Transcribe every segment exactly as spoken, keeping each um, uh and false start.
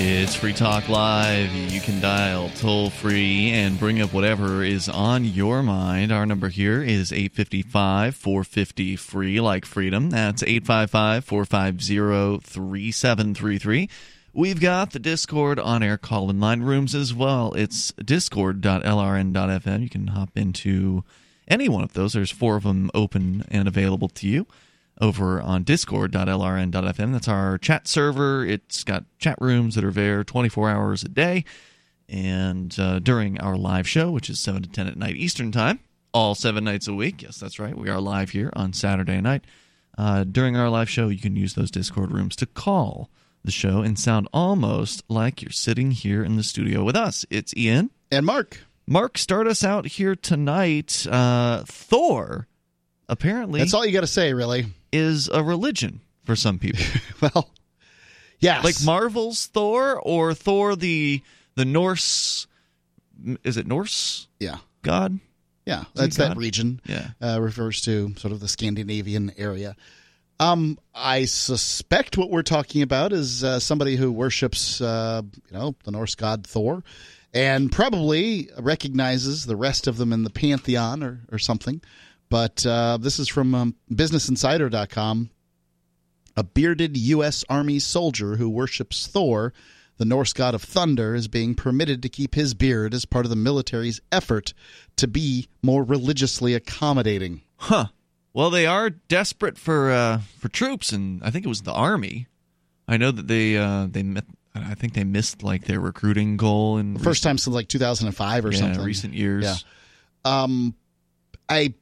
It's Free Talk Live. You can dial toll-free and bring up whatever is on your mind. Our number here is eight five five, four five zero, free, like freedom. That's eight five five, four five zero, three seven three three. We've got the Discord on-air call-in line rooms as well. It's discord dot l r n dot f m. You can hop into any one of those. There's four of them open and available to you over on discord dot l r n dot f m. That's our chat server. It's got chat rooms that are there twenty-four hours a day. And uh, during our live show, which is seven to ten at night Eastern Time, all seven nights a week. Yes, that's right. We are live here on Saturday night. Uh, during our live show, you can use those Discord rooms to call the show and sound almost like you're sitting here in the studio with us. It's Ian. And Mark. Mark, start us out here tonight. Uh, Thor, apparently... That's all you got to say, really. ...is a religion for some people. Well, yes. Like Marvel's Thor or Thor the the Norse... Is it Norse? Yeah. God? Yeah, that's that region. Yeah. Uh, refers to sort of the Scandinavian area. Um, I suspect what we're talking about is uh, somebody who worships, uh, you know, the Norse god Thor, and probably recognizes the rest of them in the pantheon or, or something. But uh, this is from um, business insider dot com. A bearded U S Army soldier who worships Thor, the Norse god of thunder, is being permitted to keep his beard as part of the military's effort to be more religiously accommodating. Huh. Well, they are desperate for uh, for troops, and I think it was the Army. I know that they uh, they met, I think they missed like their recruiting goal in first recent, time since like two thousand five or yeah, something. Recent years. Yeah. Um, I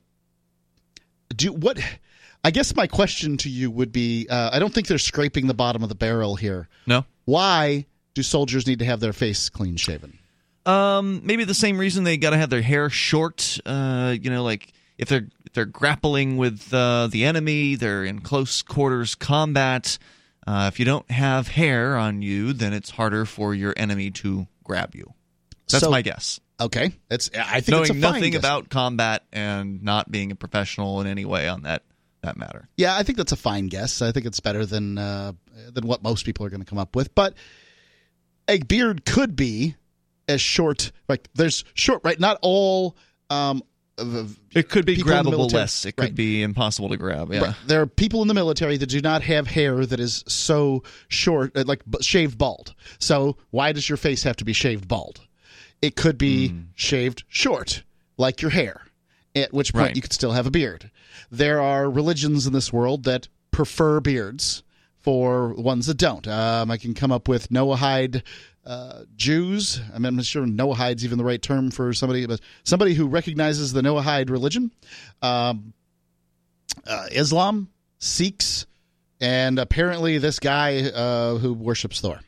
do what. I guess my question to you would be: uh, I don't think they're scraping the bottom of the barrel here. No. Why do soldiers need to have their face clean shaven? Um, maybe the same reason they got to have their hair short. Uh, you know, like if they're if they're grappling with uh, the enemy, they're in close quarters combat. Uh, if you don't have hair on you, then it's harder for your enemy to grab you. That's so, my guess. Okay, it's I think knowing it's a fine nothing guess. about combat and not being a professional in any way on that that matter. Yeah, I think that's a fine guess. I think it's better than uh, than what most people are going to come up with. But a beard could be as short. Like there's short, right? Not all. Um, it could be grabbable military, less. It could right. be impossible to grab. Yeah, right. There are people in the military that do not have hair that is so short, like shaved bald. So why does your face have to be shaved bald? It could be mm. shaved short, like your hair. At which point right. you could still have a beard. There are religions in this world that prefer beards for ones that don't. Um, I can come up with Noahide uh, Jews. I mean, I'm not sure Noahide's even the right term for somebody, but somebody who recognizes the Noahide religion, um, uh, Islam, Sikhs, and apparently this guy uh, who worships Thor.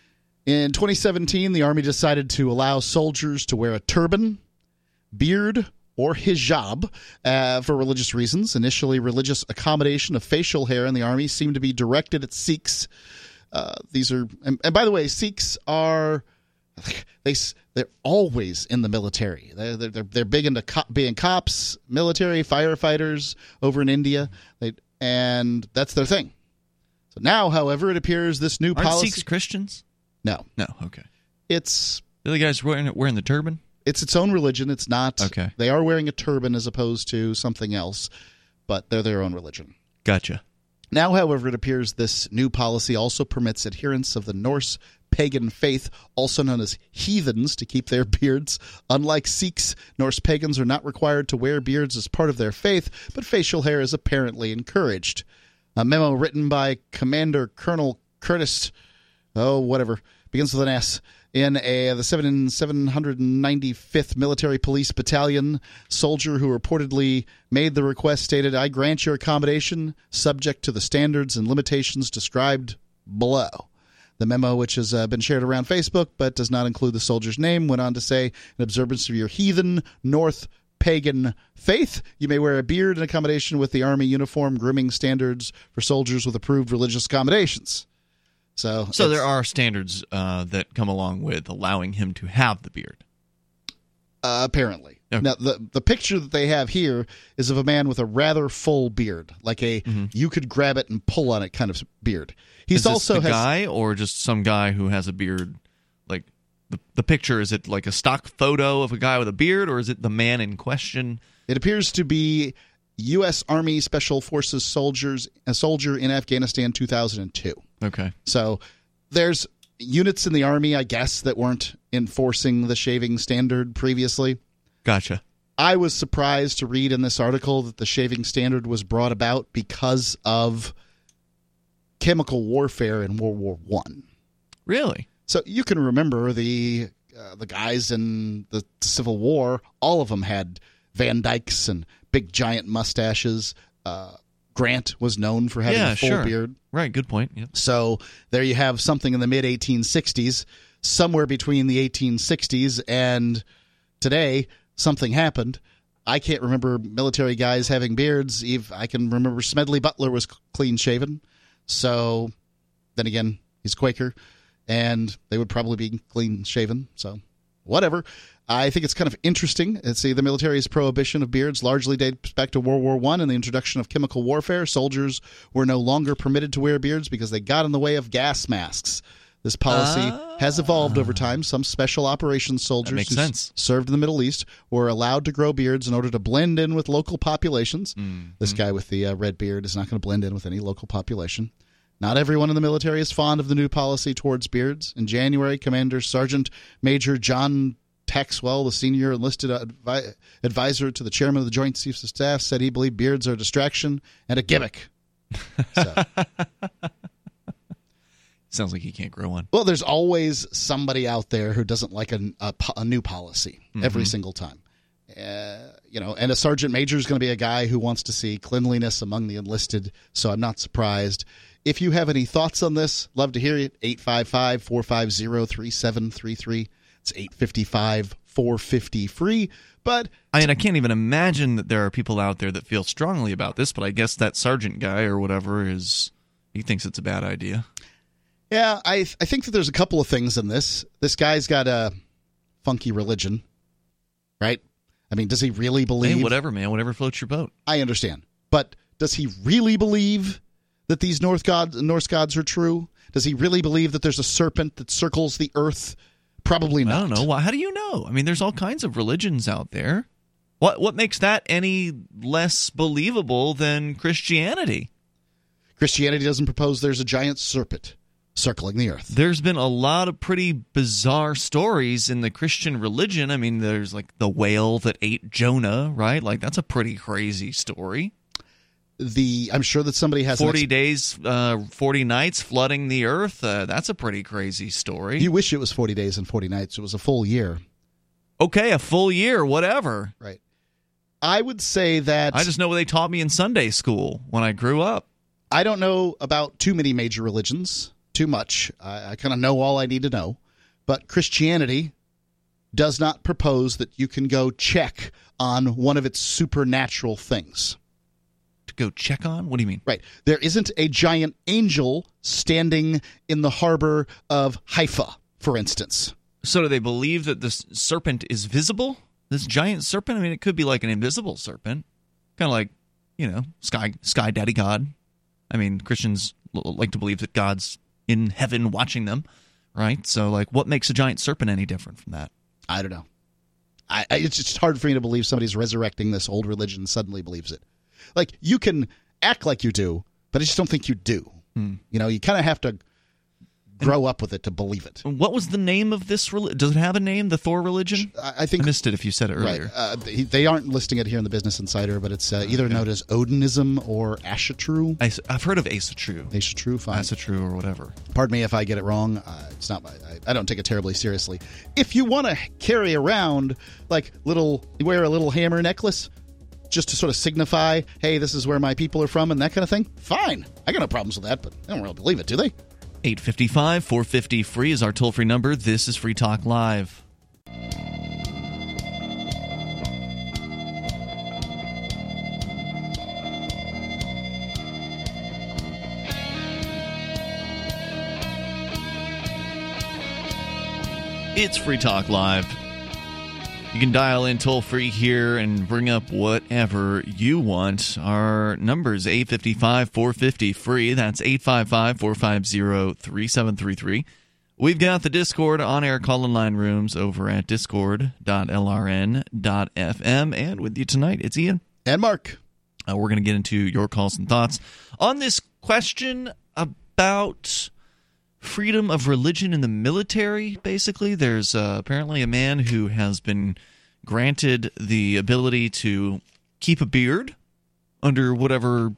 In twenty seventeen, the Army decided to allow soldiers to wear a turban, beard, or hijab uh, for religious reasons. Initially, religious accommodation of facial hair in the Army seemed to be directed at Sikhs. Uh, these are, and, and by the way, Sikhs are they they're always in the military. They're they're, they're big into cop, being cops, military, firefighters over in India, they, and that's their thing. So now, however, it appears this new Aren't policy. Sikhs Christians? No, no. Okay, it's the other guys wearing wearing the turban. It's its own religion. It's not. Okay. They are wearing a turban as opposed to something else, but they're their own religion. Gotcha. Now, however, it appears this new policy also permits adherents of the Norse pagan faith, also known as heathens, to keep their beards. Unlike Sikhs, Norse pagans are not required to wear beards as part of their faith, but facial hair is apparently encouraged. A memo written by Commander Colonel Curtis, oh, whatever, begins with an S, in a, the seven hundred ninety-fifth Military Police Battalion. Soldier who reportedly made the request stated, "I grant your accommodation subject to the standards and limitations described below." The memo, which has uh, been shared around Facebook but does not include the soldier's name, went on to say, "In observance of your heathen, North pagan faith, you may wear a beard in accommodation with the Army uniform grooming standards for soldiers with approved religious accommodations." So, so there are standards uh, that come along with allowing him to have the beard. Uh, apparently. Okay. Now, the, the picture that they have here is of a man with a rather full beard, like a mm-hmm. you could grab it and pull on it kind of beard. He's is this also the has, guy or just some guy who has a beard? Like the the picture, is it like a stock photo of a guy with a beard, or is it the man in question? It appears to be U S Army Special Forces soldiers, a soldier in Afghanistan two thousand two. Okay. So there's units in the Army, I guess, that weren't enforcing the shaving standard previously. Gotcha. I was surprised to read in this article that the shaving standard was brought about because of chemical warfare in World War One. Really? So you can remember the uh, the guys in the Civil War, all of them had Van Dykes and big giant mustaches. Uh, Grant was known for having yeah, a full sure. beard. Right, good point. Yep. So there you have something in the mid eighteen sixties, somewhere between the eighteen sixties and today, something happened. I can't remember military guys having beards. Eve, I can remember Smedley Butler was clean shaven. So then again, he's Quaker, and they would probably be clean shaven. So whatever. I think it's kind of interesting. Let's see, the military's prohibition of beards largely dates back to World War One and the introduction of chemical warfare. Soldiers were no longer permitted to wear beards because they got in the way of gas masks. This policy uh, has evolved over time. Some special operations soldiers who sense. served in the Middle East were allowed to grow beards in order to blend in with local populations. Mm, this mm. guy with the uh, red beard is not going to blend in with any local population. Not everyone in the military is fond of the new policy towards beards. In January, Commander Sergeant Major John Taxwell, the senior enlisted advi- advisor to the chairman of the Joint Chiefs of Staff, said he believed beards are a distraction and a gimmick. So. Sounds like he can't grow one. Well, there's always somebody out there who doesn't like a, a, a new policy mm-hmm. every single time. Uh, you know, and a sergeant major is going to be a guy who wants to see cleanliness among the enlisted, so I'm not surprised. If you have any thoughts on this, love to hear it. eight five five, four five zero, three seven three three. It's eight five five, four five zero, free. But I mean, I can't even imagine that there are people out there that feel strongly about this, but I guess that sergeant guy or whatever is, he thinks it's a bad idea. Yeah, I I think that there's a couple of things in this. This guy's got a funky religion, right? I mean, does he really believe? Hey, whatever, man. Whatever floats your boat. I understand. But does he really believe that these North gods, Norse gods are true? Does he really believe that there's a serpent that circles the earth? Probably not. I don't know. Well, how do you know? I mean, there's all kinds of religions out there. What what makes that any less believable than Christianity? Christianity doesn't propose there's a giant serpent circling the earth. There's been a lot of pretty bizarre stories in the Christian religion. I mean, there's like the whale that ate Jonah, right? Like, that's a pretty crazy story. The I'm sure that somebody has forty ex- days, uh, forty nights flooding the earth. Uh, that's a pretty crazy story. You wish it was forty days and forty nights. It was a full year. Okay, a full year, whatever. Right. I would say that I just know what they taught me in Sunday school when I grew up. I don't know about too many major religions. Too much. I, I kind of know all I need to know. But Christianity does not propose that you can go check on one of its supernatural things. To go check on? What do you mean? Right. There isn't a giant angel standing in the harbor of Haifa, for instance. So do they believe that this serpent is visible? This giant serpent? I mean, it could be like an invisible serpent. Kind of like, you know, Sky, Sky Daddy God. I mean, Christians like to believe that God's in heaven watching them, right? So, like, what makes a giant serpent any different from that? I don't know. I, I, it's just hard for me to believe somebody's resurrecting this old religion and suddenly believes it. Like, you can act like you do, but I just don't think you do. Hmm. You know, you kind of have to grow and, up with it to believe it. What was the name of this religion? Does it have a name, the Thor religion? I, I think I missed it if you said it earlier. Right. Uh, they, they aren't listing it here in the Business Insider, but it's uh, either okay. known as Odinism or Asatru. I, I've heard of Asatru. Asatru, fine. Asatru or whatever. Pardon me if I get it wrong. Uh, it's not. I, I don't take it terribly seriously. If you want to carry around like little, you wear a little hammer necklace, just to sort of signify, hey, this is where my people are from and that kind of thing, fine. I got no problems with that, but they don't really believe it, do they? eight five five, four five zero, free is our toll-free number. This is Free Talk Live. It's Free Talk Live. You can dial in toll-free here and bring up whatever you want. Our number is eight five five, four five zero, free. That's eight five five, four five zero, three seven three three. We've got the Discord on-air call-in line rooms over at discord dot l r n dot f m. And with you tonight, it's Ian. And Mark. Uh, we're going to get into your calls and thoughts on this question about freedom of religion in the military, basically. There's uh, apparently a man who has been granted the ability to keep a beard under whatever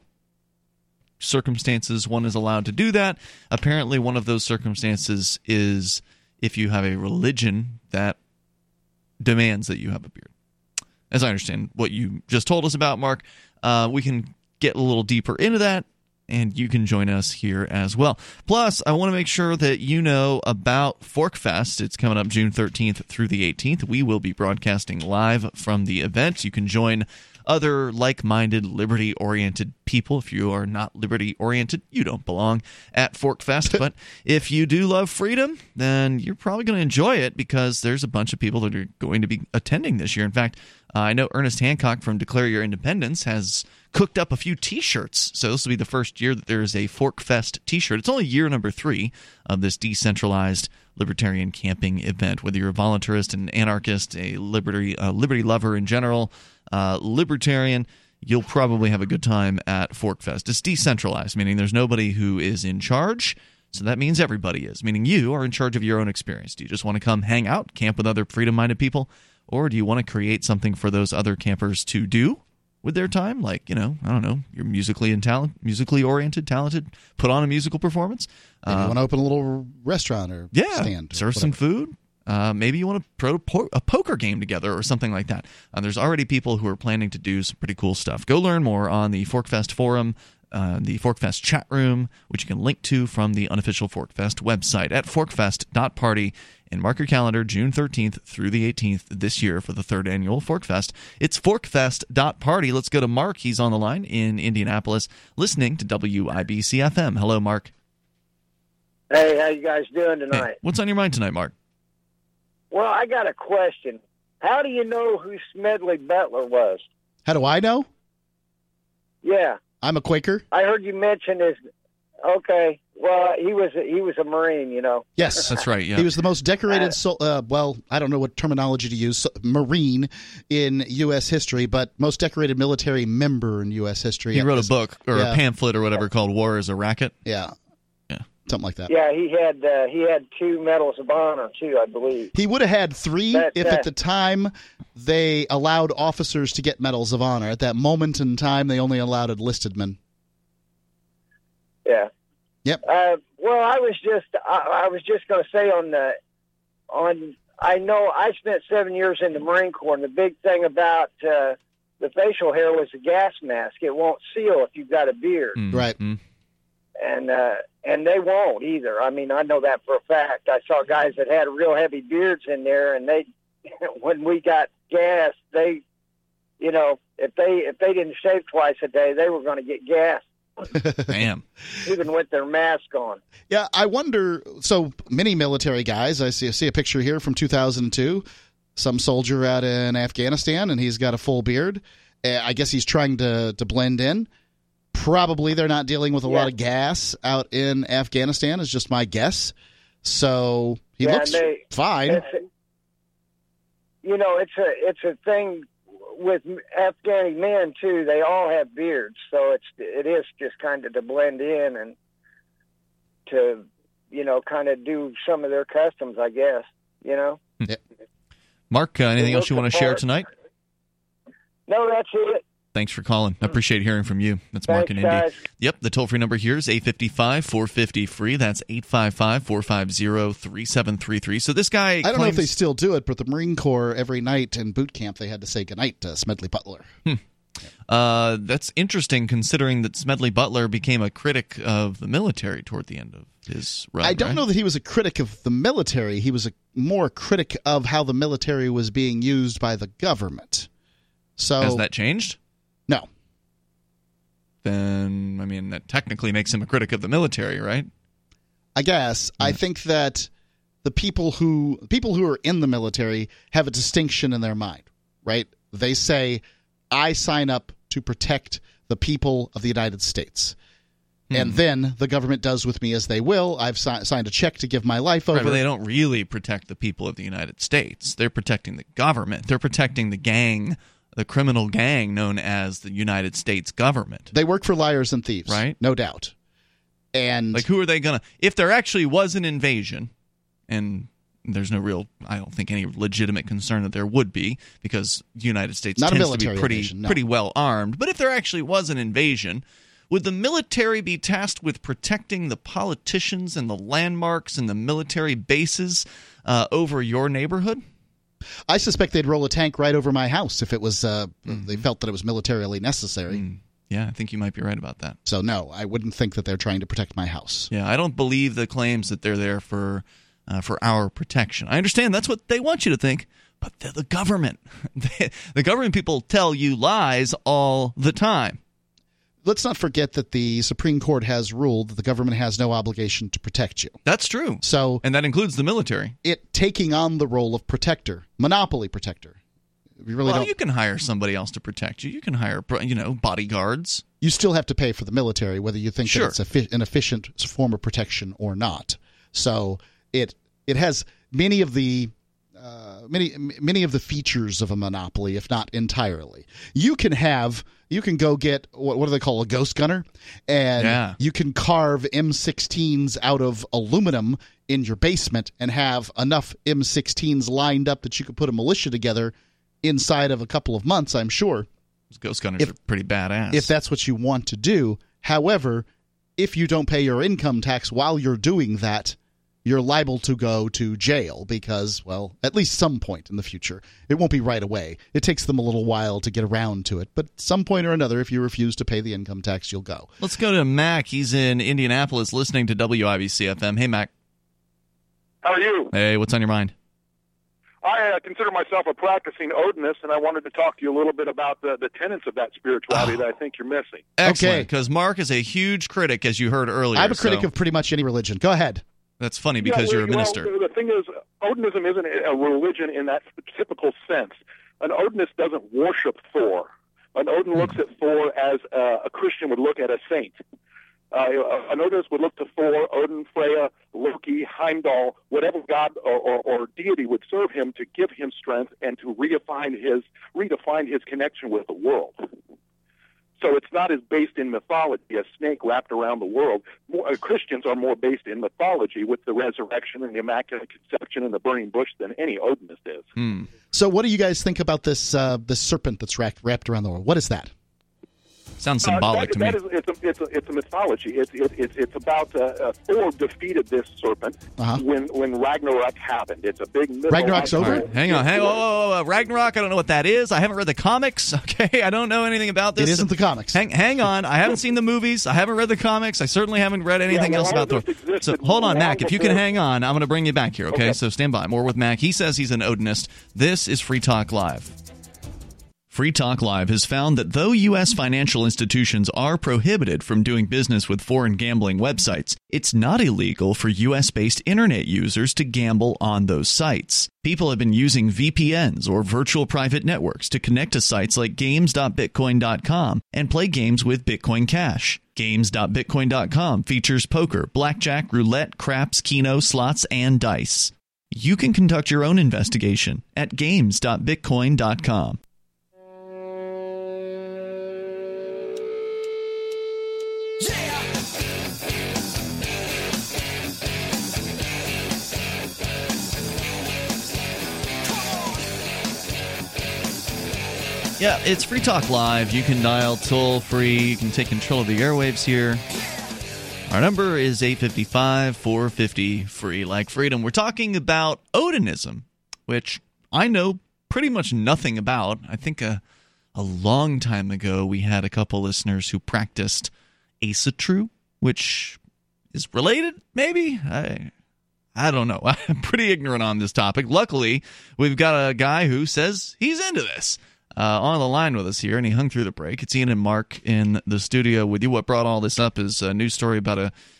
circumstances one is allowed to do that. Apparently one of those circumstances is if you have a religion that demands that you have a beard. As I understand what you just told us about, Mark, uh, we can get a little deeper into that, and you can join us here as well. Plus, I want to make sure that you know about ForkFest. It's coming up June thirteenth through the eighteenth. We will be broadcasting live from the event. You can join other like-minded, liberty-oriented people. If you are not liberty-oriented, you don't belong at ForkFest. But if you do love freedom, then you're probably going to enjoy it because there's a bunch of people that are going to be attending this year. In fact, uh, I know Ernest Hancock from Declare Your Independence has cooked up a few T-shirts. So this will be the first year that there is a ForkFest T-shirt. It's only year number three of this decentralized libertarian camping event. Whether you're a voluntarist, an anarchist, a liberty, a liberty lover in general, uh, libertarian, you'll probably have a good time at ForkFest. It's decentralized, meaning there's nobody who is in charge. So that means everybody is, meaning you are in charge of your own experience. Do you just want to come hang out, camp with other freedom-minded people, or do you want to create something for those other campers to do with their time? Like, you know, I don't know, you're musically and talent, musically oriented, talented, put on a musical performance. Maybe uh, you want to open a little restaurant or yeah, stand. serve some food. Uh, maybe you want to pro po- a poker game together or something like that. Uh, there's already people who are planning to do some pretty cool stuff. Go learn more on the ForkFest forum, uh, the ForkFest chat room, which you can link to from the unofficial ForkFest website at forkfest dot party. And mark your calendar, June thirteenth through the eighteenth this year for the third annual ForkFest. It's forkfest dot party. Let's go to Mark. He's on the line in Indianapolis, listening to W I B C F M. Hello, Mark. Hey, how you guys doing tonight? Hey, what's on your mind tonight, Mark? Well, I got a question. How do you know who Smedley Butler was? How do I know? Yeah. I'm a Quaker. I heard you mention his... Okay. Well, he was a, he was a Marine, you know. Yes. That's right, yeah. He was the most decorated, Uh, sol- uh, well, I don't know what terminology to use, so, Marine in U S history, but most decorated military member in U S history. He wrote As- a book or yeah. a pamphlet or whatever called War is a Racket. Yeah. Yeah. Something like that. Yeah, he had uh, he had two Medals of Honor, too, I believe. He would have had three That, if uh, at the time they allowed officers to get Medals of Honor. At that moment in time, they only allowed enlisted men. Yeah. Yep. Uh, well, I was just I, I was just going to say on the on I know I spent seven years in the Marine Corps, and the big thing about uh, the facial hair was the gas mask. It won't seal if you've got a beard, Mm, Right. mm. and uh, and they won't either. I mean, I know that for a fact. I saw guys that had real heavy beards in there, and they when we got gas, they you know if they if they didn't shave twice a day, they were going to get gas. Damn. Even with their mask on. Yeah, I wonder. So many military guys. I see, I see a picture here from two thousand two. Some soldier out in Afghanistan, and he's got a full beard. Uh, I guess he's trying to to blend in. Probably they're not dealing with a Yeah. lot of gas out in Afghanistan. Is just my guess. So he Yeah, looks they- fine. It's, you know, it's a it's a thing with Afghani men too. They all have beards, so it's it is just kind of to blend in and to you know kind of do some of their customs, I guess. You know. Mark, uh, anything It else you looks want to share apart. tonight? No, that's it. Thanks for calling. I appreciate hearing from you. That's Mark Thanks, in Indy. guys. Yep, the toll-free number here is eight five five, four five zero, free. That's eight five five, four five zero, three seven three three. So this guy I don't know if claims- they still do it, but the Marine Corps every night in boot camp they had to say goodnight to Smedley Butler. Uh, that's interesting considering that Smedley Butler became a critic of the military toward the end of his run. I don't right? know that he was a critic of the military. He was a more critic of how the military was being used by the government. So Has that changed? no. Then, I mean, that technically makes him a critic of the military, right? I guess. I think that the people who people who are in the military have a distinction in their mind, right? They say, I sign up to protect the people of the United States. Hmm. And then the government does with me as they will. I've si- signed a check to give my life over. Right, but they don't really protect the people of the United States. They're protecting the government. They're protecting the gang, the criminal gang known as the United States government. They work for liars and thieves, right? No doubt. And like, who are they going to – if there actually was an invasion, and there's no real – I don't think any legitimate concern that there would be, because the United States Not tends a to be pretty, invasion, no. pretty well armed. But if there actually was an invasion, would the military be tasked with protecting the politicians and the landmarks and the military bases uh, over your neighborhood? I suspect they'd roll a tank right over my house if it was uh, mm-hmm. they felt that it was militarily necessary. Mm. Yeah, I think you might be right about that. So, no, I wouldn't think that they're trying to protect my house. Yeah, I don't believe the claims that they're there for uh, for our protection. I understand that's what they want you to think, but they're the government. The government people tell you lies all the time. Let's not forget that the Supreme Court has ruled that the government has no obligation to protect you. That's true. So, and that includes the military. It taking on the role of protector, monopoly protector. You really well, don't... you can hire somebody else to protect you. You can hire, you know, bodyguards. You still have to pay for the military, whether you think sure. that it's an efficient form of protection or not. So it it has many of the uh, many many of the features of a monopoly, if not entirely. You can have you can go get what, what do they call a ghost gunner, and yeah. you can carve M sixteens out of aluminum in your basement and have enough M sixteens lined up that you could put a militia together inside of a couple of months, I'm sure. Those ghost gunners if, are pretty badass. If that's what you want to do. However, if you don't pay your income tax while you're doing that, you're liable to go to jail because, well, at least some point in the future. It won't be right away. It takes them a little while to get around to it. But at some point or another, if you refuse to pay the income tax, you'll go. Let's go to Mac. He's in Indianapolis listening to W I B C F M. Hey, Mac. How are you? Hey, what's on your mind? I uh, consider myself a practicing Odinist, and I wanted to talk to you a little bit about the, the tenets of that spirituality oh. that I think you're missing. Excellent, because okay. Mark is a huge critic, as you heard earlier. I'm a critic so. of pretty much any religion. Go ahead. That's funny because yeah, well, you're a minister. Well, the thing is, Odinism isn't a religion in that typical sense. An Odinist doesn't worship Thor. An Odin looks at Thor as uh, a Christian would look at a saint. Uh, an Odinist would look to Thor, Odin, Freya, Loki, Heimdall, whatever god or, or, or deity would serve him to give him strength and to redefine his redefine his connection with the world. So it's not as based in mythology, a snake wrapped around the world. More, uh, Christians are more based in mythology with the resurrection and the Immaculate Conception and the burning bush than any Odinist is. Hmm. So what do you guys think about this uh, this serpent that's wrapped, wrapped around the world? What is that? Sounds symbolic uh, that, to that me. Is, it's, a, it's, a, it's a mythology. It's it, it, it's about uh, uh, Thor defeated this serpent uh-huh. when when Ragnarok happened. It's a big Ragnarok's over. Right, hang on, hang on. Whoa, whoa, whoa. Ragnarok. I don't know what that is. I haven't read the comics. Okay, I don't know anything about this. It isn't the comics. Hang, hang on. I haven't seen the movies. I haven't read the comics. I certainly haven't read anything yeah, well, else about Thor. So hold on, Mac. If you can hang on, I'm going to bring you back here. Okay? okay. So stand by. More with Mac. He says he's an Odinist. This is Free Talk Live. Free Talk Live has found that though U S financial institutions are prohibited from doing business with foreign gambling websites, it's not illegal for U S-based internet users to gamble on those sites. People have been using V P Ns or virtual private networks to connect to sites like games dot bitcoin dot com and play games with Bitcoin Cash. games dot bitcoin dot com features poker, blackjack, roulette, craps, keno, slots, and dice. You can conduct your own investigation at games dot bitcoin dot com. Yeah, it's Free Talk Live. You can dial toll free. You can take control of the airwaves here. Our number is eight five five, four five zero, free like freedom. We're talking about Odinism, which I know pretty much nothing about. I think a, a long time ago we had a couple listeners who practiced Asatru, which is related, maybe? I I don't know. I'm pretty ignorant on this topic. Luckily, we've got a guy who says he's into this. Uh, on the line with us here, and he hung through the break. It's Ian and Mark in the studio with you. What brought all this up is a news story about a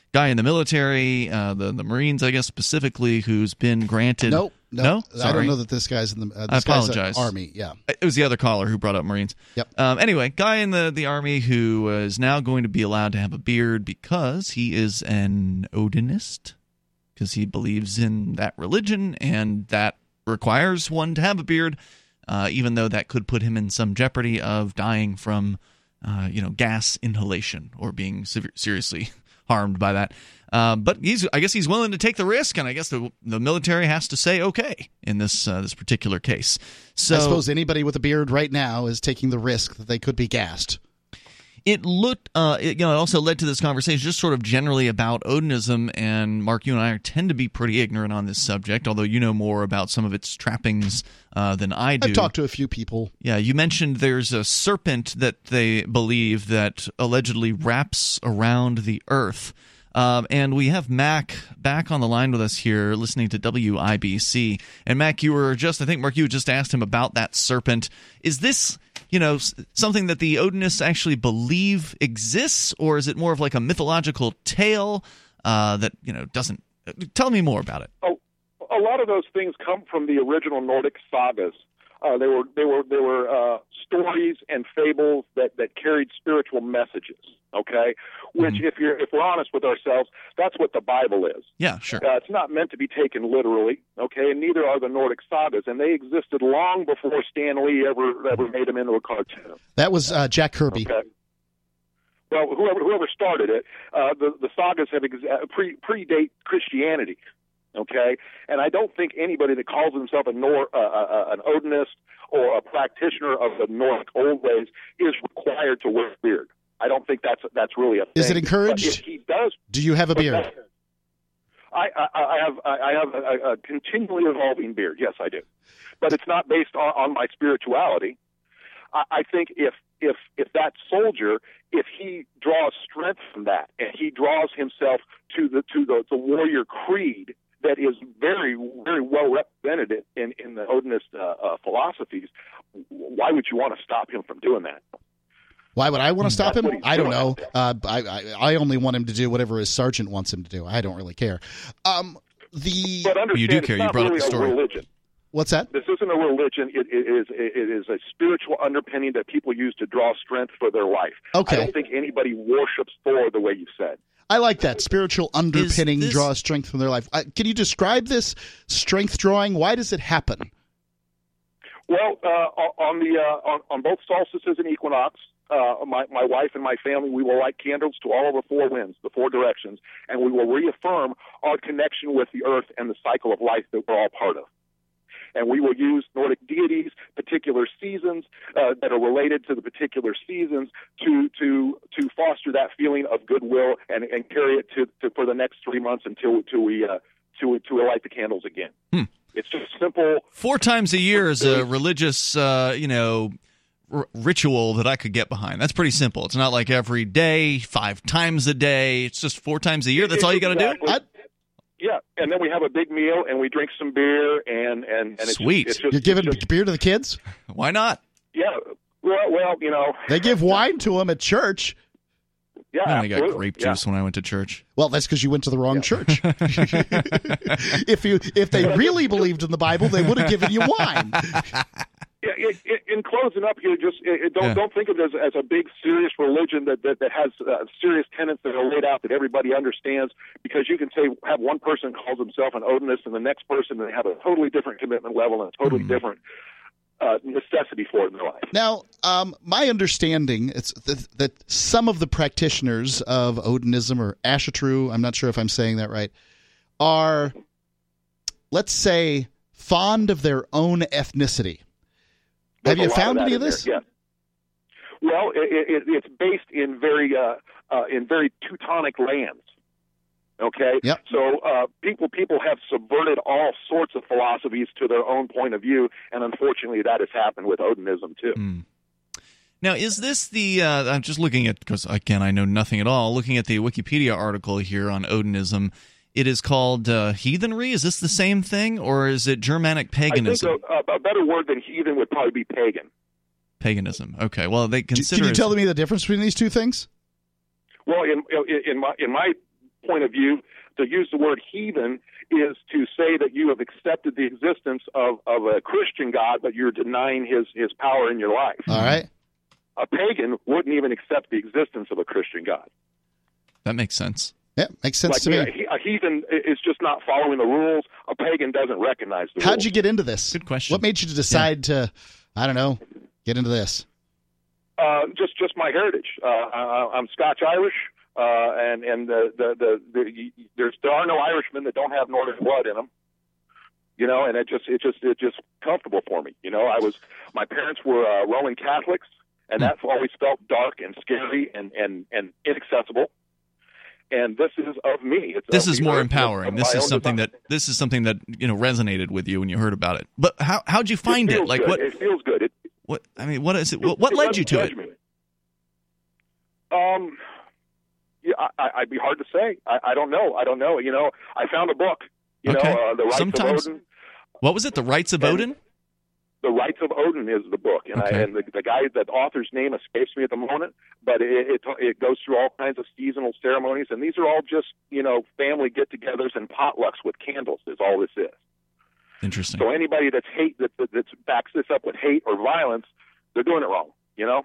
guy in the military, uh, the the Marines, I guess specifically, who's been granted. Nope, no, no, I don't know that this guy's in the. Uh, this I apologize. Guy's Army, yeah. It was the other caller who brought up Marines. Yep. Um, anyway, guy in the the Army who is now going to be allowed to have a beard because he is an Odinist, because he believes in that religion, and that requires one to have a beard, uh, even though that could put him in some jeopardy of dying from, uh, you know, gas inhalation or being sev- seriously harmed by that. Uh, but he's, I guess, he's willing to take the risk, and I guess the the military has to say okay in this uh, this particular case. So I suppose anybody with a beard right now is taking the risk that they could be gassed. It looked, uh, it, you know, it also led to this conversation just sort of generally about Odinism, and Mark, you and I tend to be pretty ignorant on this subject, although you know more about some of its trappings uh, than I do. I've talked to a few people. Yeah, you mentioned there's a serpent that they believe that allegedly wraps around the earth. Um, and we have Mac back on the line with us here listening to W I B C. And Mac, you were just, I think, Mark, you just asked him about that serpent. Is this, you know, something that the Odinists actually believe exists, or is it more of like a mythological tale uh, that, you know, doesn't... Tell me more about it. Oh, a lot of those things come from the original Nordic sagas. Uh, they were they were they were uh, stories and fables that, that carried spiritual messages. Okay, which mm-hmm. if you're if we're honest with ourselves, that's what the Bible is. Yeah, sure. Uh, it's not meant to be taken literally. Okay, and neither are the Nordic sagas, and they existed long before Stan Lee ever ever made them into a cartoon. That was uh, Jack Kirby. Okay. Well, whoever whoever started it, uh, the the sagas have ex- pre predate Christianity. Okay, and I don't think anybody that calls himself a Nor- uh, uh, an Odinist or a practitioner of the Nordic old ways is required to wear a beard. I don't think that's that's really a thing. Is it encouraged? But if he does, do you have a beard? I, I, I have I have a, a continually evolving beard. Yes, I do, but it's not based on, on my spirituality. I, I think if if if that soldier, if he draws strength from that, and he draws himself to the to the, the warrior creed that is very, very well represented in, in the Odinist uh, uh, philosophies, why would you want to stop him from doing that? Why would I want to stop That's him? I don't know. Uh, I, I I only want him to do whatever his sergeant wants him to do. I don't really care. Um, the but understand, you do care. It's not you brought really up the story. A religion. What's that? This isn't a religion. It, it is it is a spiritual underpinning that people use to draw strength for their life. Okay. I don't think anybody worships Thor the way you said. I like that. Spiritual underpinning this... draws strength from their life. Uh, can you describe this strength drawing? Why does it happen? Well, uh, on the uh, on, on both solstices and equinox, uh, my my wife and my family, we will light candles to all of the four winds, the four directions, and we will reaffirm our connection with the earth and the cycle of life that we're all part of. And we will use Nordic deities, particular seasons uh, that are related to the particular seasons to to to foster that feeling of goodwill and, and carry it to, to for the next three months until until we uh, to to light the candles again. Hmm. It's just simple. Four times a year is a religious, uh, you know, r- ritual that I could get behind. That's pretty simple. It's not like every day, five times a day. It's just four times a year. That's all you got to exactly. do. I, Yeah, and then we have a big meal and we drink some beer and and, and it's Sweet. Just, it's just, You're giving it's just, beer to the kids? Why not? yeah. Well, well, you know, They give wine to them at church. yeah, I only got absolutely. grape Yeah. juice when I went to church. Well, that's because you went to the wrong church. if you if they really believed in the Bible, they would have given you wine. Yeah, it, it, in closing up here, just it, it don't Yeah. don't think of it as, as a big serious religion that that, that has uh, serious tenets that are laid out that everybody understands. Because you can say have one person calls himself an Odinist, and the next person they have a totally different commitment level and a totally Mm-hmm. different uh, necessity for it in their life. Now, um, my understanding is that, that some of the practitioners of Odinism or Asatru, I'm not sure if I'm saying that right, are, let's say, fond of their own ethnicity. There's Have you a lot found that any in of this? there, yeah. Well, it, it, it's based in very uh, uh, in very Teutonic lands. Okay. Yep. So uh, people people have subverted all sorts of philosophies to their own point of view, and unfortunately, that has happened with Odinism too. Mm. Now, is this the? Uh, I'm just looking at because again I know nothing at all. Looking at the Wikipedia article here on Odinism, it is called uh, heathenry. Is this the same thing, or is it Germanic paganism? I think a, a better word than heathen would probably be pagan. Paganism. Okay. Well, they Can consider. you it- tell me the difference between these two things? Well, in in, in my in my point of view, to use the word heathen is to say that you have accepted the existence of, of a Christian God, but you're denying his, his power in your life. All right. A pagan wouldn't even accept the existence of a Christian God. That makes sense. Yeah, makes sense Like, to me. you know, a heathen is just not following the rules. A pagan doesn't recognize the How'd rules. you get into this? Good question. What made you decide yeah. to, I don't know, get into this? Uh, just, just my heritage. Uh, I, I'm Scotch-Irish. Uh, and and the, the, the, the there's there are no Irishmen that don't have Northern blood in them, you know, and it just it just it just comfortable for me, you know. I was my parents were uh, Roman Catholics, and that's always felt dark and scary and, and, and inaccessible. And this is of me. It's this of is me. more It's empowering. This is something design. that this is something that you know resonated with you when you heard about it. But how how'd you find it? it? Feels Like good. what? It feels good. It, what I mean, what is it? What, what it led you to judge it? Me. Um. Yeah, I, I'd be hard to say. I, I don't know. I don't know. You know, I found a book. You okay. know, uh, the Rights Sometimes, of Odin. What was it? The Rights of and Odin. The Rights of Odin is the book, and, okay. I, and the, the guy, the author's name escapes me at the moment. But it, it it goes through all kinds of seasonal ceremonies, and these are all just you know family get-togethers and potlucks with candles. Is all this is. Interesting. So anybody that's hate that that that's backs this up with hate or violence, they're doing it wrong. You know.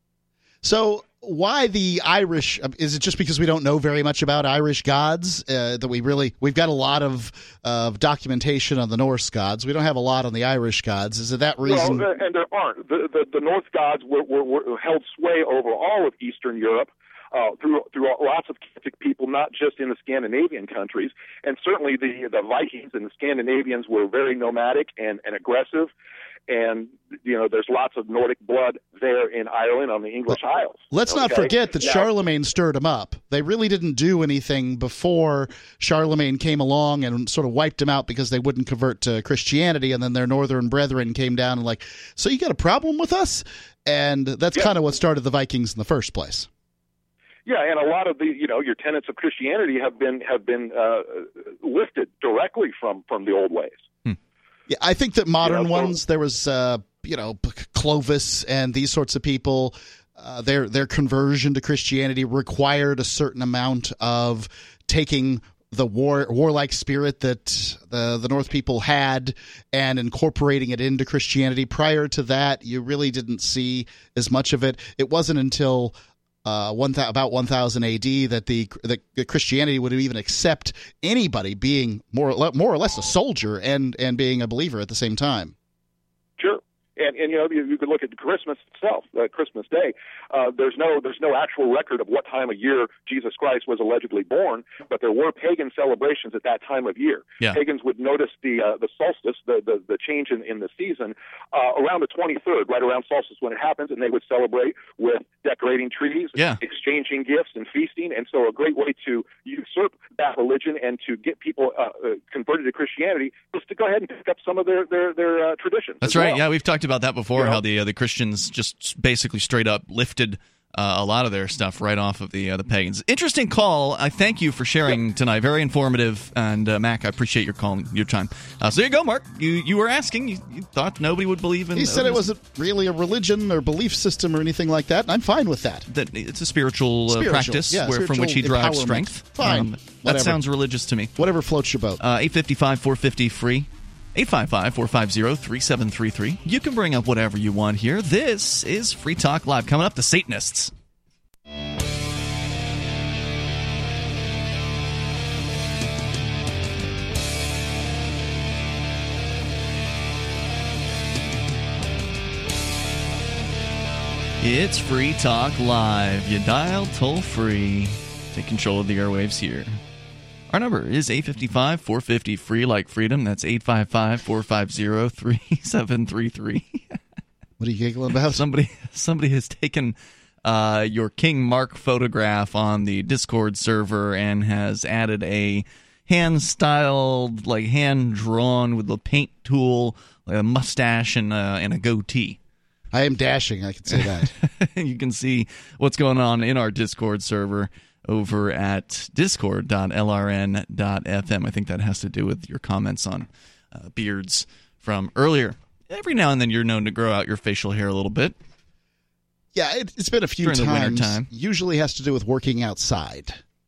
So why the Irish? Is it just because we don't know very much about Irish gods uh, that we really we've got a lot of uh, documentation on the Norse gods. We don't have a lot on the Irish gods. Is it that reason? Well, and there aren't. The the, the Norse gods were, were, were held sway over all of Eastern Europe. Uh, through through lots of Celtic people, not just in the Scandinavian countries, and certainly the the Vikings and the Scandinavians were very nomadic and, and aggressive, and you know there's lots of Nordic blood there in Ireland on the English well, Isles. Let's okay? not forget that now, Charlemagne stirred them up. They really didn't do anything before Charlemagne came along and sort of wiped them out because they wouldn't convert to Christianity, and then their northern brethren came down and like, so you got a problem with us? And that's yeah. kind of what started the Vikings in the first place. Yeah, and a lot of the, you know, your tenets of Christianity have been have been uh, lifted directly from, from the old ways. Hmm. Yeah, I think that modern you know, so, ones, there was, uh, you know, Clovis and these sorts of people. Uh, their their conversion to Christianity required a certain amount of taking the war warlike spirit that the the North people had and incorporating it into Christianity. Prior to that, you really didn't see as much of it. It wasn't until Uh, one th- about one thousand A D that the that Christianity would even accept anybody being more or, le- more or less a soldier and, and being a believer at the same time. Sure. And, and you know, you, you could look at Christmas itself, uh, Christmas Day. Uh, there's no there's no actual record of what time of year Jesus Christ was allegedly born, but there were pagan celebrations at that time of year. Yeah. Pagans would notice the uh, the solstice, the the, the change in, in the season, uh, around the twenty-third, right around solstice when it happens, and they would celebrate with decorating trees, yeah. exchanging gifts, and feasting. And so a great way to usurp that religion and to get people uh, uh, converted to Christianity was to go ahead and pick up some of their their, their uh, traditions. That's as right. well. Yeah, we've talked about that before, you know? how the uh, the Christians just basically straight up lifted uh, a lot of their stuff right off of the uh, the pagans. Interesting call. I thank you for sharing tonight. Very informative. And uh, Mac, I appreciate your call, your time. Uh, so there you go, Mark. You you were asking. You, you thought nobody would believe in. He said it wasn't really a religion or belief system or anything like that, and I'm fine with that. That it's a spiritual, spiritual uh, practice yeah, where, from which he derives empowerment. strength. Fine. Um, that sounds religious to me. Whatever floats your boat. Uh, eight five five, four five zero, free. eight five five, four five zero, three seven three three. You can bring up whatever you want here. This is Free Talk Live. Coming up, the Satanists. It's Free Talk Live. You dial toll free. Take control of the airwaves here. Our number is eight five five, four five zero, free like freedom. That's eight five five, four five zero, three seven three three. What are you giggling about? Somebody somebody has taken uh, your King Mark photograph on the Discord server and has added a hand-styled, like hand-drawn with a paint tool, like a mustache and a, and a goatee. I am dashing, I can say that. You can see what's going on in our Discord server over at discord dot l r n dot f m. I think that has to do with your comments on uh, beards from earlier. Every now and then you're known to grow out your facial hair a little bit. Yeah, it, it's been a few During times. the winter time. Usually has to do with working outside.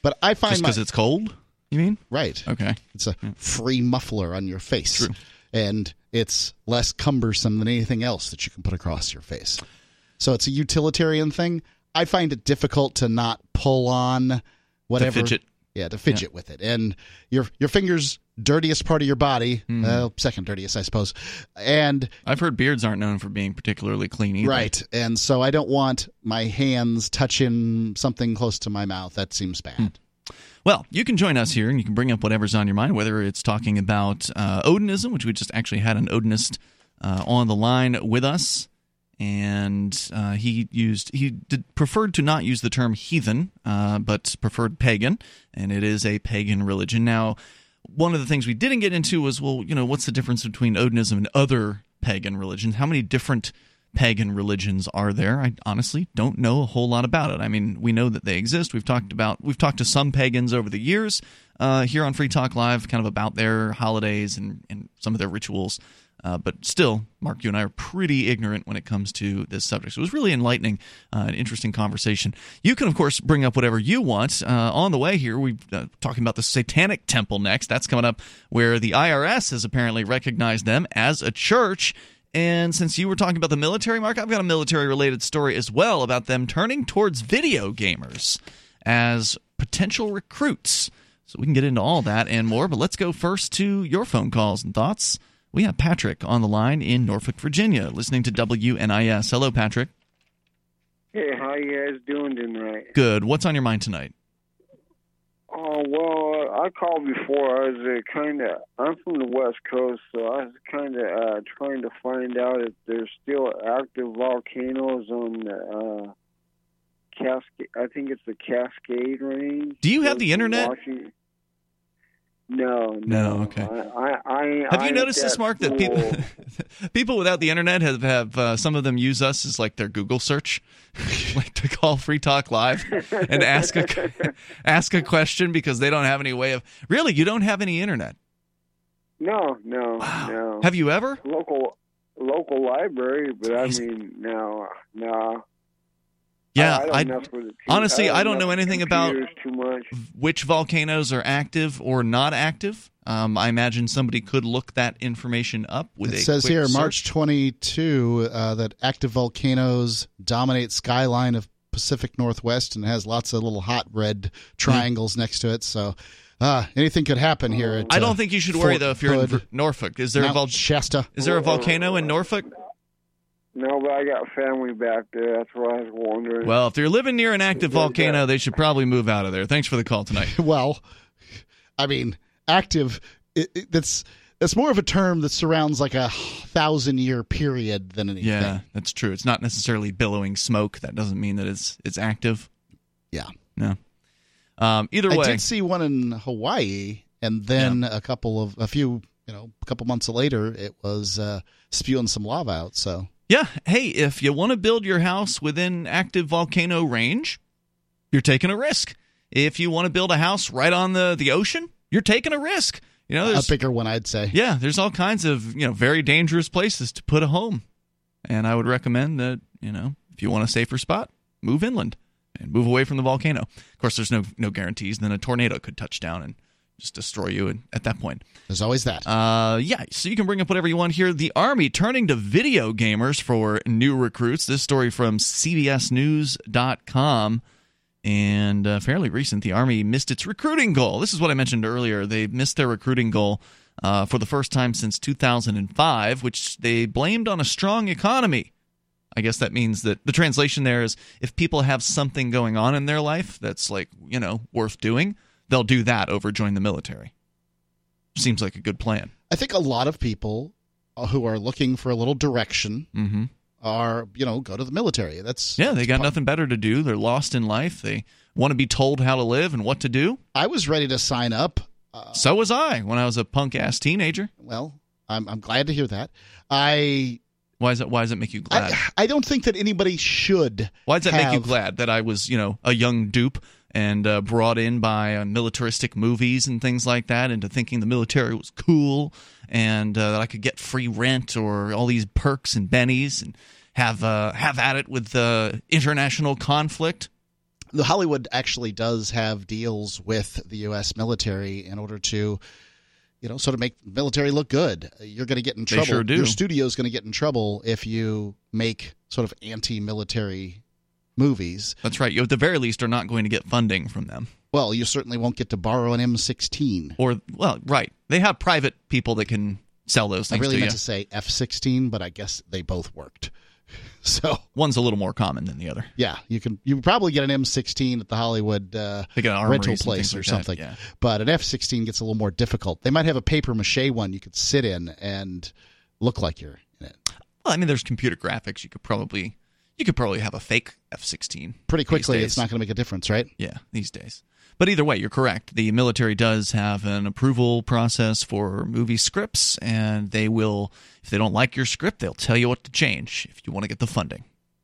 But I find just because it's cold, you mean? Right. Okay. It's a free muffler on your face. True. And it's less cumbersome than anything else that you can put across your face. So it's a utilitarian thing. I find it difficult to not pull on whatever. To fidget. Yeah, to fidget yeah. with it. And your your finger's dirtiest part of your body, mm. uh, second dirtiest, I suppose. And I've heard beards aren't known for being particularly clean either. Right. And so I don't want my hands touching something close to my mouth. That seems bad. Mm. Well, you can join us here, and you can bring up whatever's on your mind, whether it's talking about uh, Odinism, which we just actually had an Odinist uh, on the line with us, and uh, he used he did, preferred to not use the term heathen, uh, but preferred pagan, and it is a pagan religion. Now, one of the things we didn't get into was, well, you know, what's the difference between Odinism and other pagan religions? How many different pagan religions are there? I honestly don't know a whole lot about it. I mean, we know that they exist. We've talked about we've talked to some pagans over the years uh, here on Free Talk Live, kind of about their holidays and, and some of their rituals. Uh, but still, Mark, you and I are pretty ignorant when it comes to this subject. So it was really enlightening, uh, an interesting conversation. You can, of course, bring up whatever you want. Uh, on the way here, we're uh, talking about the Satanic Temple next. That's coming up, where the I R S has apparently recognized them as a church. And since you were talking about the military, Mark, I've got a military-related story as well about them turning towards video gamers as potential recruits. So we can get into all that and more, but let's go first to your phone calls and thoughts. We have Patrick on the line in Norfolk, Virginia, listening to W N I S. Hello, Patrick. Hey, how you guys doing tonight? Good. What's on your mind tonight? Oh, well, I called before. I was uh, kind of, I'm from the West Coast, so I was kind of uh, trying to find out if there's still active volcanoes on the uh, Cascade, I think it's the Cascade Range. Do you have the internet? Washington. No, no. No, okay. I, I, have I you noticed this, Mark, that people people without the internet have, have uh, some of them use us as like their Google search, like to call Free Talk Live and ask a ask a question because they don't have any way of. Really, you don't have any internet? No, no, wow. no. Have you ever? Local local library, but I mean, no, no. Yeah, I, I don't I, honestly, I don't, I don't know anything about too much. which volcanoes are active or not active. Um, I imagine somebody could look that information up with it a says quick here, search. March twenty-second, uh, that active volcanoes dominate skyline of Pacific Northwest and has lots of little hot red triangles mm. next to it. So uh, anything could happen here. At, I don't uh, think you should worry, Fort though, if you're Hood, in Norfolk. Is there Mount a vol- Shasta. Is there a volcano in Norfolk? No, but I got family back there. That's what I was wondering. Well, if you're living near an active volcano, they should probably move out of there. Thanks for the call tonight. Well, I mean, active, it, it, that's that's more of a term that surrounds like a thousand-year period than anything. Yeah, that's true. It's not necessarily billowing smoke. That doesn't mean that it's it's active. Yeah. No. Um, either way. I did see one in Hawaii, and then yeah. a couple of, a few, you know, a couple months later, it was uh, spewing some lava out, so... Yeah. Hey, if you want to build your house within active volcano range, you're taking a risk. If you want to build a house right on the, the ocean, you're taking a risk. You know, a bigger one, I'd say. Yeah, there's all kinds of, you know, very dangerous places to put a home. And I would recommend that, you know, if you want a safer spot, move inland and move away from the volcano. Of course, there's no no guarantees. Then a tornado could touch down and just destroy you and, at that point. There's always that. Uh, yeah, so you can bring up whatever you want here. The Army turning to video gamers for new recruits. This story from C B S News dot com. And uh, fairly recent, the Army missed its recruiting goal. This is what I mentioned earlier. They missed their recruiting goal uh, for the first time since two thousand five, which they blamed on a strong economy. I guess that means that the translation there is if people have something going on in their life that's like, you know, worth doing, they'll do that over join the military. Seems like a good plan. I think a lot of people who are looking for a little direction mm-hmm. are, you know, go to the military. That's Yeah, they that's got part- nothing better to do. They're lost in life. They want to be told how to live and what to do. I was ready to sign up. Uh, so was I when I was a punk-ass teenager. Well, I'm I'm glad to hear that. I... Why does it, why does it make you glad? I, I don't think that anybody should Why does that have, make you glad that I was, you know, a young dupe and uh, brought in by uh, militaristic movies and things like that into thinking the military was cool and uh, that I could get free rent or all these perks and bennies and have uh, have at it with uh, international conflict? The Hollywood actually does have deals with the U S military in order to, you know, sort of make the military look good. You're going to get in trouble. They sure do. Your studio's going to get in trouble if you make sort of anti-military movies. That's right. You, at the very least, are not going to get funding from them. Well, you certainly won't get to borrow an M sixteen. Or, well, right. They have private people that can sell those things I really to meant you. to say F sixteen, but I guess they both worked. So one's a little more common than the other. Yeah, you can you probably get an M sixteen at the Hollywood uh, rental place or like something. That, yeah. But an F sixteen gets a little more difficult. They might have a paper mache one you could sit in and look like you're in it. Well, I mean, there's computer graphics. You could probably you could probably have a fake F sixteen. Pretty quickly, it's not going to make a difference, right? Yeah, these days. But either way, you're correct. The military does have an approval process for movie scripts, and they will, if they don't like your script, they'll tell you what to change if you want to get the funding.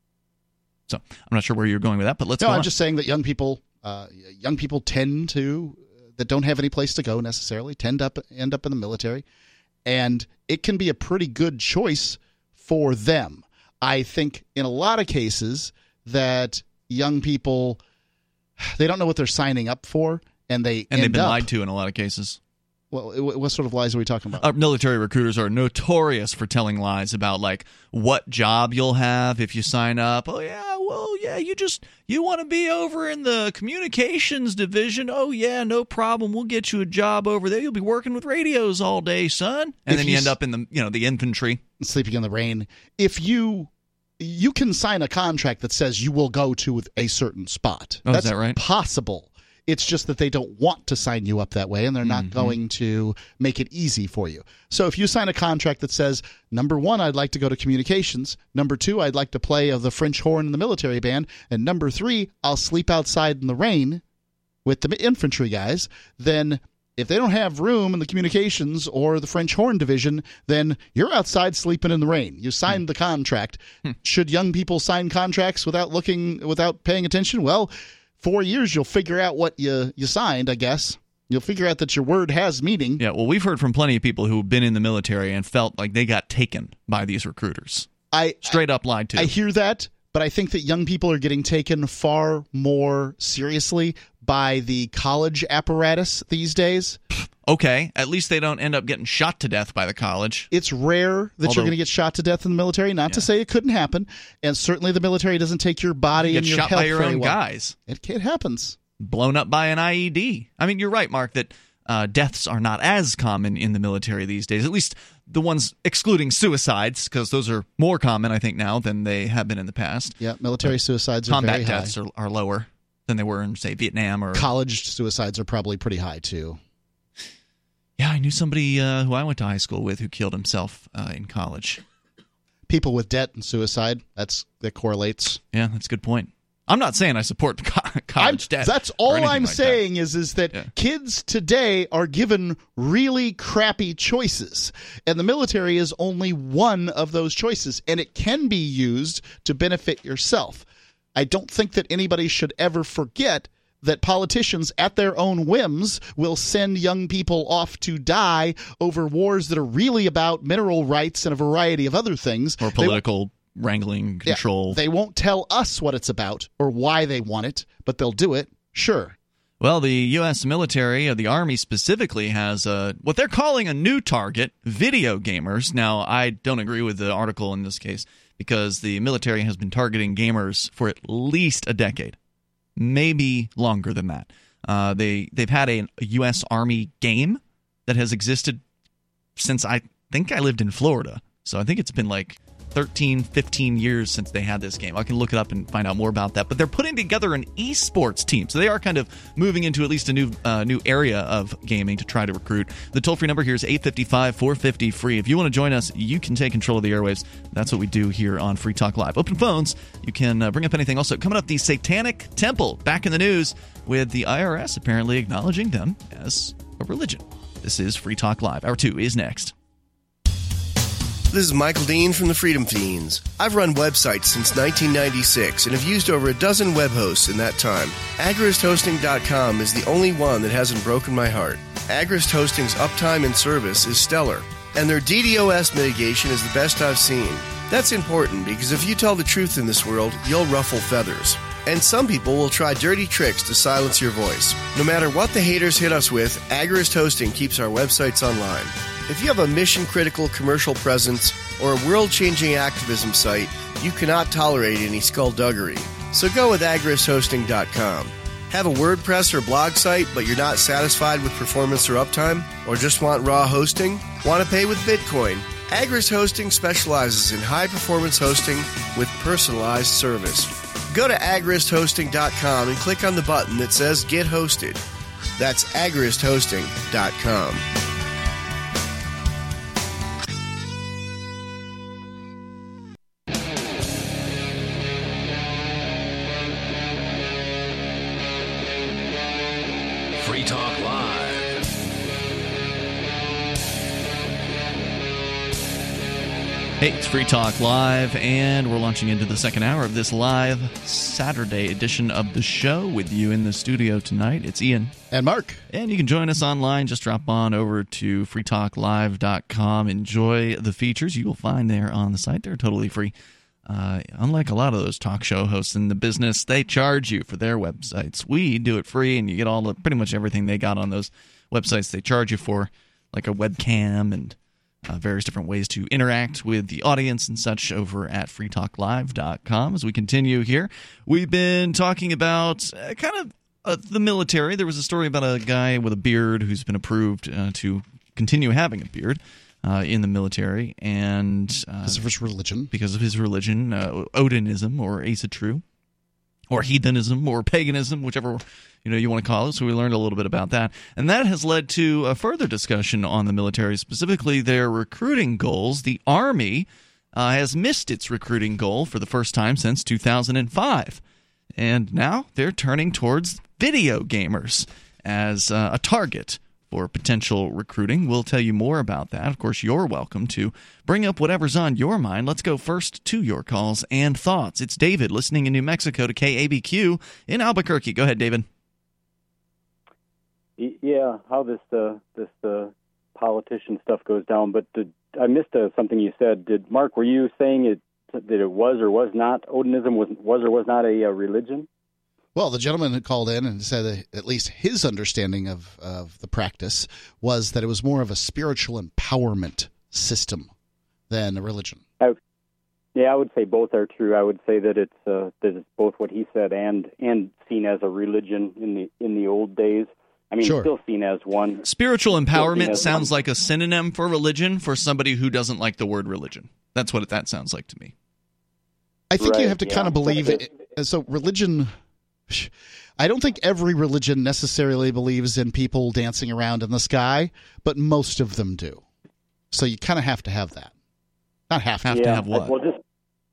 So I'm not sure where you're going with that, but let's no, go I'm on. just saying that young people, uh, young people tend to, that don't have any place to go necessarily, tend to up, end up in the military, and it can be a pretty good choice for them. I think in a lot of cases that young people, they don't know what they're signing up for, and they and end they've been up, lied to in a lot of cases. Well, what sort of lies are we talking about? Uh, military recruiters are notorious for telling lies about like what job you'll have if you sign up. Oh yeah, well yeah, you just you want to be over in the communications division. Oh yeah, no problem. We'll get you a job over there. You'll be working with radios all day, son. And If then you you s- end up in the you know the infantry. Sleeping in the rain. If you you can sign a contract that says you will go to a certain spot. Oh, is That's that right? possible. It's just that they don't want to sign you up that way, and they're not Mm-hmm. going to make it easy for you. So if you sign a contract that says, number one, I'd like to go to communications. Number two, I'd like to play of the French horn in the military band. And number three, I'll sleep outside in the rain with the infantry guys. Then if they don't have room in the communications or the French horn division, then you're outside sleeping in the rain. You signed the contract. Should young people sign contracts without looking, without paying attention? Well, four years, you'll figure out what you, you signed, I guess. You'll figure out that your word has meaning. Yeah, well, we've heard from plenty of people who've been in the military and felt like they got taken by these recruiters. I Straight up lied to. I hear that, but I think that young people are getting taken far more seriously by the college apparatus these days. Okay, at least they don't end up getting shot to death by the college. It's rare that Although- you're going to get shot to death in the military. Not to Yeah. say it couldn't happen, and certainly the military doesn't take your body You and get your shot health by your very own well. guys. It, it happens. Blown up by an I E D. I mean, you're right, Mark, that uh, deaths are not as common in the military these days, at least the ones excluding suicides, because those are more common, I think, now than they have been in the past. Yeah, military suicides are Combat very high. deaths are, are lower than they were in, say, Vietnam or... College suicides are probably pretty high, too. Yeah, I knew somebody uh, who I went to high school with who killed himself uh, in college. People with debt and suicide, that's that correlates. Yeah, that's a good point. I'm not saying I support co- I'm, college debt. that's or all anything I'm like that. saying is is that Yeah. kids today are given really crappy choices, and the military is only one of those choices, and it can be used to benefit yourself. I don't think that anybody should ever forget that politicians at their own whims will send young people off to die over wars that are really about mineral rights and a variety of other things. Or They- political wrangling, Yeah, control. they won't tell us what it's about or why they want it, but they'll do it. Sure. Well, the U S military, or the Army specifically, has a, what they're calling a new target, video gamers. Now, I don't agree with the article in this case because the military has been targeting gamers for at least a decade, maybe longer than that. Uh, they, they've had a, a U S Army game that has existed since I think I lived in Florida. So I think it's been like thirteen, fifteen years since they had this game. I can look it up and find out more about that. But they're putting together an esports team. So they are kind of moving into at least a new uh, new area of gaming to try to recruit. The toll-free number here is eight five five, four five zero, free. If you want to join us, you can take control of the airwaves. That's what we do here on Free Talk Live. Open phones. You can uh, bring up anything. Also, coming up, the Satanic Temple. Back in the news with the I R S apparently acknowledging them as a religion. This is Free Talk Live. Hour two is next. This is Michael Dean from the Freedom Fiends. I've run websites since nineteen ninety-six and have used over a dozen web hosts in that time. Agrist Hosting dot com is the only one that hasn't broken my heart. Agrist Hosting's uptime and service is stellar, and their D DoS mitigation is the best I've seen. That's important because if you tell the truth in this world, you'll ruffle feathers. And some people will try dirty tricks to silence your voice. No matter what the haters hit us with, Agorist Hosting keeps our websites online. If you have a mission-critical commercial presence or a world-changing activism site, you cannot tolerate any skullduggery. So go with agorist hosting dot com. Have a WordPress or blog site, but you're not satisfied with performance or uptime? Or just want raw hosting? Want to pay with Bitcoin? Agorist Hosting specializes in high-performance hosting with personalized service. Go to agorist hosting dot com and click on the button that says Get Hosted. That's agorist hosting dot com. Free Talk Live. Hey, it's Free Talk Live, and we're launching into the second hour of this live Saturday edition of the show. With you in the studio tonight, it's Ian. And Mark. And you can join us online. Just drop on over to free talk live dot com. Enjoy the features you will find there on the site. They're totally free. Uh, unlike a lot of those talk show hosts in the business, they charge you for their websites. We do it free, and you get all the, pretty much everything they got on those websites they charge you for, like a webcam and Uh, various different ways to interact with the audience and such over at free talk live dot com. As we continue here, we've been talking about uh, kind of uh, the military. There was a story about a guy with a beard who's been approved uh, to continue having a beard uh, in the military, and uh, because of his religion, because of his religion, uh, Odinism or Asatru, or heathenism or paganism, whichever you know you want to call it. So we learned a little bit about that, and that has led to a further discussion on the military, specifically their recruiting goals. The Army uh, has missed its recruiting goal for the first time since two thousand five, and now they're turning towards video gamers as uh, a target for potential recruiting. We'll tell you more about that. Of course, you're welcome to bring up whatever's on your mind. Let's go first to your calls and thoughts. It's David listening in New Mexico to K A B Q in Albuquerque. Go ahead, David. Yeah, how this uh, this uh, politician stuff goes down. But did, I missed uh, something you said. Did Mark? Were you saying it that it was or was not Odinism was was or was not a, a religion? Well, the gentleman had called in and said that at least his understanding of, of the practice was that it was more of a spiritual empowerment system than a religion. I, yeah, I would say both are true. I would say that it's uh, that it's both what he said and and seen as a religion in the in the old days. I mean, sure. Still seen as one. Spiritual empowerment sounds one. like a synonym for religion for somebody who doesn't like the word religion. That's what that sounds like to me. I think right, you have to yeah. kind of believe it. So religion, I don't think every religion necessarily believes in people dancing around in the sky, but most of them do. So you kind of have to have that. Not have to. Have yeah, to have what? Well, just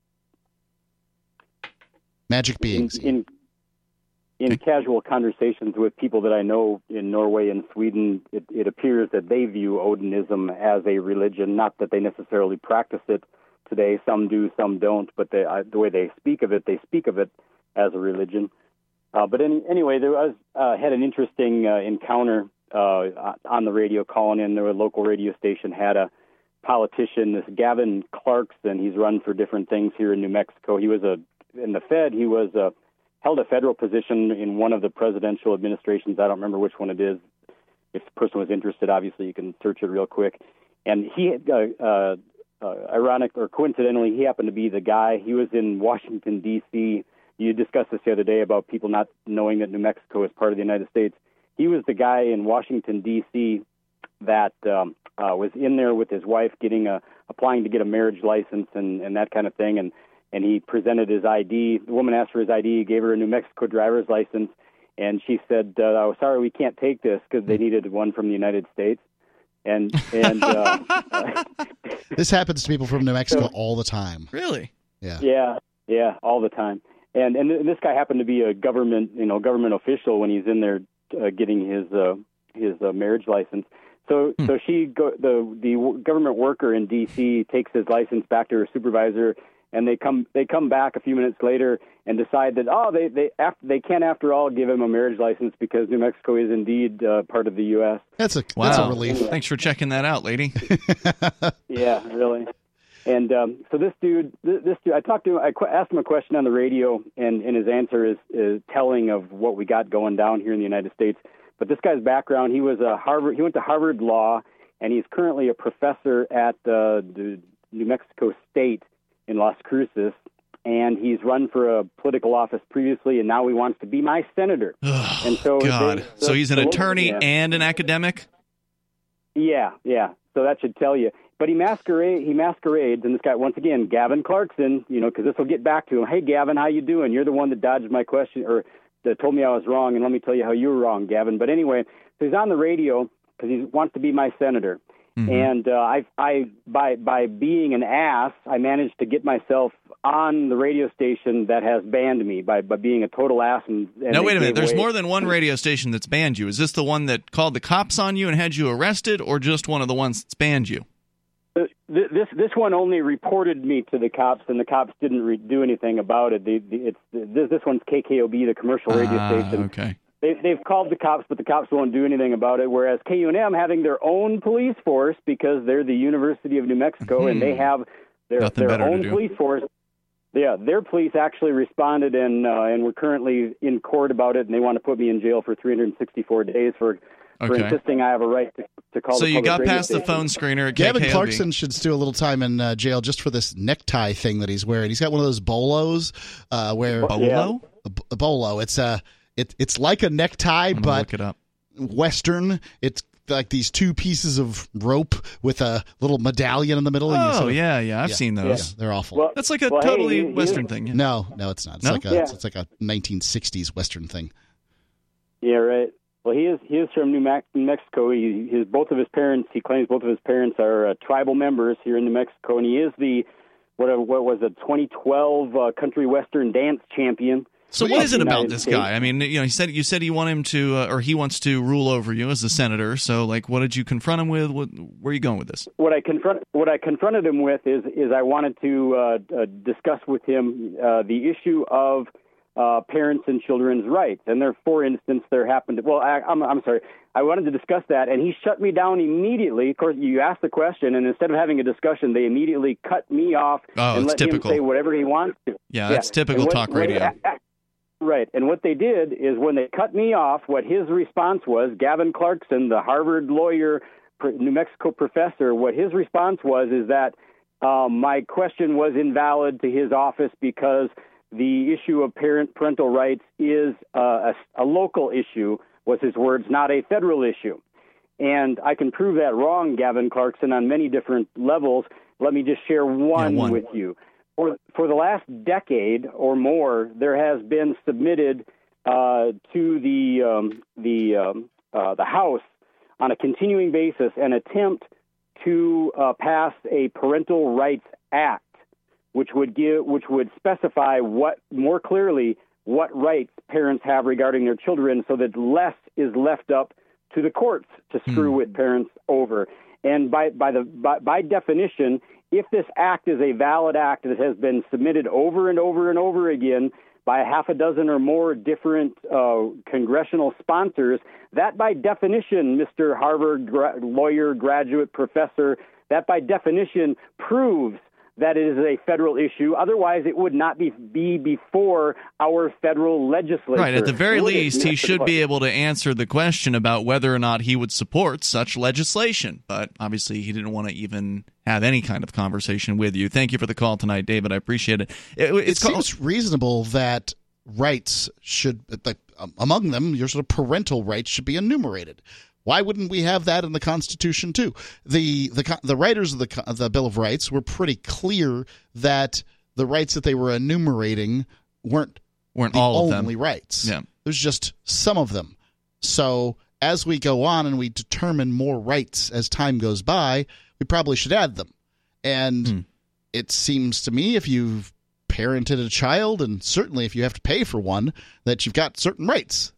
magic beings. In, in, in casual conversations with people that I know in Norway and Sweden, it, it appears that they view Odinism as a religion, not that they necessarily practice it today. Some do, some don't, but they, uh, the way they speak of it, they speak of it as a religion. Uh, but any, anyway, there was uh, had an interesting uh, encounter uh, on the radio calling in. The local radio station had a politician, this Gavin Clarkson. He's run for different things here in New Mexico. He was a in the Fed. He was a held a federal position in one of the presidential administrations. I don't remember which one it is. If the person was interested, obviously you can search it real quick. And he, uh, uh, uh, ironic or coincidentally, he happened to be the guy. He was in Washington, D C You discussed this the other day about people not knowing that New Mexico is part of the United States. He was the guy in Washington, D C that um, uh, was in there with his wife getting a, applying to get a marriage license and, and that kind of thing. And And he presented his I D. The woman asked for his I D. He gave her a New Mexico driver's license, and she said, uh, "Oh, sorry, we can't take this," because they needed one from the United States. And and uh, this happens to people from New Mexico so, all the time. Really? Yeah. Yeah, yeah, all the time. And and this guy happened to be a government, you know, government official when he's in there uh, getting his uh, his uh, marriage license. So hmm. so she go, the the government worker in D C takes his license back to her supervisor. And they come they come back a few minutes later and decide that oh they they after, they can after all give him a marriage license because New Mexico is indeed uh, part of the U S. That's a wow. that's a relief. Thanks for checking that out, lady. Yeah, really. And um, so this dude, this, this dude, I talked to him, I qu- asked him a question on the radio, and, and his answer is, is telling of what we got going down here in the United States. But this guy's background, he was a Harvard, he went to Harvard Law, and he's currently a professor at uh, the New Mexico State in Las Cruces, and he's run for a political office previously, and now he wants to be my senator. Oh, and so God. They, so, so he's an attorney yeah. and an academic? Yeah, yeah. So that should tell you. But he masquerade, he masquerades, and this guy, once again, Gavin Clarkson, you know, because this will get back to him. Hey, Gavin, how you doing? You're the one that dodged my question, or that told me I was wrong, and let me tell you how you were wrong, Gavin. But anyway, so he's on the radio because he wants to be my senator. Mm-hmm. And uh, I, I, by by being an ass, I managed to get myself on the radio station that has banned me by, by being a total ass. And, and now, wait a minute. There's way. more than one radio station that's banned you. Is this the one that called the cops on you and had you arrested, or just one of the ones that's banned you? This this one only reported me to the cops, and the cops didn't re- do anything about it. The, the, it's this, this one's K K O B, the commercial radio uh, station. Okay. They, they've called the cops, but the cops won't do anything about it, whereas K U N M having their own police force because they're the University of New Mexico, mm-hmm. and they have their, their own police force. Yeah, their police actually responded, and uh, and we're currently in court about it, and they want to put me in jail for three hundred sixty-four days for, for okay. insisting I have a right to, to call so the you got radio past station. the phone screener at Gavin K K O B. Clarkson should do a little time in uh, jail just for this necktie thing that he's wearing. He's got one of those bolos uh, where Bolo? Yeah, a, a bolo. It's a it, it's like a necktie, but look it up. Western. It's like these two pieces of rope with a little medallion in the middle. Oh, and you sort of, yeah, yeah. I've yeah, seen those. Yeah, they're awful. Well, That's like a well, totally hey, he, Western he, thing. Yeah. No, no, it's not. It's No? like a Yeah. it's, it's like a nineteen sixties Western thing. Yeah, right. Well, he is he is from New, Mac- New Mexico. He, his both of his parents. He claims both of his parents are uh, tribal members here in New Mexico, and he is the what what was a twenty twelve uh, country western dance champion. So what is it about United this States. guy? I mean, you know, he said you said you want him to, uh, or he wants to rule over you as a senator. So, like, what did you confront him with? What, where are you going with this? What I confront what I confronted him with is is I wanted to uh, uh, discuss with him uh, the issue of uh, parents and children's rights. And there, for instance, there happened to, well, I, I'm I'm sorry, I wanted to discuss that, and he shut me down immediately. Of course, you asked the question, and instead of having a discussion, they immediately cut me off oh, and let typical. him say whatever he wants to. Yeah, that's yeah. typical what, talk radio. What, Right, and what they did is when they cut me off, what his response was, Gavin Clarkson, the Harvard lawyer, New Mexico professor, what his response was is that um, my question was invalid to his office because the issue of parent parental rights is uh, a, a local issue, was his words, not a federal issue. And I can prove that wrong, Gavin Clarkson, on many different levels. Let me just share one, yeah, one. with you. For, for the last decade or more, there has been submitted uh, to the um, the um, uh, the House on a continuing basis an attempt to uh, pass a Parental Rights Act, which would give which would specify what more clearly what rights parents have regarding their children, so that less is left up to the courts to screw mm. with parents over. And by by the by, by definition, if this act is a valid act that has been submitted over and over and over again by a half a dozen or more different uh, congressional sponsors, that by definition, Mister Harvard gra- lawyer, graduate, professor, that by definition proves that it is a federal issue. Otherwise, it would not be, be before our federal legislature. Right. At the very Would least, it? he should be able to answer the question about whether or not he would support such legislation. But obviously, he didn't want to even have any kind of conversation with you. Thank you for the call tonight, David. I appreciate it. It, it it's seems called- reasonable that rights should, like among them, your sort of parental rights should be enumerated. Why wouldn't we have that in the Constitution too? The the the writers of the the Bill of Rights were pretty clear that the rights that they were enumerating weren't weren't the all of only them. rights. Yeah. There's just some of them. So as we go on and we determine more rights as time goes by, we probably should add them. And hmm. it seems to me, if you've parented a child, and certainly if you have to pay for one, that you've got certain rights.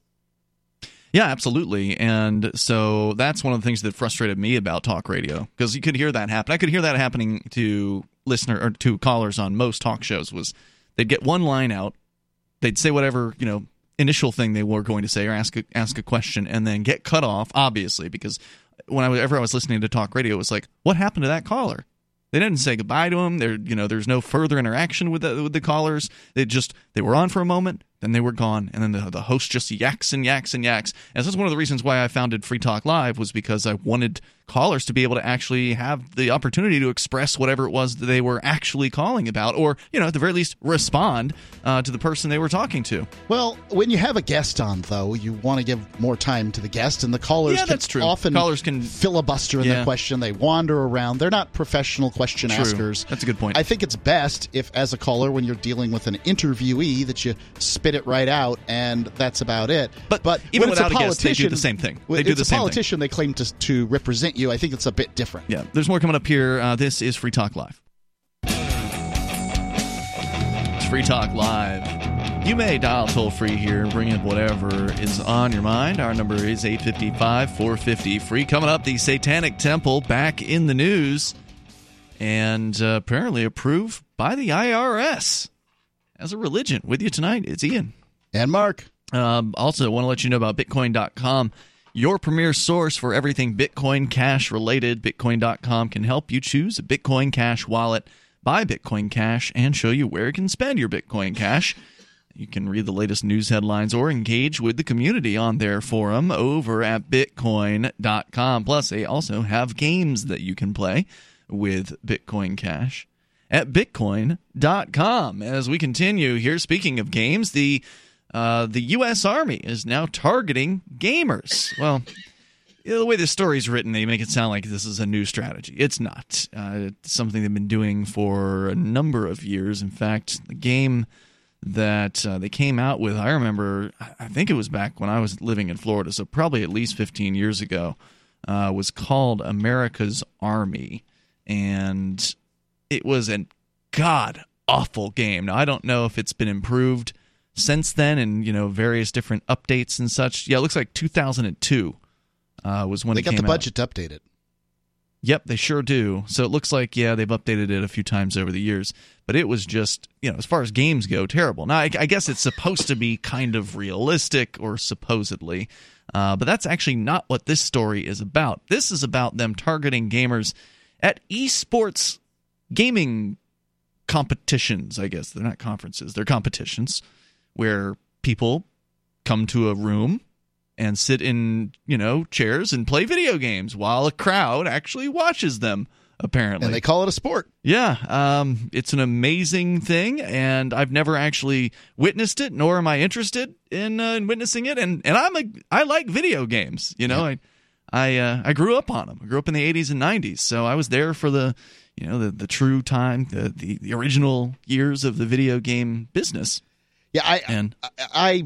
Yeah, absolutely. And so that's one of the things that frustrated me about talk radio, because you could hear that happen. I could hear that happening to listener or to callers on most talk shows. Was they'd get one line out, they'd say whatever, you know, initial thing they were going to say or ask a, ask a question, and then get cut off, obviously, because whenever I was listening to talk radio, it was like, what happened to that caller? They didn't say goodbye to them. There, you know, there's no further interaction with the with the callers. They just they were on for a moment, then they were gone, and then the, the host just yaks and yaks and yaks. And this is one of the reasons why I founded Free Talk Live, was because I wanted callers to be able to actually have the opportunity to express whatever it was that they were actually calling about, or, you know, at the very least respond uh, to the person they were talking to. Well, when you have a guest on, though, you want to give more time to the guest, and the callers Yeah, can that's true. often Callers can- filibuster in Yeah. their question. They wander around. They're not professional question True. askers. That's a good point. I think it's best if, as a caller, when you're dealing with an interviewee, that you spit it right out, and that's about it. But but even when it's a without a guest, they do politician, the same thing. when They do it's the a same thing. politician, they claim to to represent you. I think it's a bit different. Yeah, there's more coming up here. Uh, this is Free Talk Live. It's Free Talk Live. You may dial toll-free here and bring up whatever is on your mind. Our number is eight five five, four five zero, free. Coming up, the Satanic Temple back in the news, and uh, apparently approved by the I R S as a religion. With you tonight, it's Ian. And Mark. Um, also, want to let you know about Bitcoin dot com. Your premier source for everything Bitcoin Cash related. Bitcoin dot com can help you choose a Bitcoin Cash wallet, buy Bitcoin Cash, and show you where you can spend your Bitcoin Cash. You can read the latest news headlines or engage with the community on their forum over at Bitcoin dot com. Plus, they also have games that you can play with Bitcoin Cash at Bitcoin dot com. As we continue here, speaking of games, the Uh, the U S. Army is now targeting gamers. Well, you know, the way this story is written, they make it sound like this is a new strategy. It's not. Uh, it's something they've been doing for a number of years. In fact, the game that uh, they came out with, I remember, I think it was back when I was living in Florida, so probably at least fifteen years ago, uh, was called America's Army. And it was a god-awful game. Now, I don't know if it's been improved since then, and, you know, various different updates and such. Yeah, it looks like two thousand two uh, was when They it got came the budget to update it. Yep, they sure do. So it looks like, yeah, they've updated it a few times over the years. But it was just, you know, as far as games go, terrible. Now, I, I guess it's supposed to be kind of realistic, or supposedly. Uh, but that's actually not what this story is about. This is about them targeting gamers at esports gaming competitions, I guess. They're not conferences, they're competitions, where people come to a room and sit in, you know, chairs and play video games while a crowd actually watches them, apparently. And they call it a sport. Yeah, um, it's an amazing thing, and I've never actually witnessed it, nor am I interested in, uh, in witnessing it. And, and I'm a I like video games. You know, yeah. I I uh, I grew up on them. I grew up in the eighties and nineties, so I was there for the you know the, the true time, the, the the original years of the video game business. Yeah, I and I, I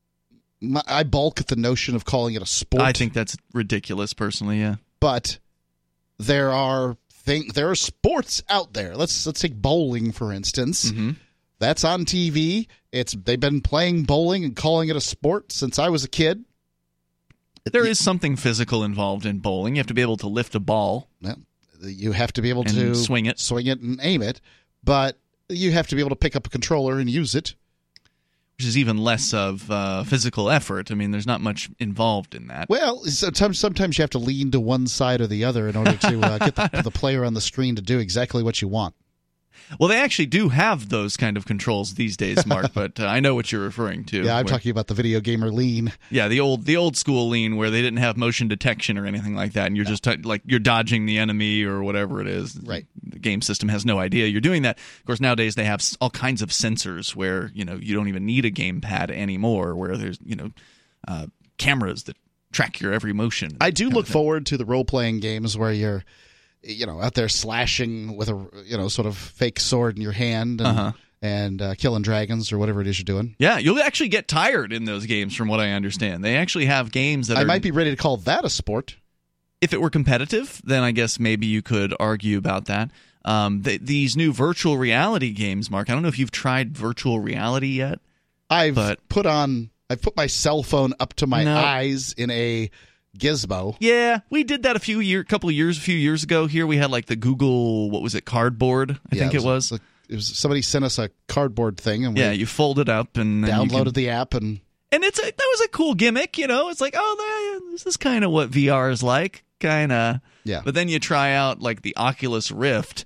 I balk at the notion of calling it a sport. I think that's ridiculous, personally. Yeah, but there are thing there are sports out there. Let's let's take bowling for instance. Mm-hmm. That's on T V. It's they've been playing bowling and calling it a sport since I was a kid. There is something physical involved in bowling. You have to be able to lift a ball. Well, you have to be able and to swing it, swing it, and aim it. But you have to be able to pick up a controller and use it. Which is even less of uh, physical effort. I mean, there's not much involved in that. Well, sometimes sometimes you have to lean to one side or the other in order to uh, get the, the player on the screen to do exactly what you want. Well, they actually do have those kind of controls these days, Mark, but uh, I know what you're referring to. Yeah, I'm where, talking about the video gamer lean. Yeah, the old the old school lean where they didn't have motion detection or anything like that, and you're no. just t- like you're dodging the enemy or whatever it is. Right. The game system has no idea you're doing that. Of course, nowadays they have all kinds of sensors where, you know, you don't even need a gamepad anymore, where there's, you know, uh, cameras that track your every motion. I do look forward to the role-playing games where you're you know, out there slashing with a, you know, sort of fake sword in your hand and, uh-huh. and uh, killing dragons or whatever it is you're doing. Yeah, you'll actually get tired in those games, from what I understand. They actually have games that I are, might be ready to call that a sport. If it were competitive, then I guess maybe you could argue about that. Um, th- these new virtual reality games, Mark, I don't know if you've tried virtual reality yet. I've but, put on, I've put my cell phone up to my no. eyes in a gizmo. Yeah, we did that a few year, couple of years, a few years ago. Here we had like the Google, what was it, Cardboard? I yeah, think it was. It was, a, it was somebody sent us a cardboard thing, and we yeah, you fold it up and then downloaded you can, the app, and and it's a, that was a cool gimmick. You know, it's like, oh, this is kind of what V R is like, kind of. Yeah. But then you try out like the Oculus Rift,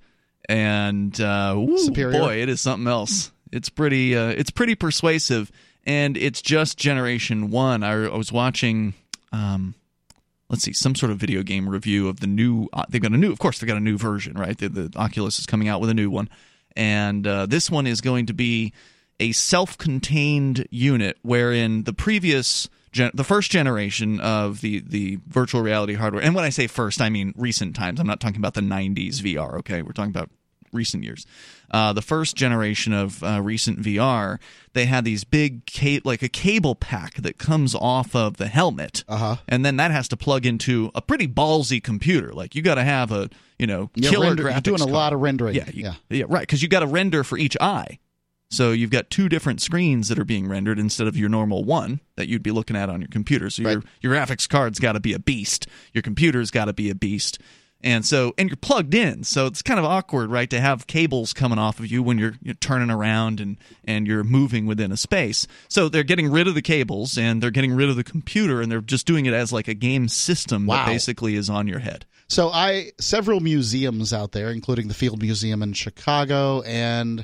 and uh, woo, Superior. boy, it is something else. It's pretty. Uh, it's pretty persuasive, and it's just generation one. I, I was watching. Um, let's see, some sort of video game review of the new. Uh, they've got a new. Of course, they've got a new version, right? The, the Oculus is coming out with a new one, and uh, this one is going to be a self-contained unit, wherein the previous. Gen- the first generation of the, the virtual reality hardware, and when I say first, I mean recent times. I'm not talking about the nineties V R, okay? We're talking about recent years. Uh, the first generation of uh, recent V R, they had these big, ca- like a cable pack that comes off of the helmet, uh-huh. and then that has to plug into a pretty ballsy computer. Like, you got to have a, you know, yeah, killer render- graphics You're doing a card. lot of rendering. Yeah, you, yeah. yeah, right, because you got to render for each eye. So you've got two different screens that are being rendered instead of your normal one that you'd be looking at on your computer. So right. your your graphics card's got to be a beast. Your computer's got to be a beast. And so and you're plugged in. So it's kind of awkward, right, to have cables coming off of you when you're, you're turning around and, and you're moving within a space. So they're getting rid of the cables and they're getting rid of the computer, and they're just doing it as like a game system wow. that basically is on your head. So I several museums out there, including the Field Museum in Chicago and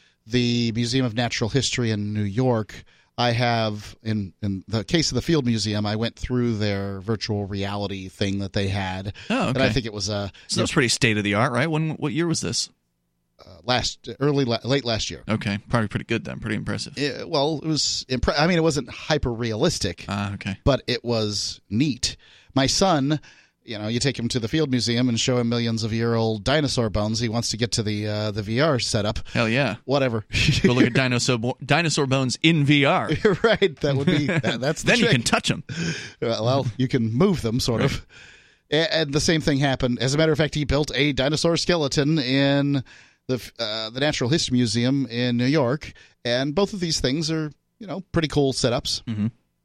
the Museum of Natural History in New York. I have, in, in the case of the Field Museum, I went through their virtual reality thing that they had. Oh, okay. And I think it was a. So that's pretty state of the art, right? When what year was this? Uh, last early late last year. Okay, probably pretty good then. Pretty impressive. It, well, it was. Impre- I mean, it wasn't hyper realistic. Ah, okay. But it was neat. My son. You know, you take him to the Field Museum and show him millions of year old dinosaur bones. He wants to get to the uh, the V R setup. Hell yeah! Whatever. Go look at dinosaur bo- dinosaur bones in V R. Right. That would be. That, that's the then trick. you can touch them. Well, you can move them, sort right. of. And the same thing happened. As a matter of fact, he built a dinosaur skeleton in the uh, the Natural History Museum in New York, and both of these things are, you know, pretty cool setups. Mm-hmm.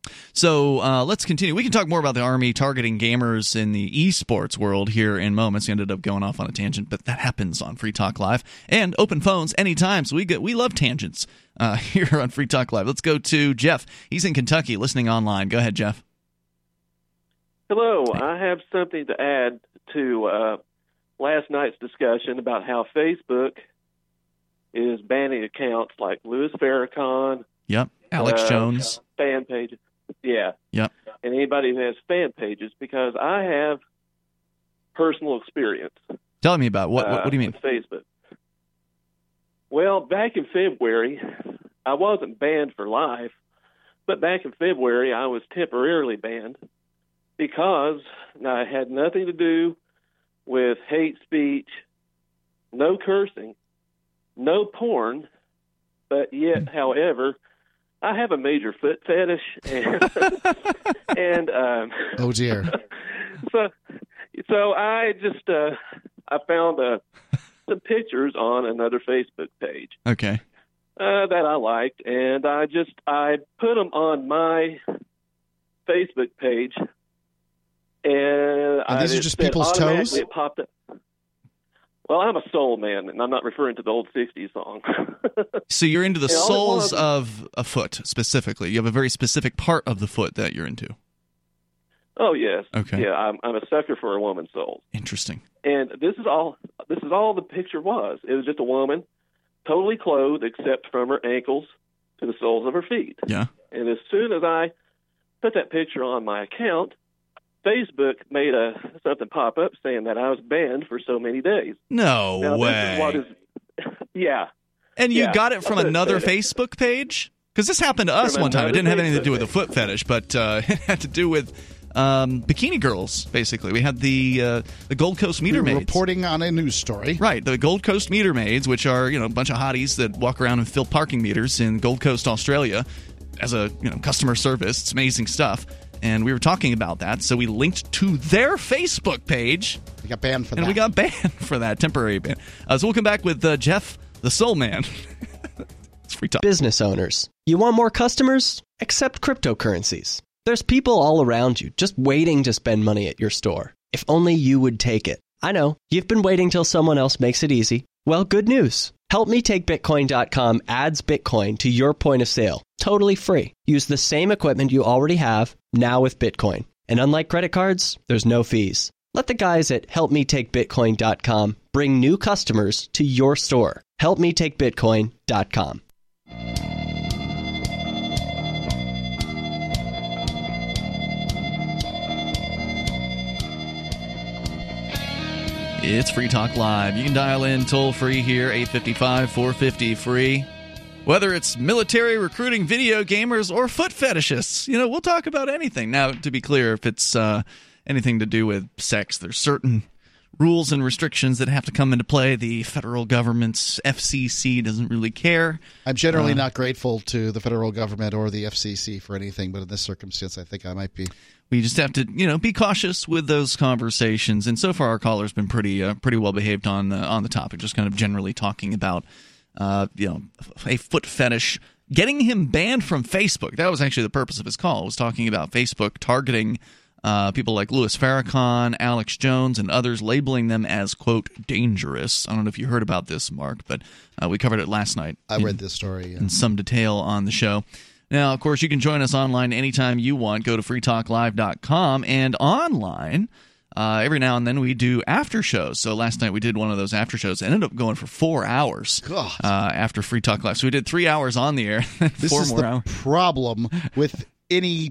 So uh, let's continue. We can talk more about the Army targeting gamers in the esports world here in moments. We ended up going off on a tangent, but that happens on Free Talk Live. And open phones anytime, so we get, we love tangents uh, here on Free Talk Live. Let's go to Jeff. He's in Kentucky listening online. Go ahead, Jeff. Hello. I have something to add to uh, last night's discussion about how Facebook is banning accounts like Louis Farrakhan. Yep. Alex uh, Jones. Fan pages. Yeah. Yep. And anybody who has fan pages, because I have personal experience. Tell me about what? What, what do you mean? Uh, with Facebook. Well, back in February, I wasn't banned for life, but back in February, I was temporarily banned because I had nothing to do with hate speech, no cursing, no porn, but yet, however, I have a major foot fetish, and, and um, oh dear. So, so I just uh, I found uh, some pictures on another Facebook page. Okay. Uh, that I liked, and I just I put them on my Facebook page, and, and I, these are just people's toes. It popped up. Well, I'm a soul man, and I'm not referring to the old sixties song. So you're into the Yeah, soles of a foot specifically. You have a very specific part of the foot that you're into. Oh yes. Okay. Yeah, I'm I'm a sucker for a woman's soul. Interesting. And this is all this is all the picture was. It was just a woman, totally clothed except from her ankles to the soles of her feet. Yeah. And as soon as I put that picture on my account, Facebook made a something pop up saying that I was banned for so many days. No now, way. This is what is, yeah. And you yeah. got it from another Facebook page? Because this happened to us From one time. It didn't have anything to do with a Facebook foot fetish, but uh, it had to do with um, bikini girls, basically. We had the uh, the Gold Coast Meter We were Maids. reporting on a news story. Right, the Gold Coast Meter Maids, which are, you know, a bunch of hotties that walk around and fill parking meters in Gold Coast, Australia as a, you know, customer service. It's amazing stuff. And we were talking about that, so we linked to their Facebook page. We got banned for and that. And we got banned for that, temporary ban. Uh, so we'll come back with uh, Jeff, the Soul Man. It's free talk. Business owners, you want more customers? Accept cryptocurrencies. There's people all around you just waiting to spend money at your store. If only you would take it. I know, you've been waiting till someone else makes it easy. Well, good news. Help Me Take Bitcoin dot com adds Bitcoin to your point of sale, totally free. Use the same equipment you already have, now with Bitcoin. And unlike credit cards, there's no fees. Let the guys at help me take bitcoin dot com bring new customers to your store. help me take bitcoin dot com. It's Free Talk Live. You can dial in toll-free here, eight five five, four five zero, free. Whether it's military recruiting video gamers or foot fetishists, you know, we'll talk about anything. Now, to be clear, if it's uh, anything to do with sex, there's certain rules and restrictions that have to come into play. The federal government's F C C doesn't really care. I'm generally uh, not grateful to the federal government or the F C C for anything, but in this circumstance, I think I might be. We just have to, you know, be cautious with those conversations. And so far, our caller's been pretty, uh, pretty well behaved on the on the topic. Just kind of generally talking about, uh, you know, a foot fetish, getting him banned from Facebook. That was actually the purpose of his call. It was talking about Facebook targeting uh, people like Louis Farrakhan, Alex Jones, and others, labeling them as, quote, dangerous. I don't know if you heard about this, Mark, but uh, we covered it last night. I in, read this story yeah. in some detail on the show. Now, of course, you can join us online anytime you want. Go to free talk live dot com, and online, uh, every now and then we do after shows. So last night we did one of those after shows. It ended up going for four hours uh, after Free Talk Live. So we did three hours on the air. This four is more the hours. problem with any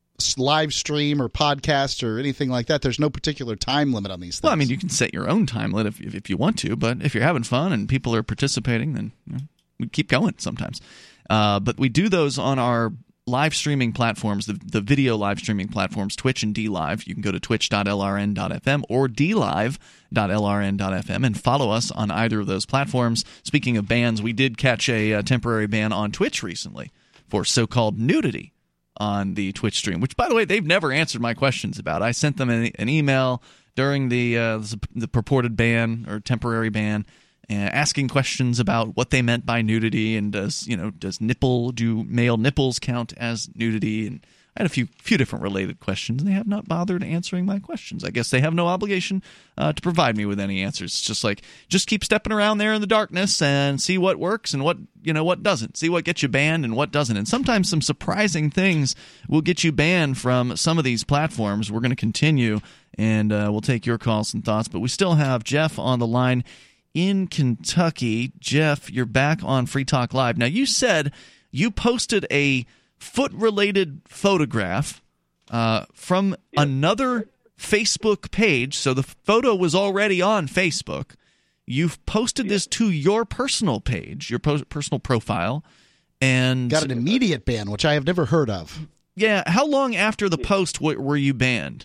live stream or podcast or anything like that. There's no particular time limit on these things. Well, I mean, you can set your own time limit if, if you want to, but if you're having fun and people are participating, then you know, we keep going sometimes. Uh, but we do those on our live streaming platforms, the, the video live streaming platforms, Twitch and DLive. You can go to twitch dot l r n dot f m or d live dot l r n dot f m and follow us on either of those platforms. Speaking of bans, we did catch a, a temporary ban on Twitch recently for so-called nudity on the Twitch stream, which, by the way, they've never answered my questions about. I sent them an, an email during the uh, the purported ban or temporary ban, uh, asking questions about what they meant by nudity, and does you know does nipple do male nipples count as nudity? And I had a few few different related questions, and they have not bothered answering my questions. I guess they have no obligation uh, to provide me with any answers. It's just like, just keep stepping around there in the darkness and see what works and what you know what doesn't. See what gets you banned and what doesn't. And sometimes some surprising things will get you banned from some of these platforms. We're going to continue, and uh, we'll take your calls and thoughts. But we still have Jeff on the line in Kentucky. Jeff, you're back on Free Talk Live. Now, you said you posted a foot-related photograph uh, from another Facebook page. So the photo was already on Facebook. You've posted this to your personal page, your po- personal profile, and got an immediate ban, which I have never heard of. Yeah, how long after the post w- were you banned?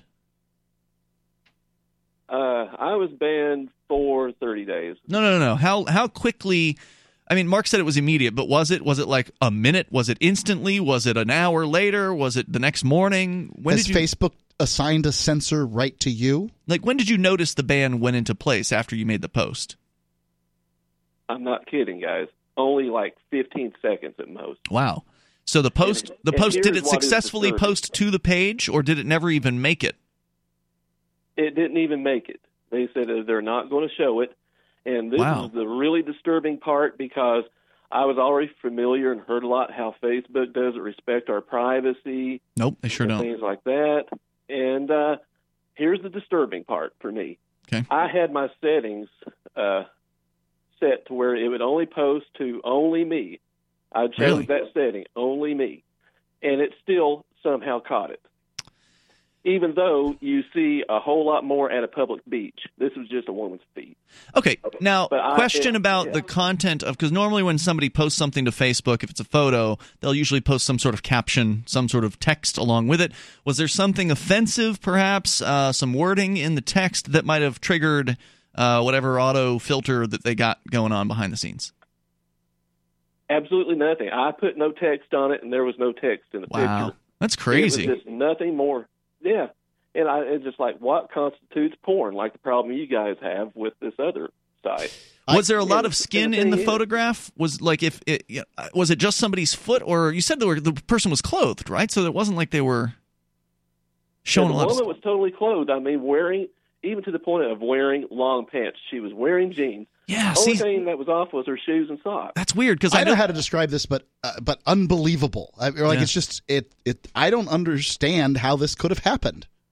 Uh, I was banned for thirty days. No, no, no, no. How how quickly? I mean, Mark said it was immediate, but was it? Was it like a minute? Was it instantly? Was it an hour later? Was it the next morning? When Has did you, Facebook assigned a censor right to you? Like, when did you notice the ban went into place after you made the post? I'm not kidding, guys. Only like fifteen seconds at most. Wow. So the post, And- the and post, did here's it what is successfully disturbing. post to the page, or did it never even make it? It didn't even make it. They said that they're not going to show it. And this Wow. is the really disturbing part, because I was already familiar and heard a lot how Facebook doesn't respect our privacy. Nope, they sure and don't. Things like that. And uh, here's the disturbing part for me. Okay. I had my settings uh, set to where it would only post to only me. I chose Really? that setting, only me. And it still somehow caught it. Even though you see a whole lot more at a public beach. This was just a woman's feet. Okay, now, But I- question it- about yeah. the content of, because normally when somebody posts something to Facebook, if it's a photo, they'll usually post some sort of caption, some sort of text along with it. Was there something offensive, perhaps, uh, some wording in the text that might have triggered uh, whatever auto filter that they got going on behind the scenes? Absolutely nothing. I put no text on it, and there was no text in the Wow, picture. that's crazy. It was just nothing more. Yeah. And I it's just like, what constitutes porn? Like the problem you guys have with this other site. Was there a lot and- of skin and the in the thing is- photograph? Was like if it yeah, was it just somebody's foot, or you said they were, the person was clothed, right? So it wasn't like they were showing Yeah, a the lot of. woman was totally clothed. I mean, wearing, even to the point of wearing long pants. She was wearing jeans. Yeah, The only see- thing that was off was her shoes and socks. That's weird, because I, I don't know know how to describe this, but uh, but unbelievable. I, or like Yeah. it's just it it. I don't understand how this could have happened.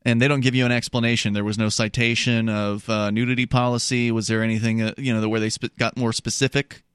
And they don't give you an explanation. There was no citation of uh, nudity policy. Was there anything, uh, you know, where they sp- got more specific?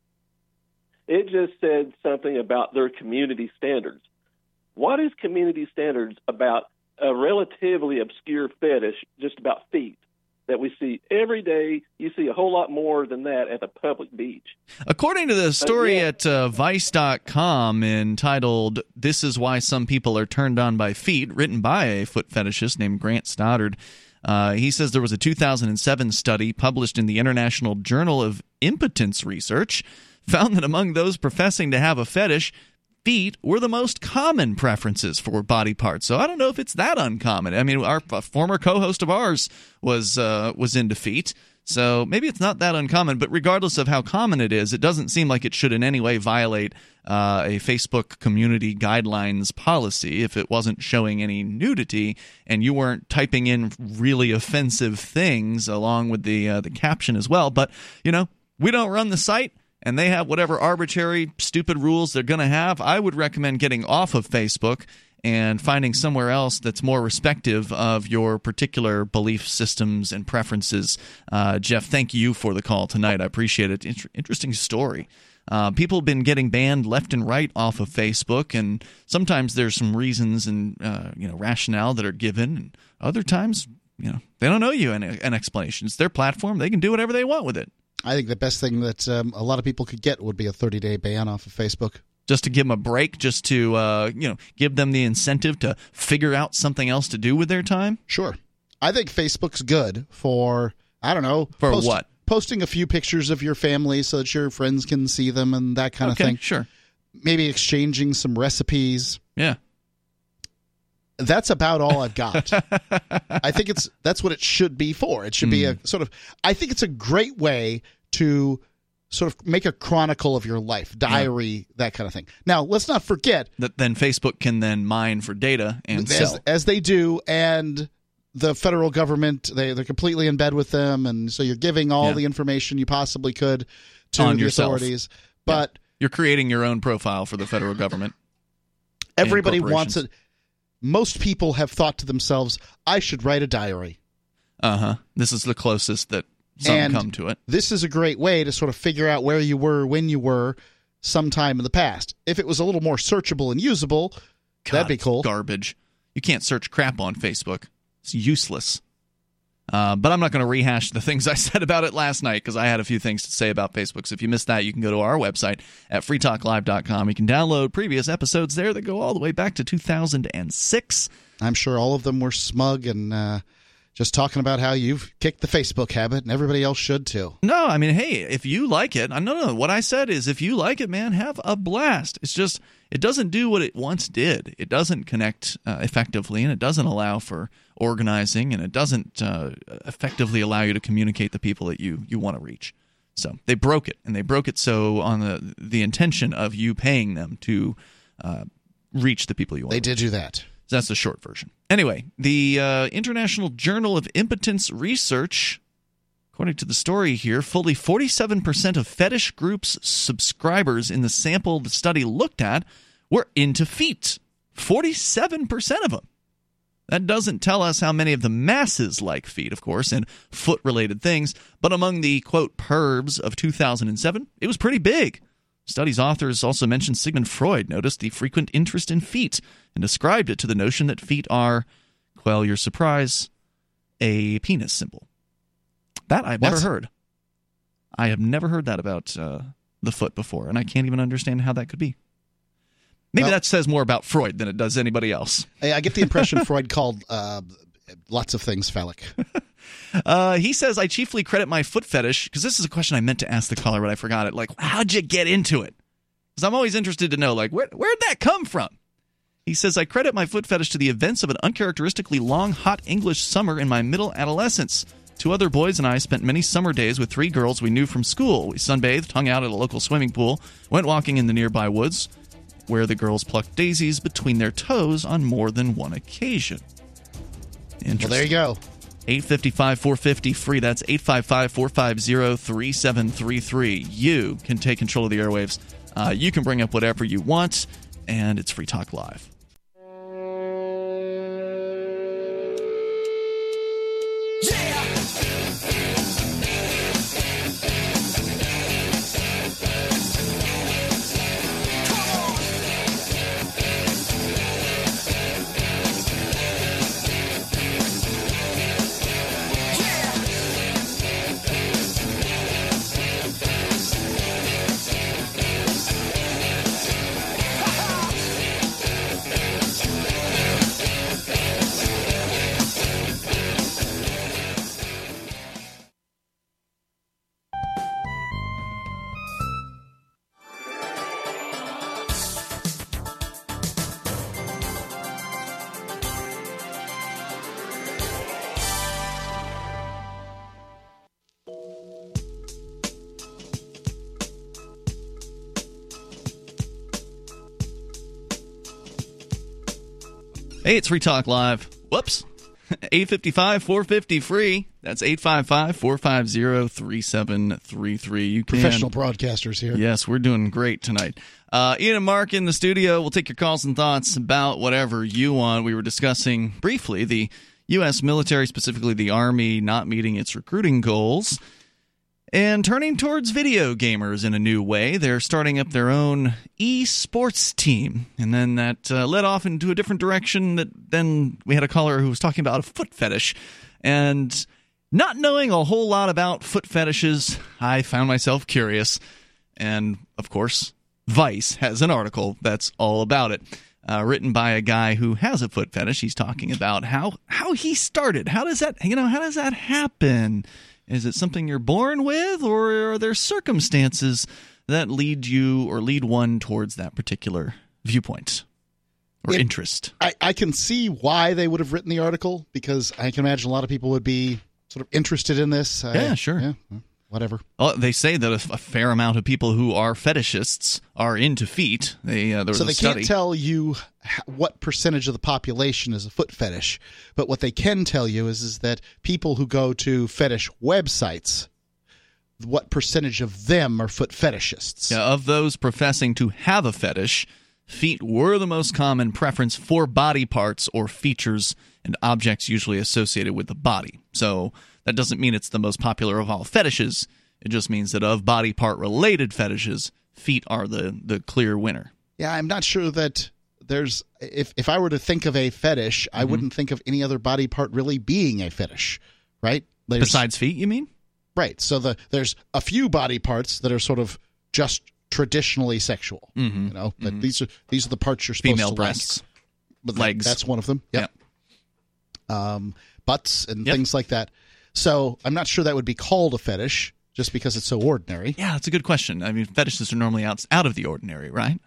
It just said something about their community standards. What is community standards about a relatively obscure fetish just about feet that we see every day? You see a whole lot more than that at the public beach. According to the story uh, yeah. at uh, Vice dot com entitled "This is Why Some People Are Turned On by Feet," written by a foot fetishist named Grant Stoddard, uh, he says there was a two thousand seven study published in the International Journal of Impotence Research found that among those professing to have a fetish, feet were the most common preferences for body parts. So I don't know if it's that uncommon. I mean, our a former co-host of ours was uh, was into feet, so maybe it's not that uncommon. But regardless of how common it is, it doesn't seem like it should in any way violate uh, a Facebook community guidelines policy if it wasn't showing any nudity and you weren't typing in really offensive things along with the uh, the caption as well. But you know, we don't run the site, and they have whatever arbitrary, stupid rules they're going to have. I would recommend getting off of Facebook and finding somewhere else that's more respective of your particular belief systems and preferences. Uh, Jeff, thank you for the call tonight. I appreciate it. Inter- interesting story. Uh, people have been getting banned left and right off of Facebook, and sometimes there's some reasons and uh, you know rationale that are given, and other times you know they don't know you an, an explanation. It's their platform; they can do whatever they want with it. I think the best thing that um, a lot of people could get would be a thirty-day ban off of Facebook. Just to give them a break, just to uh, you know, give them the incentive to figure out something else to do with their time? Sure. I think Facebook's good for, I don't know. For post, what? Posting a few pictures of your family so that your friends can see them and that kind okay, of thing. Sure. Maybe exchanging some recipes. Yeah. That's about all I've got. I think it's that's what it should be for. It should mm. be a sort of I think it's a great way to sort of make a chronicle of your life, diary, yeah. that kind of thing. Now, let's not forget that then Facebook can then mine for data and as, sell. As they do, and the federal government, they, they're completely in bed with them, and so you're giving all yeah. the information you possibly could to On the yourself. authorities. But yeah. You're creating your own profile for the federal government. Everybody wants it. Most people have thought to themselves, I should write a diary. Uh-huh. This is the closest that some and come to it. This is a great way to sort of figure out where you were, when you were, sometime in the past. If it was a little more searchable and usable, God, that'd be cool. Garbage. You can't search crap on Facebook. It's useless. Uh, but I'm not going to rehash the things I said about it last night because I had a few things to say about Facebook. So if you missed that, you can go to our website at free talk live dot com. You can download previous episodes there that go all the way back to two thousand six. I'm sure all of them were smug and uh, just talking about how you've kicked the Facebook habit, and everybody else should too. No, I mean, hey, if you like it, no, no, what I said is if you like it, man, have a blast. It's just, it doesn't do what it once did. It doesn't connect uh, effectively, and it doesn't allow for organizing, and it doesn't uh, effectively allow you to communicate the people that you, you want to reach. So they broke it, and they broke it so on the the intention of you paying them to uh, reach the people you want They to reach. did do that. So that's the short version. Anyway, the uh, International Journal of Impotence Research, according to the story here, fully forty-seven percent of fetish groups' subscribers in the sample the study looked at were into feet. forty-seven percent of them. That doesn't tell us how many of the masses like feet, of course, and foot-related things, but among the, quote, pervs of two thousand seven, it was pretty big. Study's authors also mentioned Sigmund Freud noticed the frequent interest in feet and described it to the notion that feet are, quell your surprise, a penis symbol. That I've What? never heard. I have never heard that about uh, the foot before, and I can't even understand how that could be. Maybe Well, that says more about Freud than it does anybody else. I I get the impression Freud called uh, lots of things phallic. Uh, he says, I chiefly credit my foot fetish, because this is a question I meant to ask the caller, but I forgot it. Like, how'd you get into it? Because I'm always interested to know, like, where, where'd that come from? He says, I credit my foot fetish to the events of an uncharacteristically long, hot English summer in my middle adolescence. Two other boys and I spent many summer days with three girls we knew from school. We sunbathed, hung out at a local swimming pool, went walking in the nearby woods, where the girls plucked daisies between their toes on more than one occasion. Interesting. Well, there you go. eight five five, four five zero, free. That's eight five five, four five zero, three seven three three. You can take control of the airwaves. Uh, you can bring up whatever you want, and it's Free Talk Live. Hey, it's Free Talk Live. Whoops. eight five five, four five zero, free. That's eight five five, four five zero, three seven three three. You can. Professional broadcasters here. Yes, we're doing great tonight. Uh, Ian and Mark in the studio. We'll take your calls and thoughts about whatever you want. We were discussing briefly the U S military, specifically the Army, not meeting its recruiting goals and turning towards video gamers in a new way. They're starting up their own e-sports team. And then that uh, led off into a different direction. That then we had a caller who was talking about a foot fetish. And not knowing a whole lot about foot fetishes, I found myself curious. And, of course, Vice has an article that's all about it, uh, written by a guy who has a foot fetish. He's talking about how, how he started. How does that, you know, how does that happen? Is it something you're born with, or are there circumstances that lead you or lead one towards that particular viewpoint or it, interest? I, I can see why they would have written the article, because I can imagine a lot of people would be sort of interested in this. Yeah, I, sure. Yeah, whatever. Well, they say that a, a fair amount of people who are fetishists are into feet. They, uh, so they study. can't tell you what percentage of the population is a foot fetish, but what they can tell you is, is that people who go to fetish websites, what percentage of them are foot fetishists? Yeah, of those professing to have a fetish, feet were the most common preference for body parts or features and objects usually associated with the body. So that doesn't mean it's the most popular of all fetishes. It just means that of body part related fetishes, feet are the, the clear winner. Yeah, I'm not sure that there's if if I were to think of a fetish, mm-hmm. I wouldn't think of any other body part really being a fetish, right? There's, Besides feet, you mean? Right. So the there's a few body parts that are sort of just traditionally sexual. Mm-hmm. You know, but mm-hmm. these are these are the parts you're supposed Female to breasts, like. But legs. That's one of them. Yep. yep. Um, butts and yep. things like that. So I'm not sure that would be called a fetish just because it's so ordinary. Yeah, that's a good question. I mean, fetishes are normally out out of the ordinary, right?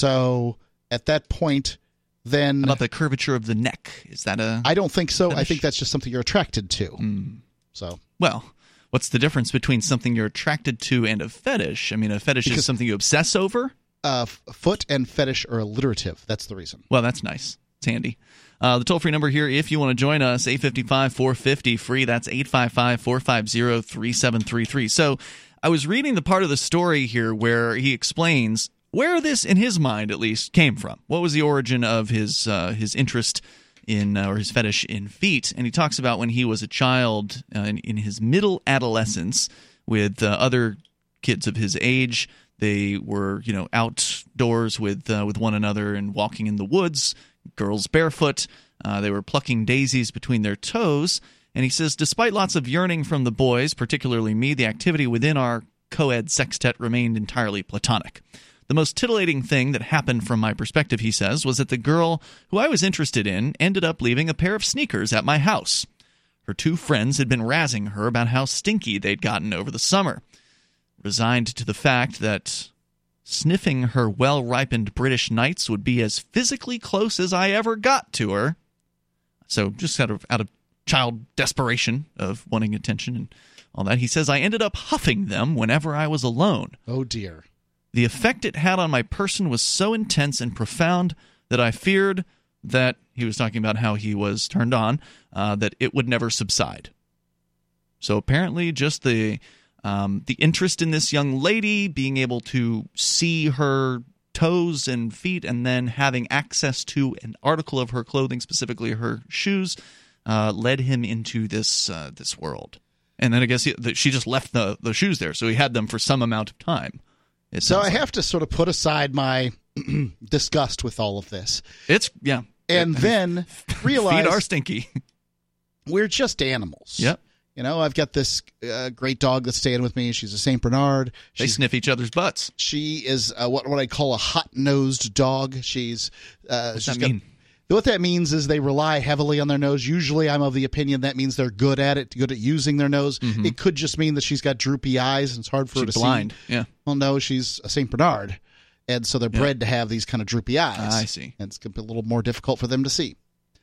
So at that point, then how about the curvature of the neck? Is that a? I don't think so. fetish? I think that's just something you're attracted to. Mm. So well. What's the difference between something you're attracted to and a fetish? I mean, a fetish because, is something you obsess over? Uh, foot and fetish are alliterative. That's the reason. Well, that's nice. It's handy. Uh, the toll-free number here, if you want to join us, eight five five, four five zero, free. That's eight five five, four five zero, three seven three three. So I was reading the part of the story here where he explains where this, in his mind at least, came from. What was the origin of his uh, his interest in uh, or his fetish in feet, and he talks about when he was a child uh, in, in his middle adolescence with uh, other kids of his age. They were, you know, outdoors with uh, with one another and walking in the woods, girls barefoot. Uh, they were plucking daisies between their toes, and he says, despite lots of yearning from the boys, particularly me, the activity within our co-ed sextet remained entirely platonic. The most titillating thing that happened from my perspective, he says, was that the girl who I was interested in ended up leaving a pair of sneakers at my house. Her two friends had been razzing her about how stinky they'd gotten over the summer. Resigned to the fact that sniffing her well-ripened British nights would be as physically close as I ever got to her. So just out of, out of child desperation of wanting attention and all that, he says, I ended up huffing them whenever I was alone. Oh, dear. The effect it had on my person was so intense and profound that I feared that, he was talking about how he was turned on, uh, that it would never subside. So apparently just the um, the interest in this young lady, being able to see her toes and feet and then having access to an article of her clothing, specifically her shoes, uh, led him into this uh, this world. And then I guess he, the, she just left the, the shoes there, so he had them for some amount of time. So I like. have to sort of put aside my disgust with all of this. It's, yeah. And then realize... Feet are stinky. We're just animals. Yep. You know, I've got this uh, great dog that's staying with me. She's a Saint Bernard. They She's, sniff each other's butts. She is uh, what what I call a hot-nosed dog. She's... Uh, What's she's that got, mean? What that means is they rely heavily on their nose. Usually I'm of the opinion that means they're good at it, good at using their nose. Mm-hmm. It could just mean that she's got droopy eyes and it's hard for she's her to blind. see. Blind, yeah. Well, no, she's a Saint Bernard. And so they're yeah. bred to have these kind of droopy eyes. Ah, I see. And it's a little more difficult for them to see.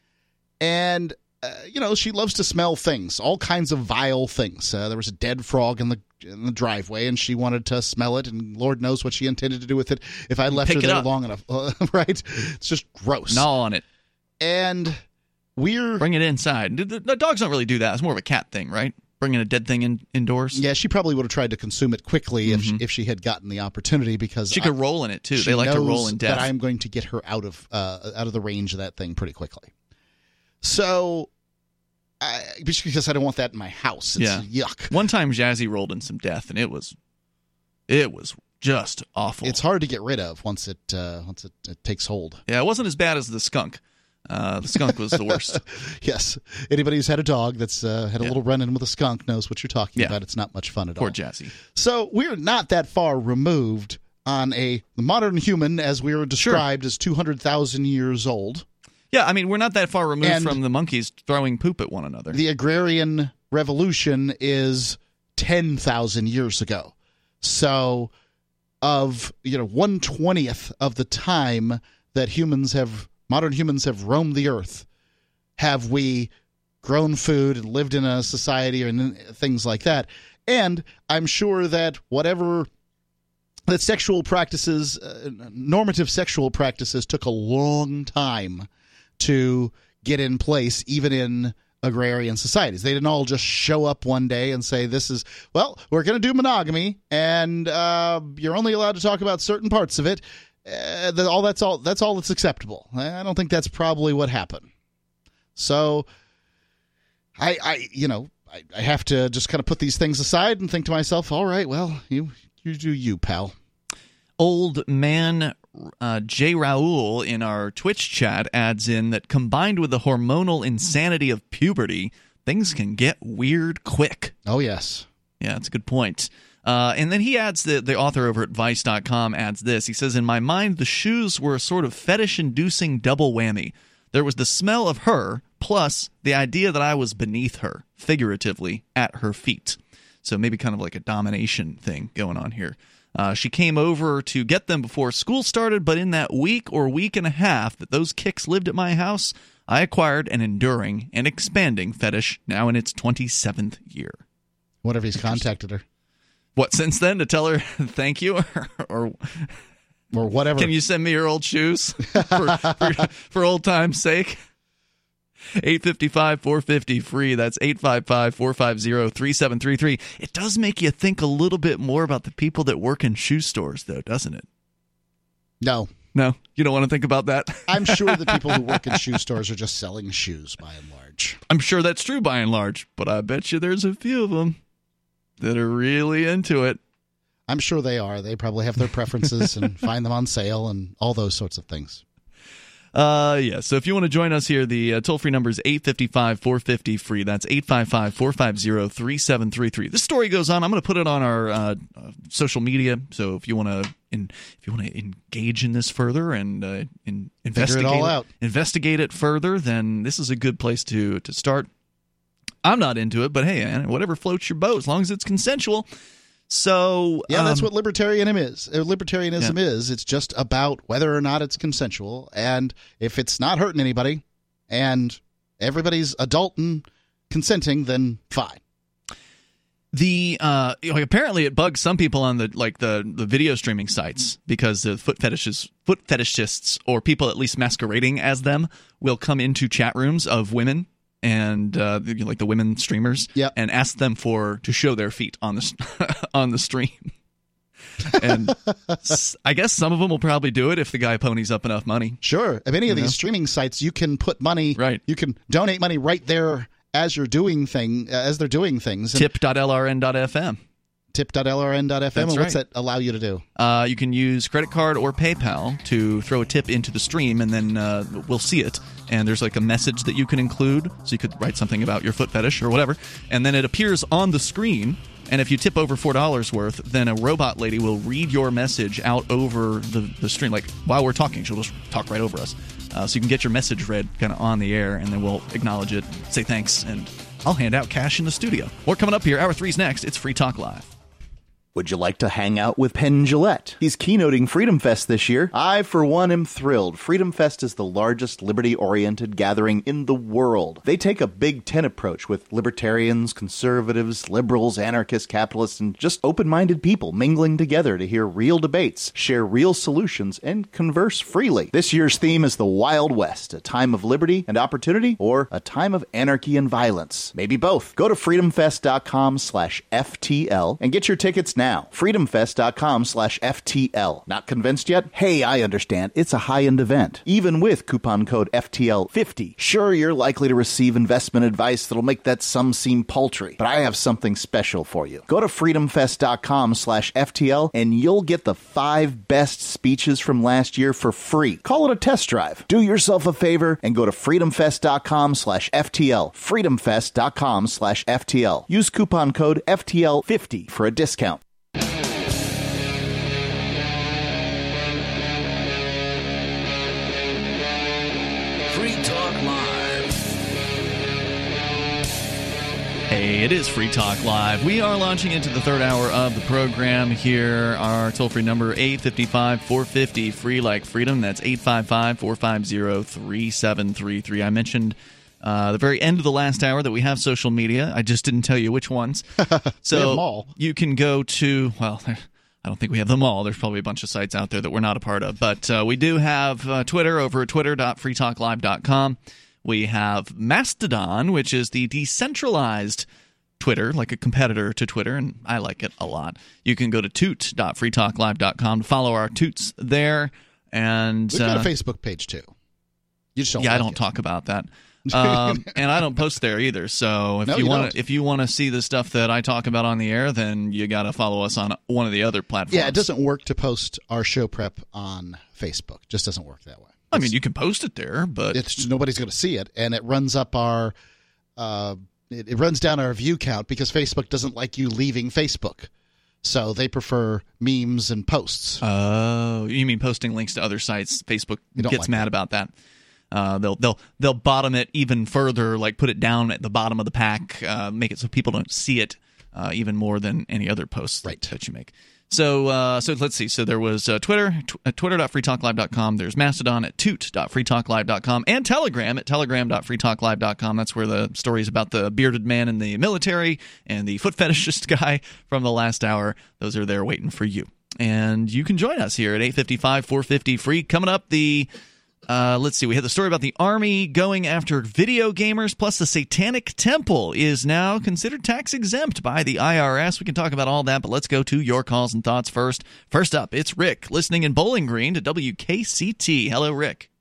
And, uh, you know, she loves to smell things, all kinds of vile things. Uh, there was a dead frog in the in the driveway, and she wanted to smell it, and Lord knows what she intended to do with it if I left Pick her there up. long enough. Uh, right? It's just gross. Gnaw on it. and we're bring it inside. The, the dogs don't really do that. It's more of a cat thing, right? Bringing a dead thing in, indoors. Yeah, she probably would have tried to consume it quickly mm-hmm. if she, if she had gotten the opportunity, because she could I, roll in it too. They like to roll in death. That I'm going to get her out of uh, out of the range of that thing pretty quickly. So, I, because I don't want that in my house. It's yeah, yuck. One time, Jazzy rolled in some death, and it was, it was just awful. It's hard to get rid of once it uh, once it, it takes hold. Yeah, it wasn't as bad as the skunk. Uh, the skunk was the worst. Yes. Anybody who's had a dog that's uh, had a yeah. little run-in with a skunk knows what you're talking yeah. about. It's not much fun at Poor all. Poor Jazzy. So we're not that far removed on a modern human, as we were described, sure. as two hundred thousand years old. Yeah, I mean, we're not that far removed and from the monkeys throwing poop at one another. The agrarian revolution is ten thousand years ago. So of, you know, one twentieth of the time that humans have modern humans have roamed the earth, have we grown food and lived in a society or things like that. And I'm sure that whatever that sexual practices, uh, normative sexual practices, took a long time to get in place, even in agrarian societies. They didn't all just show up one day and say, this is, well, we're going to do monogamy, and uh, you're only allowed to talk about certain parts of it. Uh, the, all that's all that's all that's acceptable. I don't think that's probably what happened. So, I, I you know, I, I have to just kind of put these things aside and think to myself, all right, well, you you do you, pal. Old man uh, J. Raoul in our Twitch chat adds in that combined with the hormonal insanity of puberty, things can get weird quick. Oh, yes. Yeah, that's a good point. Uh, and then he adds, the, the author over at Vice dot com adds this. He says, in my mind, the shoes were a sort of fetish-inducing double whammy. There was the smell of her, plus the idea that I was beneath her, figuratively, at her feet. So maybe kind of like a domination thing going on here. Uh, she came over to get them before school started, but in that week or week and a half that those kicks lived at my house, I acquired an enduring and expanding fetish, now in its twenty-seventh year. What if he's contacted her? What, since then, to tell her thank you? or, or or whatever. Can you send me your old shoes for, for, for old time's sake? eight five five, four five zero, free. That's eight five five, four five zero, three seven three three. It does make you think a little bit more about the people that work in shoe stores, though, doesn't it? No. No? You don't want to think about that? I'm sure the people who work in shoe stores are just selling shoes, by and large. I'm sure that's true, by and large. But I bet you there's a few of them that are really into it. I'm sure they are. They probably have their preferences and find them on sale and all those sorts of things. Uh, yeah, so if you want to join us here, the uh, toll-free number is eight five five, four five zero, free. That's eight five five, four five zero, three seven three three. This story goes on. I'm going to put it on our uh, uh, social media, so if you want to in, if you want to engage in this further and uh, in, investigate Figure it all out. investigate it further, then this is a good place to, to start. I'm not into it, but hey, man, whatever floats your boat, as long as it's consensual. So yeah, that's um, what libertarianism is. Libertarianism yeah. is. It's just about whether or not it's consensual, and if it's not hurting anybody, and everybody's adult and consenting, then fine. The uh, you know, apparently it bugs some people on the like the, the video streaming sites because the foot fetishes, foot fetishists, or people at least masquerading as them, will come into chat rooms of women and uh, like the women streamers, yep. and ask them for to show their feet on the on the stream. And I guess some of them will probably do it if the guy ponies up enough money. Sure, at any you of know? these streaming sites, you can put money. Right, you can donate money right there as you're doing thing as they're doing things. tip dot L R N dot F M. tip dot L R N dot F M. That's and what's right. that allow you to do? Uh, you can use credit card or PayPal to throw a tip into the stream, and then uh, we'll see it. And there's like a message that you can include, so you could write something about your foot fetish or whatever, and then it appears on the screen. And if you tip over four dollars worth, then a robot lady will read your message out over the, the stream. Like, while we're talking, she'll just talk right over us. Uh, so you can get your message read kind of on the air, and then we'll acknowledge it, say thanks, and I'll hand out cash in the studio. More coming up here. Hour three's next. It's Free Talk Live. Would you like to hang out with Penn Jillette? He's keynoting Freedom Fest this year. I, for one, am thrilled. Freedom Fest is the largest liberty-oriented gathering in the world. They take a Big Ten approach with libertarians, conservatives, liberals, anarchists, capitalists, and just open-minded people mingling together to hear real debates, share real solutions, and converse freely. This year's theme is the Wild West, a time of liberty and opportunity, or a time of anarchy and violence. Maybe both. Go to freedomfest.com slash FTL and get your tickets now. freedomfest.com slash FTL. Not convinced yet? Hey, I understand. It's a high-end event. Even with coupon code F T L fifty. Sure, you're likely to receive investment advice that'll make that sum seem paltry, but I have something special for you. Go to freedomfest.com slash FTL and you'll get the five best speeches from last year for free. Call it a test drive. Do yourself a favor and go to freedomfest.com slash FTL. freedomfest.com slash FTL. Use coupon code F T L fifty for a discount. Free Talk Live. Hey, it is Free Talk Live. We are launching into the third hour of the program here. Our toll-free number, eight five five, four five zero, free like freedom. That's eight five five, four five zero, three seven three three. I mentioned uh, the very end of the last hour that we have social media. I just didn't tell you which ones. So We have them all. You can go to, well, I don't think we have them all. There's probably a bunch of sites out there that we're not a part of. But uh, we do have uh, Twitter over at twitter dot free talk live dot com. We have Mastodon, which is the decentralized Twitter, like a competitor to Twitter, and I like it a lot. You can go to toot dot free talk live dot com to follow our toots there. And We've got uh, a Facebook page, too. You just don't yeah, like I don't it. talk about that. um, and I don't post there either. So if No, you, you want don't. to, if you want to see the stuff that I talk about on the air, then you got to follow us on one of the other platforms. Yeah, it doesn't work to post our show prep on Facebook. Just doesn't work that way. I mean, you can post it there, but It's nobody's going to see it, and it runs up our, uh, it, it runs down our view count because Facebook doesn't like you leaving Facebook, so they prefer memes and posts. Oh, you mean posting links to other sites? Facebook You don't gets like mad that. about that. Uh, they'll they'll they'll bottom it even further, like put it down at the bottom of the pack, uh, make it so people don't see it uh, even more than any other posts Right. that you make. So uh, so let's see. So there was uh, Twitter, tw- uh, twitter dot free talk live dot com. There's Mastodon at toot dot free talk live dot com and Telegram at telegram dot free talk live dot com. That's where the stories about the bearded man in the military and the foot fetishist guy from the last hour, those are there waiting for you. And you can join us here at eight five five, four five zero, free. Coming up, the Uh, let's see. We had the story about the Army going after video gamers, plus the Satanic Temple is now considered tax exempt by the I R S. We can talk about all that, but let's go to your calls and thoughts first. First up, it's Rick, listening in Bowling Green to W K C T. Hello, Rick.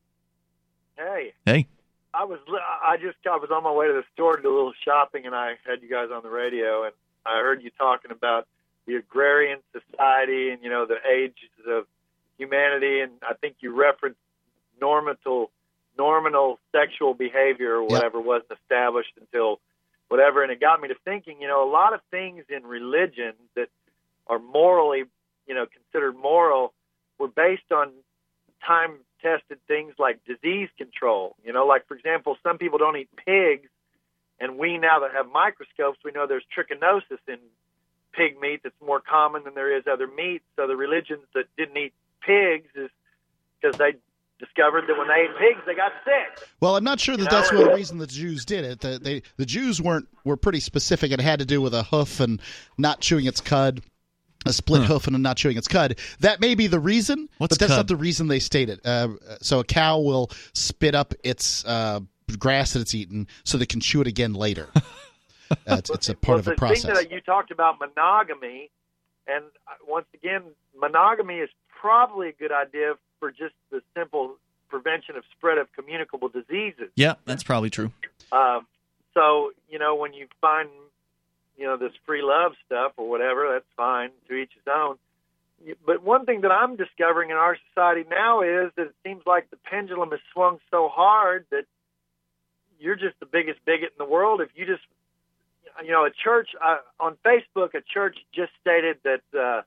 Hey, Hey. I was I just I was on my way to the store to do a little shopping, and I had you guys on the radio, and I heard you talking about the agrarian society and you know the ages of humanity, and I think you referenced normative, normal sexual behavior or whatever wasn't established until whatever, and it got me to thinking, you know, a lot of things in religion that are morally, you know, considered moral were based on time-tested things like disease control. You know, like, for example, some people don't eat pigs, and we now that have microscopes, we know there's trichinosis in pig meat that's more common than there is other meat. So the religions that didn't eat pigs is because they discovered that when they ate pigs, they got sick. Well, I'm not sure that You that's know? the reason the Jews did it. The, they, the Jews weren't were pretty specific. It had to do with a hoof and not chewing its cud, a split Huh. hoof and not chewing its cud. That may be the reason, What's but that's cud? not the reason they stated. Uh, so a cow will spit up its uh, grass that it's eaten so they can chew it again later. uh, it's, it's a part well, of a the process. thing that you talked about monogamy, and once again, monogamy is probably a good idea for just the simple prevention of spread of communicable diseases. Yeah, that's probably true. Um, so, you know, when you find, you know, this free love stuff or whatever, that's fine, to each his own. But one thing that I'm discovering in our society now is that it seems like the pendulum has swung so hard that you're just the biggest bigot in the world. If you just, you know, a church, uh, on Facebook, a church just stated that, uh,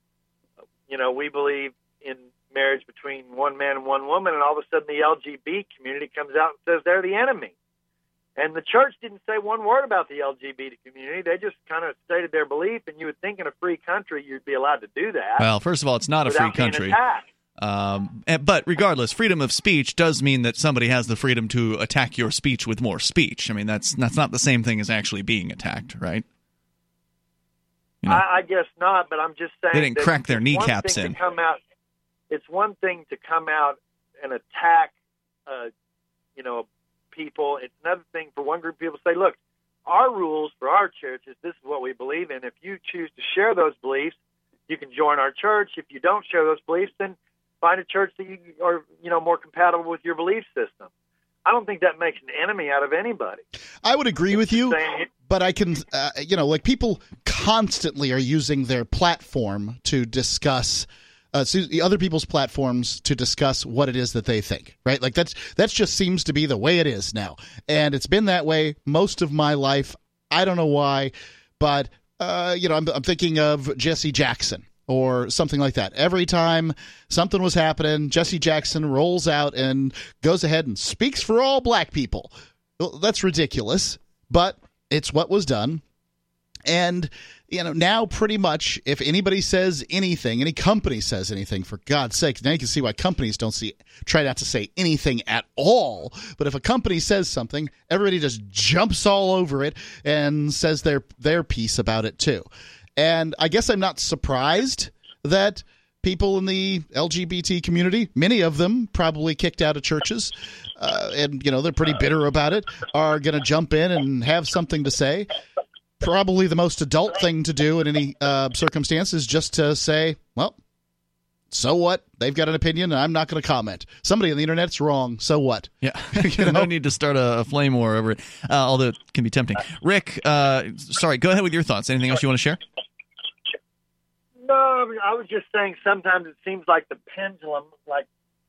you know, we believe in marriage between one man and one woman, and all of a sudden the L G B T community comes out and says they're the enemy. And the church didn't say one word about the L G B T community. They just kind of stated their belief, and you would think in a free country you'd be allowed to do that. Well, first of all, it's not a free country. Um, but regardless, freedom of speech does mean that somebody has the freedom to attack your speech with more speech. I mean, that's that's not the same thing as actually being attacked, right? You know, I, I guess not, but I'm just saying they didn't that crack their it's kneecaps one thing in. To come out, it's one thing to come out and attack, uh, you know, people. It's another thing for one group of people to say, look, our rules for our church is this is what we believe in. If you choose to share those beliefs, you can join our church. If you don't share those beliefs, then find a church that you are, you know, more compatible with your belief system. I don't think that makes an enemy out of anybody. I would agree with you, but I can, uh, you know, like people constantly are using their platform to discuss uh, other people's platforms to discuss what it is that they think, right? Like that's that just seems to be the way it is now, and it's been that way most of my life. I don't know why, but uh, you know, I'm, I'm thinking of Jesse Jackson or something like that. Every time something was happening, Jesse Jackson rolls out and goes ahead and speaks for all black people. Well, that's ridiculous, but it's what was done. And, you know, now pretty much if anybody says anything, any company says anything, for God's sake, now you can see why companies don't see try not to say anything at all. But if a company says something, everybody just jumps all over it and says their their piece about it too. And I guess I'm not surprised that people in the L G B T community, many of them probably kicked out of churches, uh, and, you know, they're pretty bitter about it, are going to jump in and have something to say. Probably the most adult thing to do in any uh, circumstance is just to say, well, so what? They've got an opinion, and I'm not going to comment. Somebody on the internet's wrong. So what? Yeah. You know? No need to start a, a flame war over it, uh, although it can be tempting. Rick, uh, sorry, go ahead with your thoughts. Anything else you want to share? No, I, mean, I was just saying sometimes it seems like the pendulum like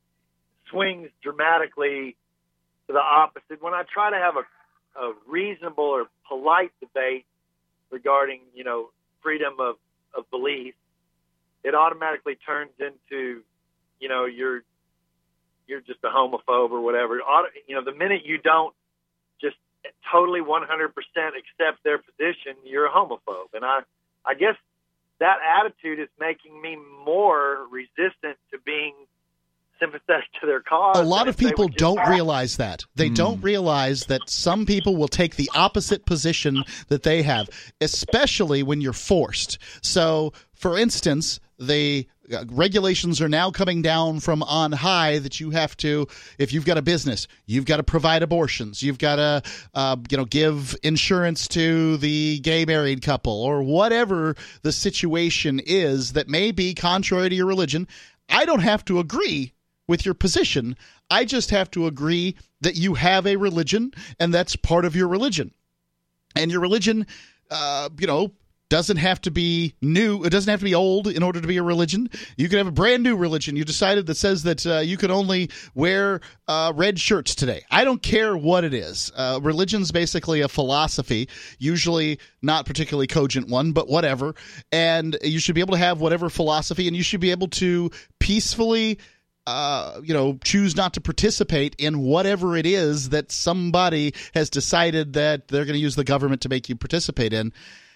swings dramatically to the opposite. When I try to have a, a reasonable or polite debate regarding, you know, freedom of, of belief, it automatically turns into, you know, you're you're just a homophobe or whatever. You know, the minute you don't just totally one hundred percent accept their position, you're a homophobe. And I, I guess that attitude is making me more resistant to being sympathetic to their cause. A lot of people don't realize that. They mm. don't realize that some people will take the opposite position that they have, especially when you're forced. So, for instance, the uh, regulations are now coming down from on high that you have to, if you've got a business, you've got to provide abortions, you've got to, uh, you know, give insurance to the gay married couple, or whatever the situation is that may be contrary to your religion. I don't have to agree with your position. I just have to agree that you have a religion, and that's part of your religion. And your religion, uh, you know, doesn't have to be new. It doesn't have to be old in order to be a religion. You can have a brand new religion you decided that says that uh, you can only wear uh, red shirts today. I don't care what it is. Uh, religion's basically a philosophy, usually not particularly cogent one, but whatever. And you should be able to have whatever philosophy, and you should be able to peacefully Uh, you know, choose not to participate in whatever it is that somebody has decided that they're going to use the government to make you participate in.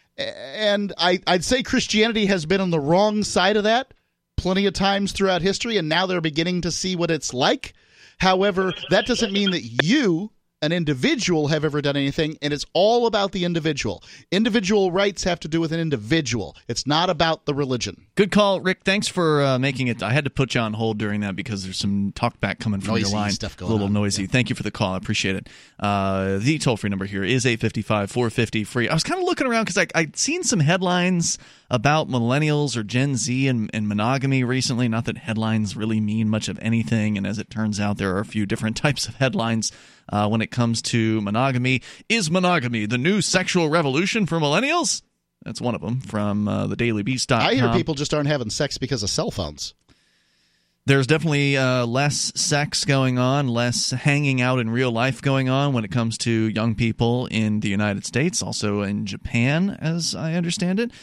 And I, I'd say Christianity has been on the wrong side of that plenty of times throughout history, and now they're beginning to see what it's like. However, that doesn't mean that you, an individual, have ever done anything, and it's all about the individual. Individual rights have to do with an individual. It's not about the religion. Good call, Rick. Thanks for uh, making it. I had to put you on hold during that because there's some talkback coming from noisy your line. Stuff going a little on. noisy. Yeah. Thank you for the call. I appreciate it. Uh, the toll-free number here is eight five five, four five zero, free. I was kind of looking around because I'd seen some headlines about millennials or Gen Z and, and monogamy recently. Not that headlines really mean much of anything, and as it turns out, there are a few different types of headlines uh, when it comes to monogamy. Is monogamy the new sexual revolution for millennials? That's one of them from uh, the daily beast dot com. I hear people just aren't having sex because of cell phones. There's definitely uh, less sex going on, less hanging out in real life going on when it comes to young people in the United States, also in Japan, as I understand it.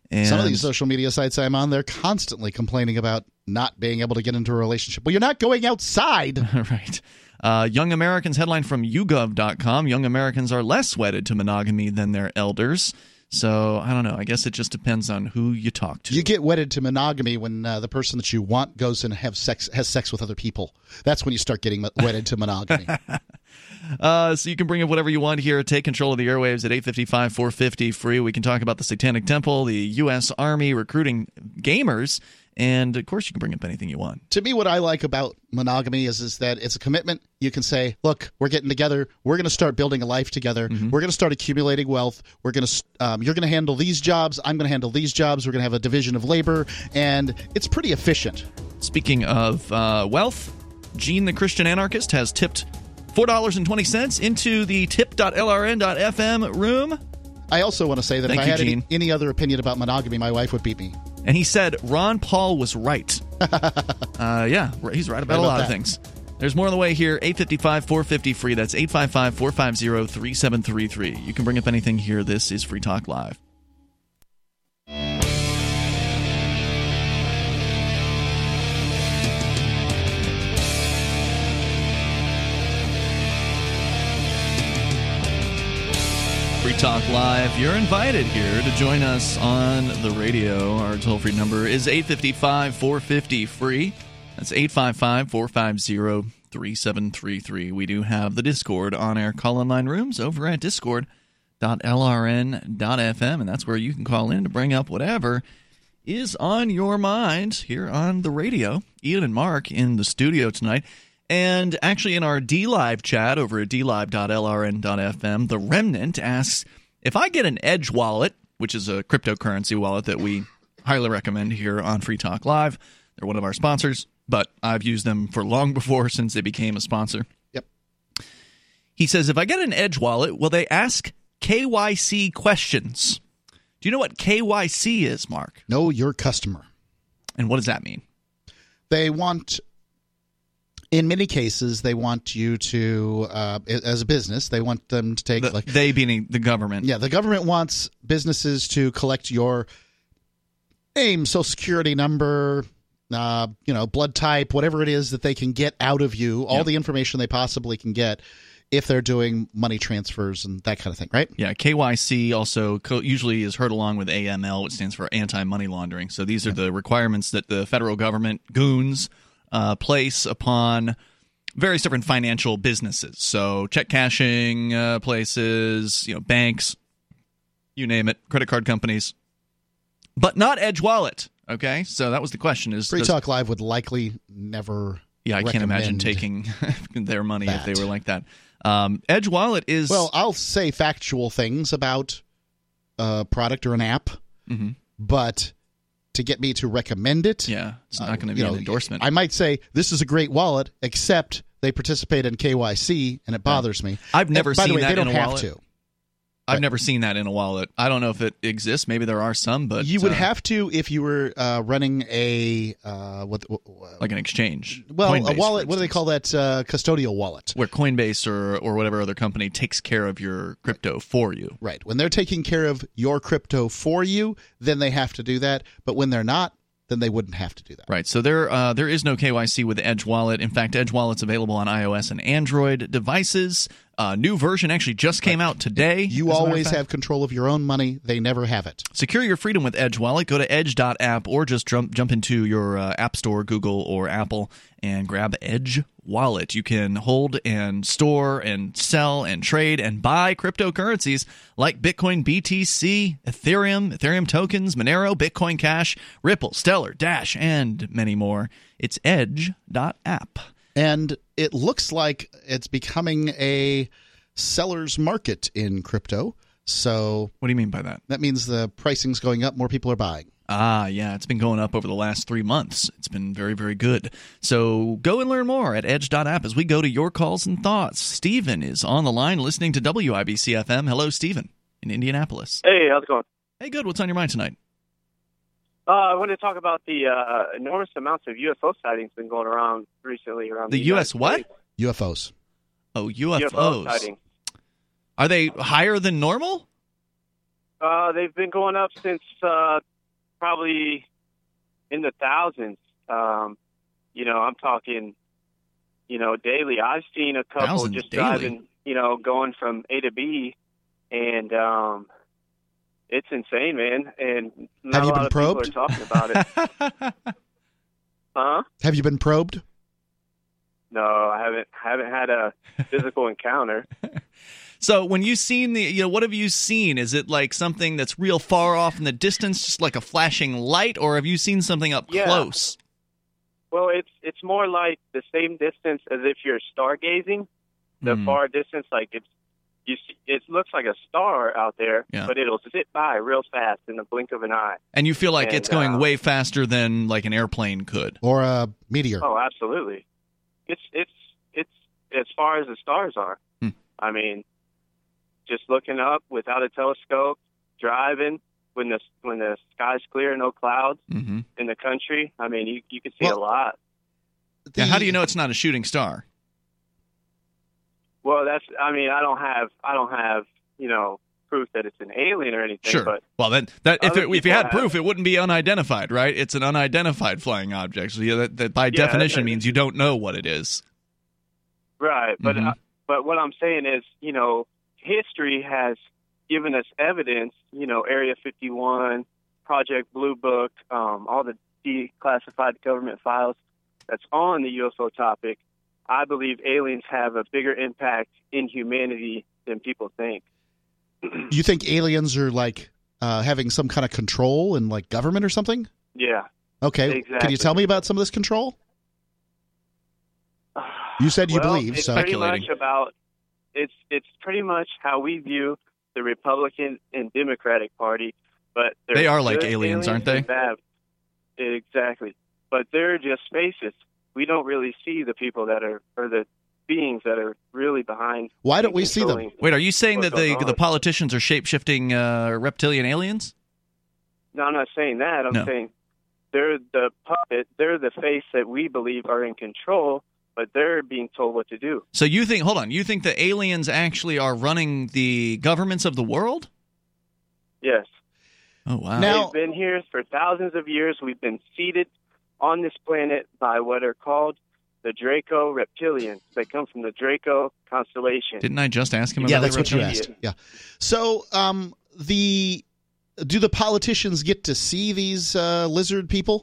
And some of these social media sites I'm on, they're constantly complaining about not being able to get into a relationship. Well, you're not going outside. Right. Uh, Young Americans headline from you gov dot com. Young Americans are less wedded to monogamy than their elders. So, I don't know. I guess it just depends on who you talk to. You get wedded to monogamy when uh, the person that you want goes and have sex, has sex with other people. That's when you start getting wedded to monogamy. Uh, so you can bring up whatever you want here. Take control of the airwaves at eight fifty-five, four fifty free. We can talk about the Satanic Temple, the U S Army recruiting gamers, and of course you can bring up anything you want. To me, what I like about monogamy is, is that it's a commitment. You can say, look, we're getting together. We're going to start building a life together. Mm-hmm. We're going to start accumulating wealth. We're going to, um, you're going to handle these jobs. I'm going to handle these jobs. We're going to have a division of labor, and it's pretty efficient. Speaking of uh, wealth, Gene the Christian Anarchist has tipped four dollars and twenty cents into the tip dot L R N dot F M room. I also want to say that Thank if you, I had Gene. any, any other opinion about monogamy, my wife would beat me. And he said Ron Paul was right. uh, yeah, he's right about, Right a lot about of that. things. There's more on the way here. eight fifty-five, four fifty free. That's eight five five, four five zero, three seven three three. You can bring up anything here. This is Free Talk Live. Free Talk Live. You're invited here to join us on the radio. Our toll-free number is eight five five, four five zero, free. That's eight five five, four five zero, three seven three three. We do have the Discord on-air call-in line rooms over at discord dot L R N dot F M, and that's where you can call in to bring up whatever is on your mind here on the radio. Ian and Mark in the studio tonight. And actually in our D-Live chat over at d live dot L R N dot F M, The Remnant asks, if I get an Edge wallet, which is a cryptocurrency wallet that we highly recommend here on Free Talk Live, they're one of our sponsors, but I've used them for long before since they became a sponsor. Yep. He says, if I get an Edge wallet, will they ask K Y C questions? Do you know what K Y C is, Mark? Know your customer. And what does that mean? They want... In many cases, they want you to, uh, as a business, they want them to take... The, like they being the government. Yeah, the government wants businesses to collect your name, social security number, uh, you know, blood type, whatever it is that they can get out of you, all Yep. the information they possibly can get if they're doing money transfers and that kind of thing, right? Yeah, K Y C also co- usually is heard along with A M L, which stands for anti-money laundering. So these are the requirements that the federal government goons uh, place upon various different financial businesses. So check cashing uh, places, you know, banks, you name it, credit card companies, but not Edge Wallet. Okay, so that was the question. Is Free does, Talk Live would likely never. Yeah, I can't imagine recommend taking their money that. if they were like that. Um, Edge Wallet is Well, I'll say factual things about a product or an app, mm-hmm. but to get me to recommend it, yeah, it's not uh, going to you be know, an endorsement. I might say this is a great wallet, except they participate in K Y C, and it bothers me. I've never and, by seen the way, that they don't in a have wallet. to. I've But- never seen that in a wallet. I don't know if it exists. Maybe there are some, but You would uh, have to if you were uh, running a uh, what, what like an exchange. well Coinbase, a wallet. for What do they instance, call that? Uh, custodial wallet. where Coinbase or or whatever other company takes care of your crypto for you. Right. When they're taking care of your crypto for you, then they have to do that. But when they're not, then they wouldn't have to do that. Right. So there uh, there is no K Y C with Edge Wallet. In fact, Edge Wallet's available on iOS and Android devices. Uh, new version actually just came out today. You as a matter of always fact. have control of your own money. They never have it. Secure your freedom with Edge Wallet. Go to edge dot app or just jump jump into your uh, App Store, Google or Apple, and grab Edge Wallet. You can hold and store and sell and trade and buy cryptocurrencies like Bitcoin, B T C, Ethereum, Ethereum tokens, Monero, Bitcoin Cash, Ripple, Stellar, Dash, and many more. It's edge dot app. And it looks like it's becoming a seller's market in crypto. So what do you mean by that? That means the pricing's going up. More people are buying. Ah, yeah, it's been going up over the last three months. It's been very, very good. So go and learn more at edge dot app as we go to your calls and thoughts. Stephen is on the line listening to W I B C F M. Hello, Stephen, in Indianapolis. Hey, how's it going? Hey, good. What's on your mind tonight? Uh, I wanted to talk about the uh, enormous amounts of U F O sightings been going around recently around The the U S United what? States. U F Os. Oh, U F Os. U F O sightings. Are they higher than normal? Uh, they've been going up since uh, probably in the thousands. Um, you know, I'm talking, you know, daily. I've seen a couple Thousands just daily. driving, you know, going from A to B, and um, it's insane, man. And not Have you a lot been of probed? people are talking about it. Huh? Have you been probed? No, I haven't. Haven't had a physical encounter. So when you've seen the, you know, what have you seen? Is it like something that's real far off in the distance, just like a flashing light, or have you seen something up Yeah. close? Well, it's it's more like the same distance as if you're stargazing. The Hmm. far distance, like it's you. See, it looks like a star out there, Yeah. but it'll zip by real fast in the blink of an eye. And you feel like And, it's going uh, way faster than like an airplane could. Or a meteor? Oh, absolutely. It's it's it's as far as the stars are. Hmm. I mean, just looking up without a telescope, driving when the when the sky's clear, no clouds Mm-hmm. in the country. I mean, you you can see Well, a lot. Yeah, how do you know it's not a shooting star? Well, that's. I mean, I don't have. I don't have. You know, proof that it's an alien or anything. Sure. But Well, then, that if other it, if you people had have- proof, it wouldn't be unidentified, right? It's an unidentified flying object. So yeah, that, that by Yeah, definition that- means you don't know what it is. right. But Mhm. uh, but what I'm saying is, you know, history has given us evidence. You know, Area fifty-one, Project Blue Book, um, all the declassified government files that's on the U F O topic. I believe aliens have a bigger impact in humanity than people think. You think aliens are like uh, having some kind of control in like government or something? Yeah. Okay. Can Exactly. you tell me about some of this control? You said you well, believe, it's so pretty much about it's it's pretty much how we view the Republican and Democratic Party, but they're They are like good aliens, aren't they? and bad. Exactly, but they're just faces. We don't really see the people that are or the beings that are really behind. Why don't and we see them? controlling Wait, are you saying what's that the going the on. politicians are shape shifting uh, reptilian aliens? No, I'm not saying that. I'm No. saying they're the puppet. They're the face that we believe are in control, but they're being told what to do. So you think? Hold on. You think the aliens actually are running the governments of the world? Yes. Oh wow. Now- They've been here for thousands of years. We've been seeded on this planet by what are called the Draco reptilians. They come from the Draco constellation. Didn't I just ask him yeah, about that's the what you reptilians? asked. Yeah. So, um, the do the politicians get to see these uh, lizard people?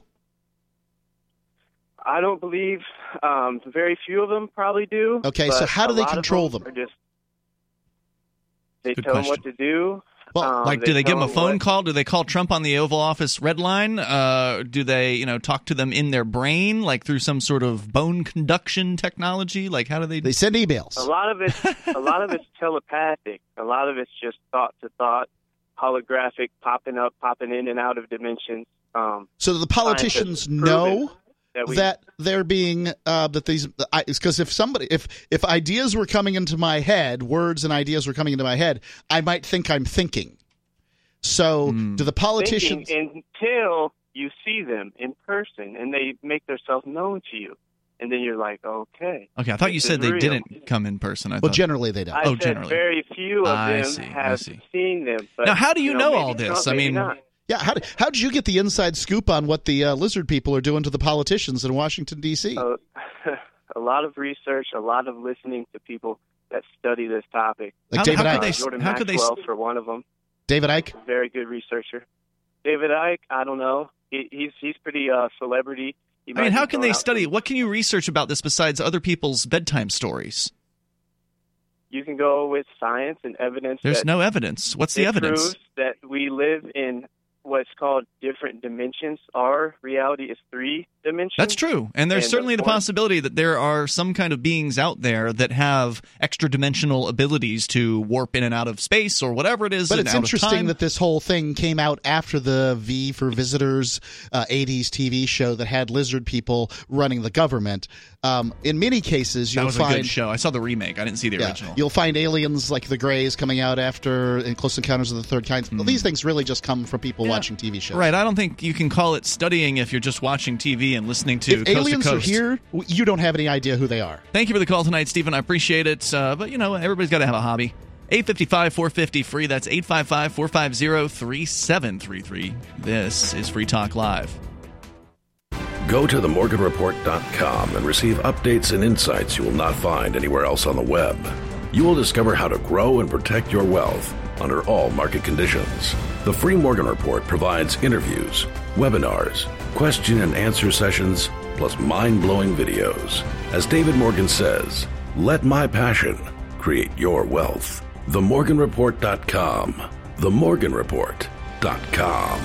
I don't believe um, very few of them probably do. Okay, so but how do a they lot of control them? them? Are just, they Good tell them question. what to do. Well, Um, Like, do they give tell them a them phone what- call? Do they call Trump on the Oval Office red line? Uh, do they, you know, talk to them in their brain, like through some sort of bone conduction technology? Like, how do they? They send emails. A lot of it's a lot of it's telepathic. A lot of it's just thought to thought, holographic, popping up, popping in and out of dimensions. Um, So the politicians scientists know proven that, we, that they're being uh, that these because if somebody if if ideas were coming into my head, words and ideas were coming into my head, I might think I'm thinking. So Hmm. do the politicians? thinking until you see them in person and they make themselves known to you, and then you're like, okay. Okay, I thought you this said is they real. didn't come in person. I Well, thought. generally they don't. I Oh, said generally. very few of I them see, I have see. seen them. But, Now, how do you know maybe all this? Trump, I maybe mean- not. Yeah, how did, how did you get the inside scoop on what the uh, lizard people are doing to the politicians in Washington D C? Uh, a lot of research, a lot of listening to people that study this topic. Like how- David how Icke. could they- Jordan how could they- Maxwell, for one of them, David Icke. very good researcher. David Icke, I don't know. He, he's he's pretty uh, celebrity. He I might mean, be how can going they out study? to- What can you research about this besides other people's bedtime stories? You can go with science and evidence. There's that no evidence. What's the it evidence? proves that we live in what's called different dimensions. Our reality is three dimensions. That's true. And there's And certainly the one- possibility that there are some kind of beings out there that have extra dimensional abilities to warp in and out of space or whatever it is. But and it's out of interesting time. that this whole thing came out after the V for Visitors uh, eighties T V show that had lizard people running the government. Um, in many cases, that you'll was find a good show. I saw the remake. I didn't see the yeah, original. you'll find aliens like the Greys coming out after in Close Encounters of the Third Kind. Well, these things really just come from people Hmm. Yeah. watching T V shows. Right. I don't think you can call it studying if you're just watching T V and listening to If Coast aliens to are Coast. here, you don't have any idea who they are. Thank you for the call tonight, Stephen. I appreciate it. Uh, but, you know, everybody's got to have a hobby. eight five five, four five zero, free. That's eight five five, four five zero, three seven three three. This is Free Talk Live. Go to the morgan report dot com and receive updates and insights you will not find anywhere else on the web. You will discover how to grow and protect your wealth under all market conditions. The Free Morgan Report provides interviews, webinars, question and answer sessions, plus mind-blowing videos. As David Morgan says, let my passion create your wealth. the morgan report dot com. the morgan report dot com.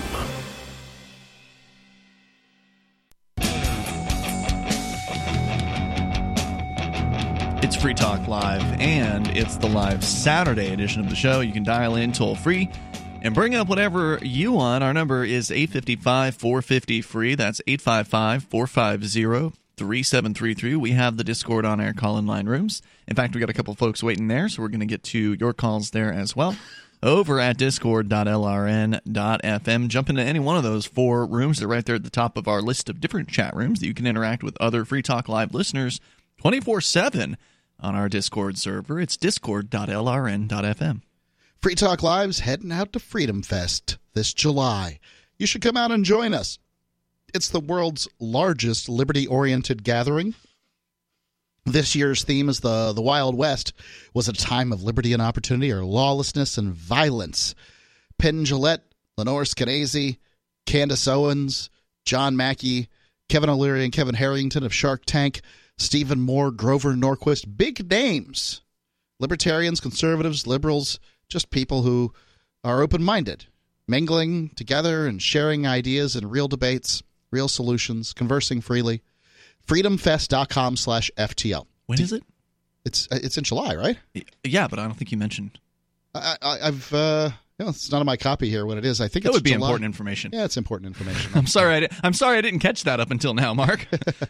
It's Free Talk Live, and it's the live Saturday edition of the show. You can dial in toll free and bring up whatever you want. Our number is eight five five, four five zero, free. That's eight five five, four five zero, three seven three three. We have the Discord on-air call-in line rooms. In fact, we got a couple folks waiting there, so we're going to get to your calls there as well. Over at discord dot l r n dot f m. Jump into any one of those four rooms. They're right there at the top of our list of different chat rooms that you can interact with other Free Talk Live listeners twenty-four seven on our Discord server. It's discord dot l r n dot f m. Free Talk Live's heading out to Freedom Fest this July. You should come out and join us. It's the world's largest liberty-oriented gathering. This year's theme is the, the Wild West. Was it a time of liberty and opportunity or lawlessness and violence? Penn Jillette, Lenore Skenazy, Candace Owens, John Mackey, Kevin O'Leary and Kevin Harrington of Shark Tank, Stephen Moore, Grover Norquist, big names. Libertarians, conservatives, liberals, just people who are open-minded, mingling together and sharing ideas and real debates, real solutions, conversing freely. freedom fest dot com slash F T L. When is it? It's it's in July, right? Yeah, but I don't think you mentioned. I, I, I've uh, you know, it's not on my copy here when it is. I think that it's would be July. Important information. Yeah, it's important information. I'm sorry. I di- I'm sorry I didn't catch that up until now, Mark.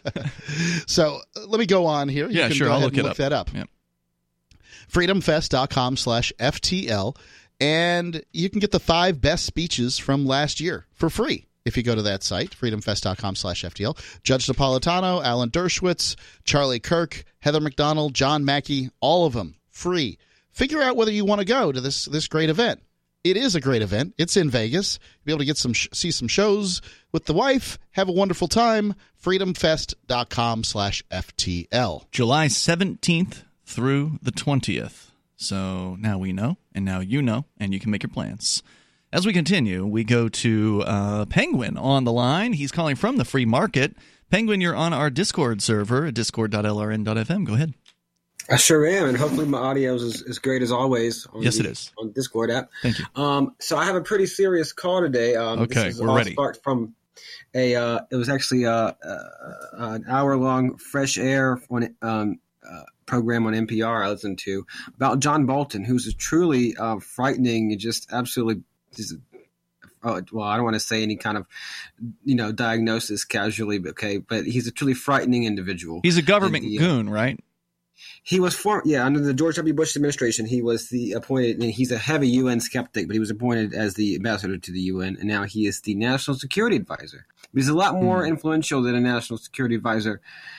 So uh, let me go on here. You yeah, can sure. Go I'll ahead look and it look up. that up. Yep. freedom fest dot com slash F T L, and you can get the five best speeches from last year for free. If you go to that site, freedom fest dot com slash F T L, Judge Napolitano, Alan Dershowitz, Charlie Kirk, Heather McDonald, John Mackey, all of them free. Figure out whether you want to go to this this great event. It is a great event. It's in Vegas. You'll be able to get some sh- see some shows with the wife. Have a wonderful time. freedom fest dot com slash F T L. July seventeenth through the twentieth. So now we know, and now you know, and you can make your plans. As we continue, we go to uh, Penguin on the line. He's calling from the free market. Penguin, you're on our Discord server at discord dot l r n dot f m. Go ahead. I sure am, and hopefully my audio is as great as always. On yes, the, it is. On the Discord app. Thank you. Um, so I have a pretty serious call today. Um, okay, this is we're all ready. Sparked from a. Uh, it was actually a, a, an hour-long fresh air on um, uh, program on N P R I listened to about John Bolton, who's a truly uh, frightening, just absolutely. Just, Oh, well, I don't want to say any kind of, you know, diagnosis casually, but okay, but he's a truly frightening individual. He's a government the, goon, right? He was form, yeah, under the George W. Bush administration, he was the appointed, and he's a heavy U N skeptic, but he was appointed as the ambassador to the U N, and now he is the national security advisor. He's a lot more mm. influential than a national security advisor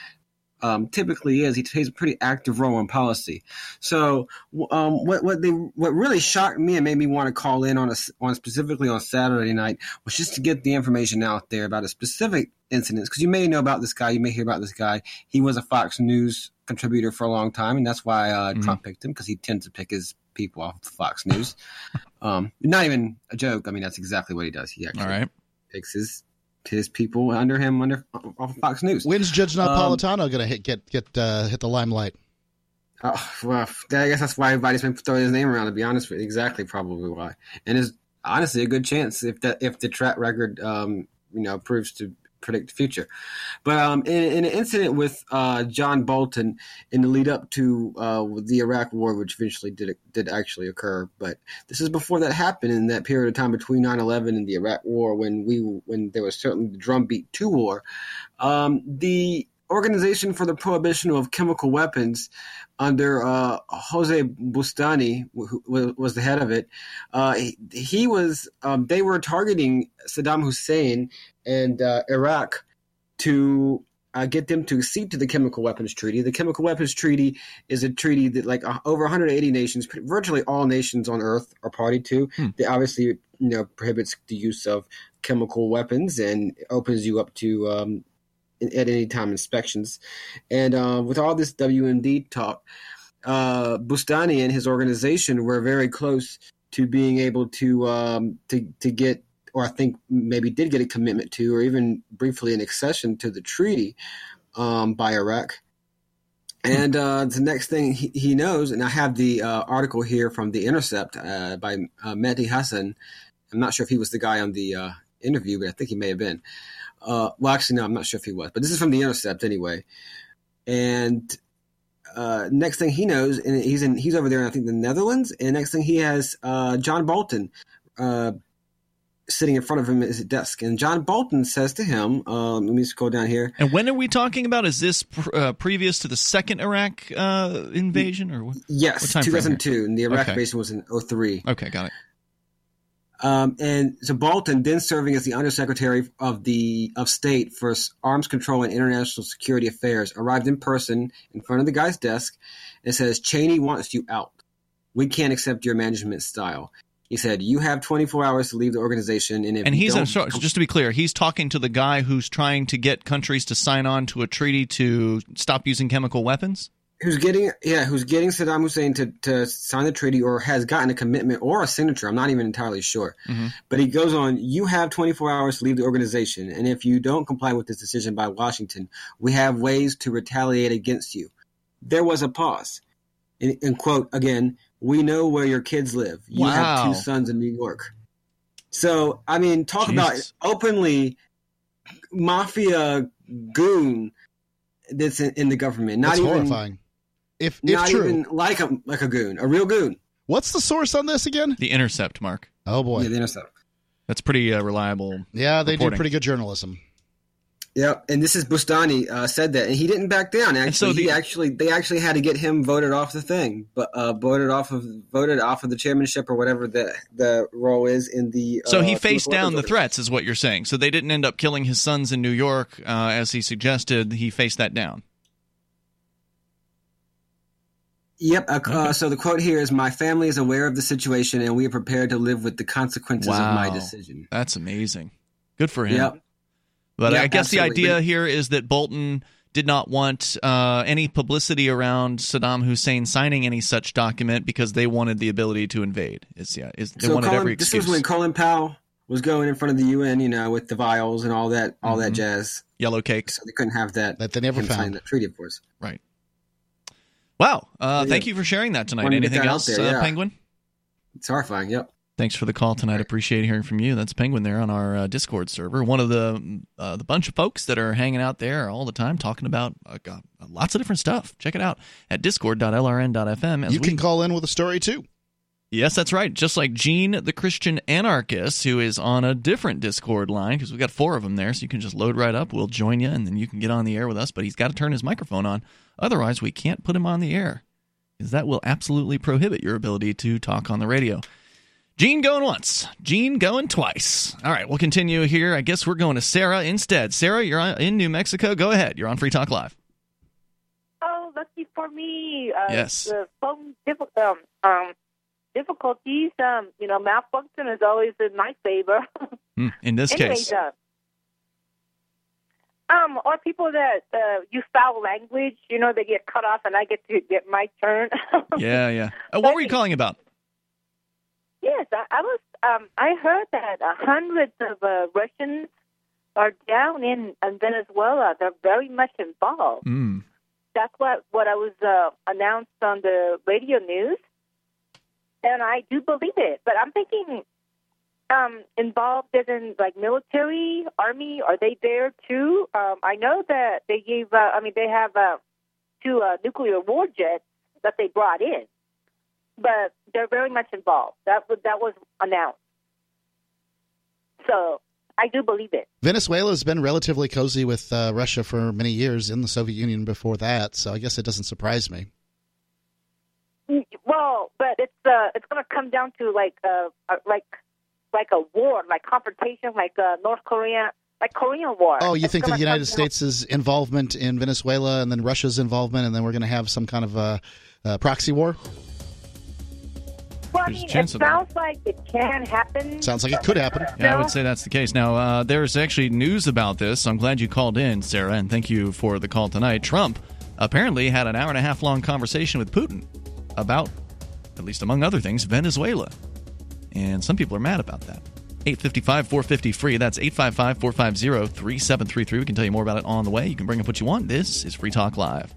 Um, typically is. He takes a pretty active role in policy. So um, what what they what really shocked me and made me want to call in on a, on specifically on Saturday night was just to get the information out there about a specific incident, because you may know about this guy, you may hear about this guy. He was a Fox News contributor for a long time, and that's why uh, mm-hmm. Trump picked him, because he tends to pick his people off of Fox News. um, not even a joke. I mean, that's exactly what he does. He actually All right. picks his his people under him under off of Fox News. When's Judge Napolitano um, going to hit get get uh, hit the limelight? Oh, well, I guess that's why everybody's been throwing his name around. To be honest with you, exactly, probably why. And there's honestly a good chance if that if the track record, um, you know, proves to predict the future. But um, in, in an incident with uh, John Bolton in the lead up to uh, the Iraq War, which eventually did did actually occur, but this is before that happened, in that period of time between nine eleven and the Iraq War, when we when there was certainly the drumbeat to war. Um, the Organization for the Prohibition of Chemical Weapons, under uh, Jose Bustani, who was the head of it, uh, he, he was. Um, they were targeting Saddam Hussein and uh, Iraq to uh, get them to accede to the Chemical Weapons Treaty. The Chemical Weapons Treaty is a treaty that like uh, over one hundred eighty nations, virtually all nations on Earth, are party to. Hmm. That obviously, you know, prohibits the use of chemical weapons and opens you up to um, at any time inspections. And uh, with all this W M D talk, uh, Bustani and his organization were very close to being able to um, to to get, or I think maybe did get a commitment to, or even briefly an accession to the treaty um, by Iraq. And uh, the next thing he, he knows, and I have the uh, article here from The Intercept uh, by uh, Mehdi Hassan. I'm not sure if he was the guy on the uh, interview, but I think he may have been. Uh, well, actually, no, I'm not sure if he was. But this is from The Intercept anyway. And uh, next thing he knows, and he's in he's over there in, I think, the Netherlands. And next thing he has uh, John Bolton uh, sitting in front of him at his desk. And John Bolton says to him, uh, let me scroll down here. And when are we talking about? Is this pr- uh, previous to the second Iraq uh, invasion? or what, Yes, what time two thousand two. And the Iraq okay. invasion was in oh three. Okay, got it. Um, and so Bolton, then serving as the Undersecretary of the of State for Arms Control and International Security Affairs, arrived in person in front of the guy's desk and says, Cheney wants you out. We can't accept your management style. He said, you have twenty-four hours to leave the organization. And if and you he's don't, a, sorry, just to be clear, he's talking to the guy who's trying to get countries to sign on to a treaty to stop using chemical weapons? Who's getting yeah, who's getting Saddam Hussein to, to sign the treaty, or has gotten a commitment or a signature. I'm not even entirely sure. Mm-hmm. But he goes on, you have twenty-four hours to leave the organization, and if you don't comply with this decision by Washington, we have ways to retaliate against you. There was a pause. And, and quote, again, we know where your kids live. You wow. have two sons in New York. So, I mean, talk Jesus. about openly mafia goon that's in, in the government. Not That's even, horrifying. If, if not true. even like a like a goon, a real goon. What's the source on this again? The Intercept, Mark. Oh, boy. Yeah, The Intercept. That's pretty uh, reliable. Yeah, they reporting. do pretty good journalism. Yep, and this is Bustani uh, said that, and he didn't back down. Actually, so the, he actually they actually had to get him voted off the thing, but uh, voted off of voted off of the chairmanship or whatever the the role is in the. Uh, so he faced down the threats, is what you're saying. So they didn't end up killing his sons in New York, uh, as he suggested. He faced that down. Yep. Uh, okay. So the quote here is, "My family is aware of the situation, and we are prepared to live with the consequences wow. of my decision." That's amazing. Good for him. Yep. But yep, I guess absolutely. the idea here is that Bolton did not want uh, any publicity around Saddam Hussein signing any such document because they wanted the ability to invade. It's, yeah, it's, they so wanted Colin, every excuse. This was when Colin Powell was going in front of the U N, you know, with the vials and all that, all mm-hmm. that jazz. Yellow cake. So they couldn't have that. That they never him found. Sign that treaty, of course. Right. Wow. Uh, yeah. Thank you for sharing that tonight. Wanted to Anything get that else, out there, uh, yeah. Penguin? It's horrifying. Yep. Thanks for the call tonight. Appreciate hearing from you. That's Penguin there on our uh, Discord server. One of the uh, the bunch of folks that are hanging out there all the time talking about uh, God, lots of different stuff. Check it out at discord dot l r n dot f m. As you we... can call in with a story, too. Yes, that's right. Just like Gene, the Christian anarchist, who is on a different Discord line, because we've got four of them there, so you can just load right up. We'll join you, and then you can get on the air with us. But he's got to turn his microphone on. Otherwise, we can't put him on the air, because that will absolutely prohibit your ability to talk on the radio. Gene going once, Gene going twice. All right, we'll continue here. I guess we're going to Sarah instead. Sarah, you're in New Mexico. Go ahead. You're on Free Talk Live. Oh, lucky for me. Uh, yes. The phone diff- um, um, difficulties, um, you know, malfunction is always in my favor. mm, in this Anyways, case. Uh, um, or people that uh, use foul language, you know, they get cut off and I get to get my turn. yeah, yeah. Uh, what were you calling about? Yes, I, I was. Um, I heard that uh, hundreds of uh, Russians are down in, in Venezuela. They're very much involved. Mm. That's what what I was uh, announced on the radio news, and I do believe it. But I'm thinking, um, involved as in like military, army. Are they there too? Um, I know that they gave. Uh, I mean, they have uh, two uh, nuclear war jets that they brought in. But they're very much involved. That was, that was announced. So I do believe it. Venezuela has been relatively cozy with uh, Russia for many years, in the Soviet Union before that, so I guess it doesn't surprise me. Well, but it's uh, it's going to come down to like uh, like like a war, like confrontation, like uh, North Korea. like Korean War. Oh, you That's think that so the United much- States' involvement in Venezuela and then Russia's involvement, and then we're going to have some kind of a, a proxy war? Well, I There's a mean, it chance of that. sounds like it can happen. Sounds like it could happen. Yeah, I would say that's the case. Now, uh, there's actually news about this. So I'm glad you called in, Sarah, and thank you for the call tonight. Trump apparently had an hour and a half long conversation with Putin about, at least among other things, Venezuela. And some people are mad about that. eight five five, four five zero, free. That's eight five five, four five zero, three seven three three. We can tell you more about it on the way. You can bring up what you want. This is Free Talk Live.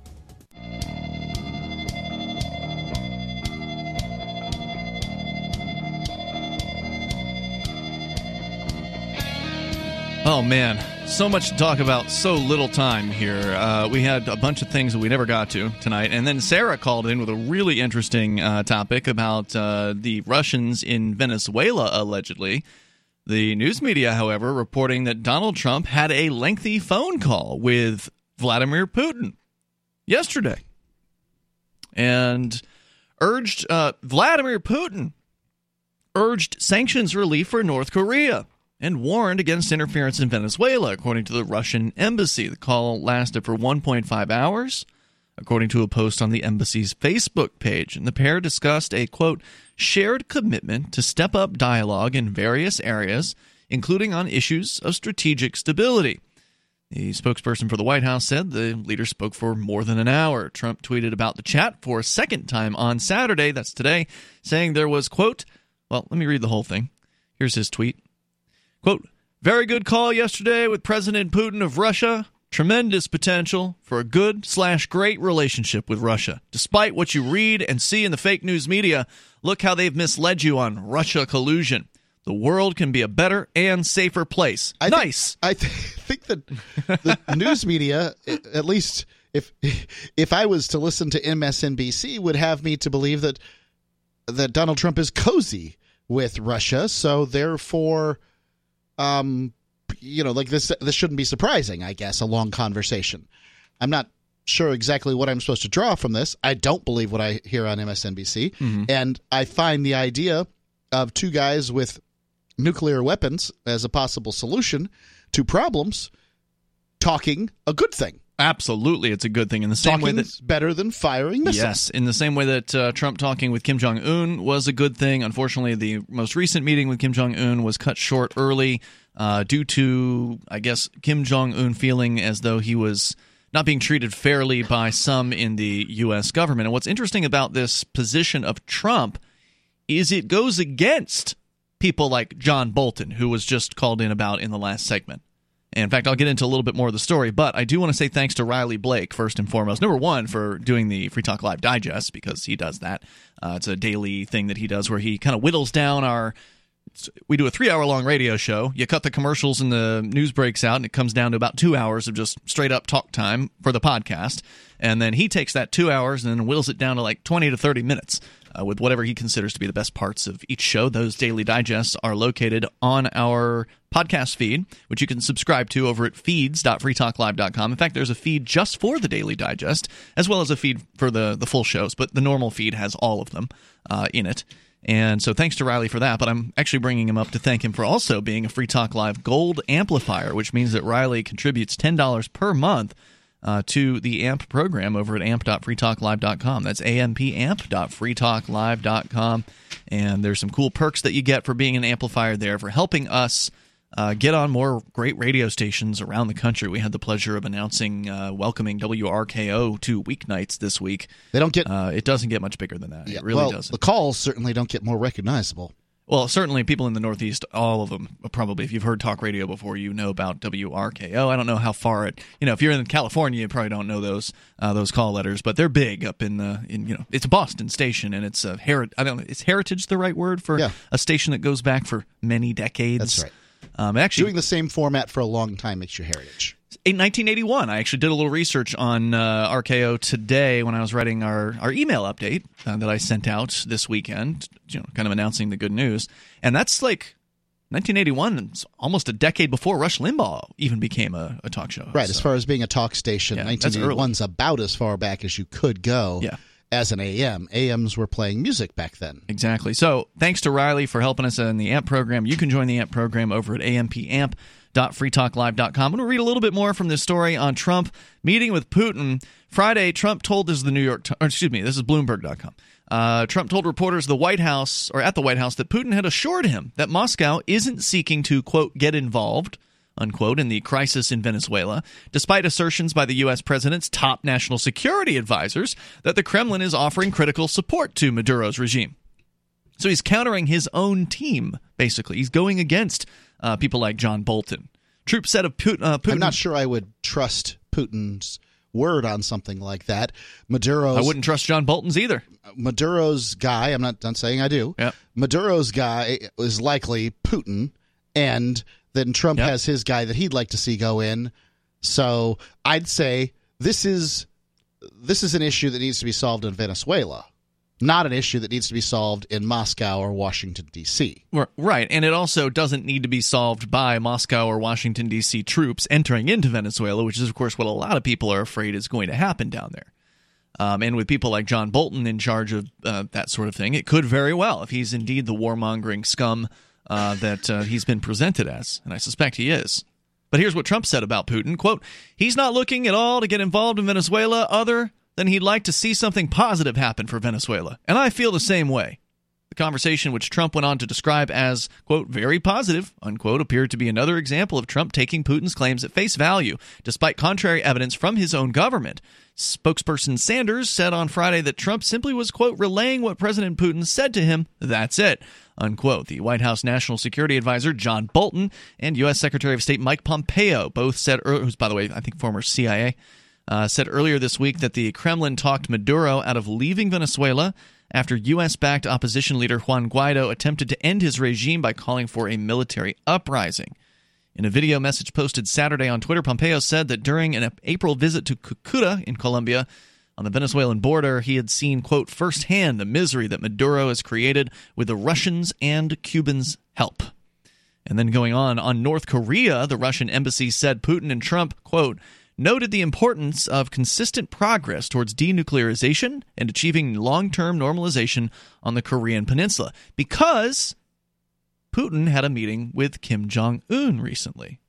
Oh, man. So much to talk about, so little time here. Uh, we had a bunch of things that we never got to tonight. And then Sarah called in with a really interesting uh, topic about uh, the Russians in Venezuela, allegedly. The news media, however, reporting that Donald Trump had a lengthy phone call with Vladimir Putin yesterday and urged uh, Vladimir Putin urged sanctions relief for North Korea and warned against interference in Venezuela, according to the Russian embassy. The call lasted for one point five hours, according to a post on the embassy's Facebook page. And the pair discussed a, quote, shared commitment to step up dialogue in various areas, including on issues of strategic stability. The spokesperson for the White House said the leader spoke for more than an hour. Trump tweeted about the chat for a second time on Saturday, that's today, saying there was, quote, well, let me read the whole thing. Here's his tweet. Quote, very good call yesterday with President Putin of Russia. Tremendous potential for a good slash great relationship with Russia. Despite what you read and see in the fake news media, look how they've misled you on Russia collusion. The world can be a better and safer place. I nice. Think, I th- think that the news media, at least if if I was to listen to M S N B C, would have me to believe that that Donald Trump is cozy with Russia. So therefore, um, you know, like this this shouldn't be surprising. I guess a long conversation. I'm not sure exactly what I'm supposed to draw from this. I don't believe what I hear on M S N B C, Mm-hmm. and I find the idea of two guys with nuclear weapons as a possible solution to problems talking a good thing. Absolutely, it's a good thing. In the same way Talking's that better than firing missiles. Yes, in the same way that uh, Trump talking with Kim Jong-un was a good thing. Unfortunately, the most recent meeting with Kim Jong-un was cut short early uh, due to, I guess, Kim Jong-un feeling as though he was not being treated fairly by some in the U S government. And what's interesting about this position of Trump is it goes against people like John Bolton, who was just called in about in the last segment. And in fact, I'll get into a little bit more of the story, but I do want to say thanks to Riley Blake, first and foremost. Number one, for doing the Free Talk Live Digest, because he does that. Uh, it's a daily thing that he does where he kind of whittles down our... We do a three-hour-long radio show. You cut the commercials and the news breaks out, and it comes down to about two hours of just straight-up talk time for the podcast. And then he takes that two hours and then whittles it down to like twenty to thirty minutes uh, with whatever he considers to be the best parts of each show. Those daily digests are located on our podcast feed, which you can subscribe to over at feeds dot free talk live dot com. In fact, there's a feed just for the Daily Digest, as well as a feed for the, the full shows, but the normal feed has all of them uh, in it. And so thanks to Riley for that, but I'm actually bringing him up to thank him for also being a Free Talk Live Gold Amplifier, which means that Riley contributes ten dollars per month uh, to the A M P program over at amp dot free talk live dot com. That's A M P amp dot free talk live dot com. And there's some cool perks that you get for being an amplifier there, for helping us Uh, get on more great radio stations around the country. We had the pleasure of announcing, uh, welcoming W R K O to weeknights this week. They don't get. Uh, it doesn't get much bigger than that. Yeah, it really well, doesn't. the calls certainly don't get more recognizable. Well, certainly people in the Northeast, all of them, probably, if you've heard talk radio before, you know about W R K O. I don't know how far it, you know, if you're in California, you probably don't know those uh, those call letters, but they're big up in the, in, you know, it's a Boston station, and it's a heritage. I don't know, is heritage the right word for Yeah. a station that goes back for many decades? That's right. Um, actually, Doing the same format for a long time makes you heritage. In nineteen eighty-one, I actually did a little research on uh, R K O today when I was writing our, our email update uh, that I sent out this weekend, you know, kind of announcing the good news. And that's like nineteen eighty-one, it's almost a decade before Rush Limbaugh even became a, a talk show host. Right, as far as being a talk station, Yeah, that's nineteen eighty-one's about as far back as you could go. Yeah. As an A M. A Ms were playing music back then. Exactly. So thanks to Riley for helping us in the A M P program. You can join the A M P program over at amp amp dot free talk live dot com. I'm going to read a little bit more from this story on Trump meeting with Putin. Friday, Trump told, this is the New York, or excuse me, this is Bloomberg dot com. Uh, Trump told reporters the White House, or at the White House, that Putin had assured him that Moscow isn't seeking to, quote, get involved, unquote, in the crisis in Venezuela, despite assertions by the U S president's top national security advisors that the Kremlin is offering critical support to Maduro's regime. So he's countering his own team, basically. He's going against uh, people like John Bolton. Troops said of Putin, uh, Putin... I'm not sure I would trust Putin's word on something like that. Maduro's... I wouldn't trust John Bolton's either. Maduro's guy, I'm not, not saying I do. Yep. Maduro's guy is likely Putin, and then Trump yep. has his guy that he'd like to see go in. So I'd say this is this is an issue that needs to be solved in Venezuela, not an issue that needs to be solved in Moscow or Washington, D C. Right, and it also doesn't need to be solved by Moscow or Washington, D C troops entering into Venezuela, which is, of course, what a lot of people are afraid is going to happen down there. Um, and with people like John Bolton in charge of uh, that sort of thing, it could very well, if he's indeed the warmongering scum uh, that uh, he's been presented as, and I suspect he is. But here's what Trump said about Putin, quote, he's not looking at all to get involved in Venezuela other than he'd like to see something positive happen for Venezuela. And I feel the same way. The conversation, which Trump went on to describe as, quote, very positive, unquote, appeared to be another example of Trump taking Putin's claims at face value, despite contrary evidence from his own government. Spokesperson Sanders said on Friday that Trump simply was, quote, relaying what President Putin said to him. That's it, unquote. The White House National Security Advisor John Bolton and U S Secretary of State Mike Pompeo both said, who's, by the way, I think former C I A, uh, said earlier this week that the Kremlin talked Maduro out of leaving Venezuela after U S-backed opposition leader Juan Guaido attempted to end his regime by calling for a military uprising. In a video message posted Saturday on Twitter, Pompeo said that during an April visit to Cucuta in Colombia on the Venezuelan border, he had seen, quote, firsthand the misery that Maduro has created with the Russians' and Cubans' help. And then going on, on North Korea, the Russian embassy said Putin and Trump, quote, noted the importance of consistent progress towards denuclearization and achieving long-term normalization on the Korean peninsula because Putin had a meeting with Kim Jong-un recently.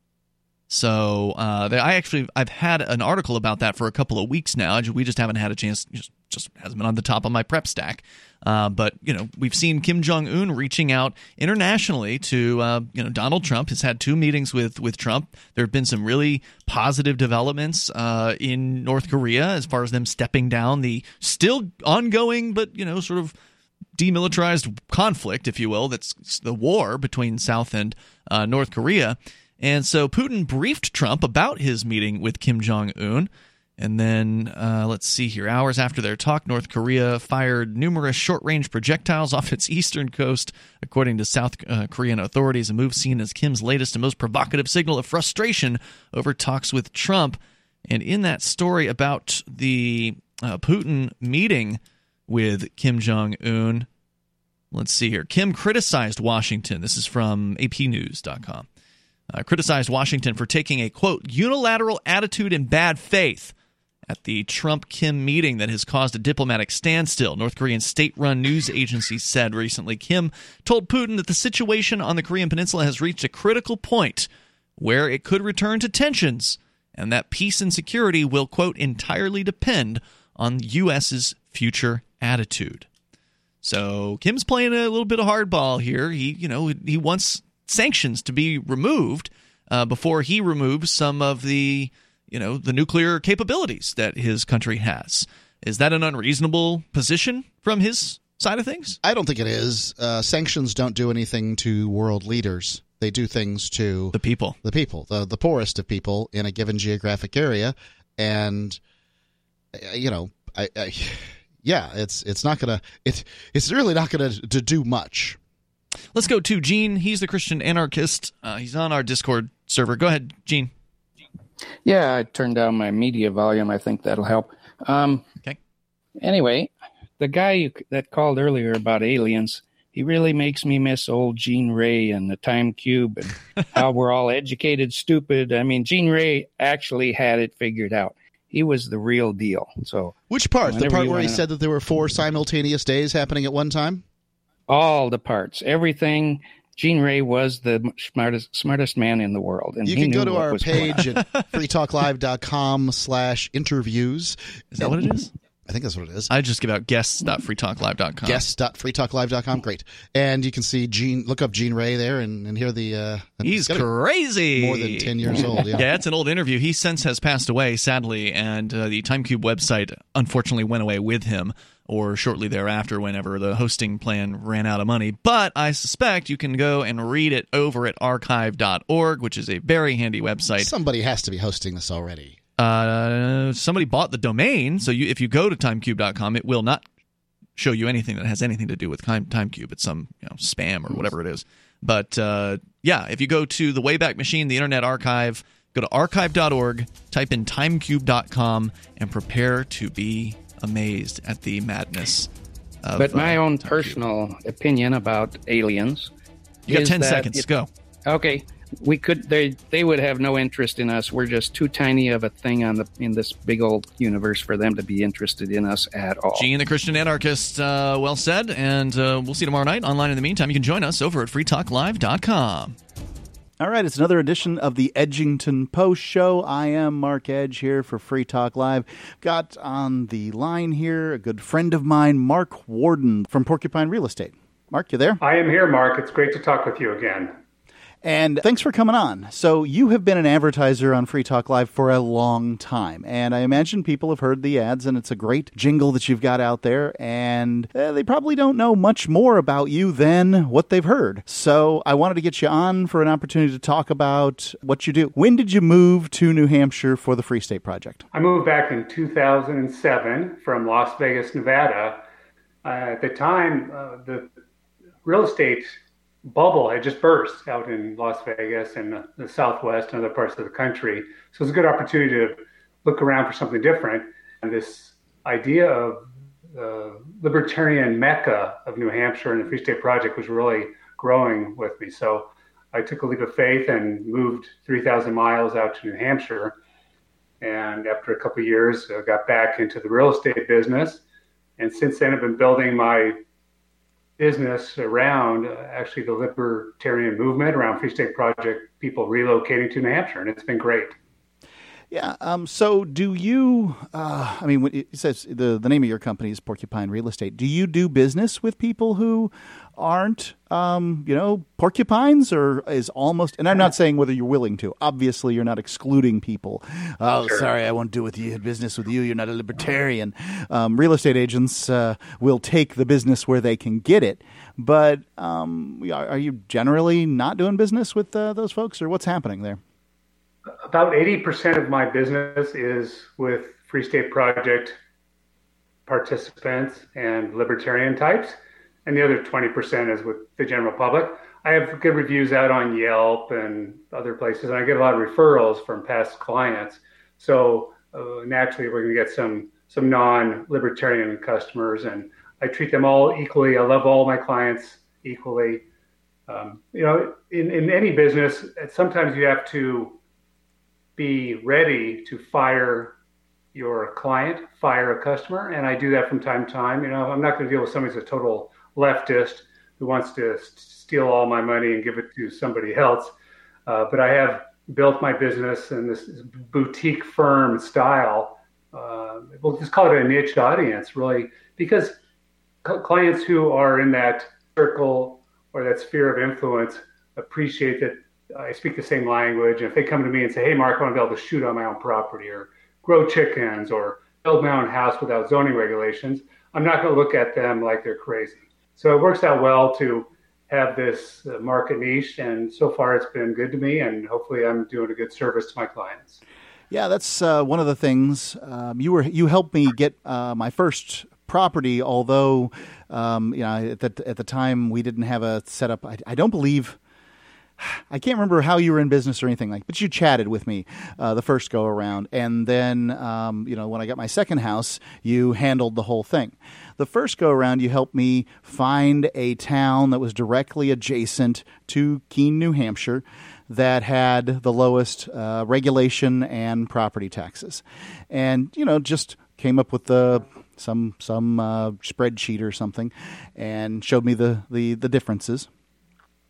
So uh, I actually I've had an article about that for a couple of weeks now. We just haven't had a chance. Just just hasn't been on the top of my prep stack. Uh, but you know we've seen Kim Jong-un reaching out internationally to uh, you know Donald Trump. Has had two meetings with with Trump. There have been some really positive developments uh, in North Korea as far as them stepping down the still ongoing but you know sort of demilitarized conflict, if you will. That's the war between South and uh, North Korea. And so Putin briefed Trump about his meeting with Kim Jong-un. And then, uh, let's see here, hours after their talk, North Korea fired numerous short-range projectiles off its eastern coast, according to South uh, Korean authorities, a move seen as Kim's latest and most provocative signal of frustration over talks with Trump. And in that story about the uh, Putin meeting with Kim Jong-un, let's see here, Kim criticized Washington. This is from A P news dot com. Uh, criticized Washington for taking a, quote, unilateral attitude in bad faith at the Trump-Kim meeting that has caused a diplomatic standstill, North Korean state-run news agency said recently. Kim told Putin that the situation on the Korean peninsula has reached a critical point where it could return to tensions and that peace and security will, quote, entirely depend on the U S's future attitude. So Kim's playing a little bit of hardball here. He, you know, he wants sanctions to be removed uh, before he removes some of the, you know, the nuclear capabilities that his country has. Is that an unreasonable position from his side of things? I don't think it is. Uh, sanctions don't do anything to world leaders. They do things to the people, the people, the the poorest of people in a given geographic area, and uh, you know, I, I yeah, it's it's not gonna it it's really not gonna to do much. Let's go to Gene. He's the Christian anarchist. Uh, he's on our Discord server. Go ahead, Gene. Yeah, I turned down my media volume. I think that'll help. Um, okay. Anyway, the guy you, that called earlier about aliens, he really makes me miss old Gene Ray and the Time Cube and how we're all educated stupid. I mean, Gene Ray actually had it figured out. He was the real deal. So, which part? The part where he said that there were four simultaneous days happening at one time? All the parts, everything, Gene Ray was the smartest smartest man in the world. And you he can knew go to what our was page at freetalklive.com slash interviews. Is that what it is? I think that's what it is. I just give out guests dot free talk live dot com. guests dot free talk live dot com. Great. And you can see Gene, look up Gene Ray there and, and hear the... Uh, He's crazy. More than ten years old. Yeah. Yeah, it's an old interview. He since has passed away, sadly, and uh, the TimeCube website unfortunately went away with him, or shortly thereafter whenever the hosting plan ran out of money. But I suspect you can go and read it over at archive dot org, which is a very handy website. Somebody has to be hosting this already. Uh, somebody bought the domain, so you, if you go to timecube dot com, it will not show you anything that has anything to do with TimeCube. It's some you know spam or whatever it is. But uh, yeah, if you go to the Wayback Machine, the Internet Archive, go to archive dot org, type in timecube dot com, and prepare to be amazed at the madness of, But my uh, own TimeCube. personal opinion about aliens. You got is ten that seconds. it- Go. Okay. We could they they would have no interest in us. We're just too tiny of a thing on the in this big old universe for them to be interested in us at all. Gene the Christian Anarchist, uh, well said. And uh, we'll see you tomorrow night online. In the meantime, you can join us over at free talk live dot com. All right, it's another edition of the Edgington Post Show. I am Mark Edge here for Free Talk Live. Got on the line here a good friend of mine, Mark Warden from Porcupine Real Estate. Mark, you there? I am here, Mark. It's great to talk with you again. And thanks for coming on. So you have been an advertiser on Free Talk Live for a long time, and I imagine people have heard the ads, and it's a great jingle that you've got out there, and uh, they probably don't know much more about you than what they've heard. So I wanted to get you on for an opportunity to talk about what you do. When did you move to New Hampshire for the Free State Project? I moved back in two thousand seven from Las Vegas, Nevada. Uh, at the time, uh, the real estate bubble had just burst out in Las Vegas and the, the Southwest and other parts of the country. So it was a good opportunity to look around for something different. And this idea of the libertarian mecca of New Hampshire and the Free State Project was really growing with me. So I took a leap of faith and moved three thousand miles out to New Hampshire. And after a couple of years, I got back into the real estate business. And since then, I've been building my business around uh, actually the libertarian movement around Free State Project, people relocating to New Hampshire, and it's been great. Yeah. Um, so do you, uh, I mean, it says the, the name of your company is Porcupine Real Estate. Do you do business with people who aren't, um, you know, porcupines, or is almost, and I'm not saying whether you're willing to, obviously you're not excluding people. Oh, Sure. sorry, I won't do with you business with you. You're not a libertarian. Um, real estate agents uh, will take the business where they can get it. But um, are, are you generally not doing business with uh, those folks, or what's happening there? About eighty percent of my business is with Free State Project participants and libertarian types, and the other twenty percent is with the general public. I have good reviews out on Yelp and other places, and I get a lot of referrals from past clients. So uh, naturally, we're going to get some some non-libertarian customers, and I treat them all equally. I love all my clients equally. Um, you know, in, in any business, sometimes you have to be ready to fire your client, fire a customer, and I do that from time to time. You know, I'm not going to deal with somebody who's a total leftist who wants to steal all my money and give it to somebody else. Uh, but I have built my business in this boutique firm style. Uh, we'll just call it a niche audience, really, because c- clients who are in that circle or that sphere of influence appreciate that I speak the same language. And if they come to me and say, hey, Mark, I want to be able to shoot on my own property or grow chickens or build my own house without zoning regulations, I'm not going to look at them like they're crazy. So it works out well to have this uh, market niche. And so far, it's been good to me. And hopefully I'm doing a good service to my clients. Yeah, that's uh, one of the things. Um, you were you helped me get uh, my first property, although um, you know at the, at the time we didn't have a setup. I, I don't believe. I can't remember how you were in business or anything like, but you chatted with me uh, the first go around, and then um, you know when I got my second house, you handled the whole thing. The first go around, you helped me find a town that was directly adjacent to Keene, New Hampshire, that had the lowest uh, regulation and property taxes, and you know just came up with the some some uh, spreadsheet or something, and showed me the the, the differences.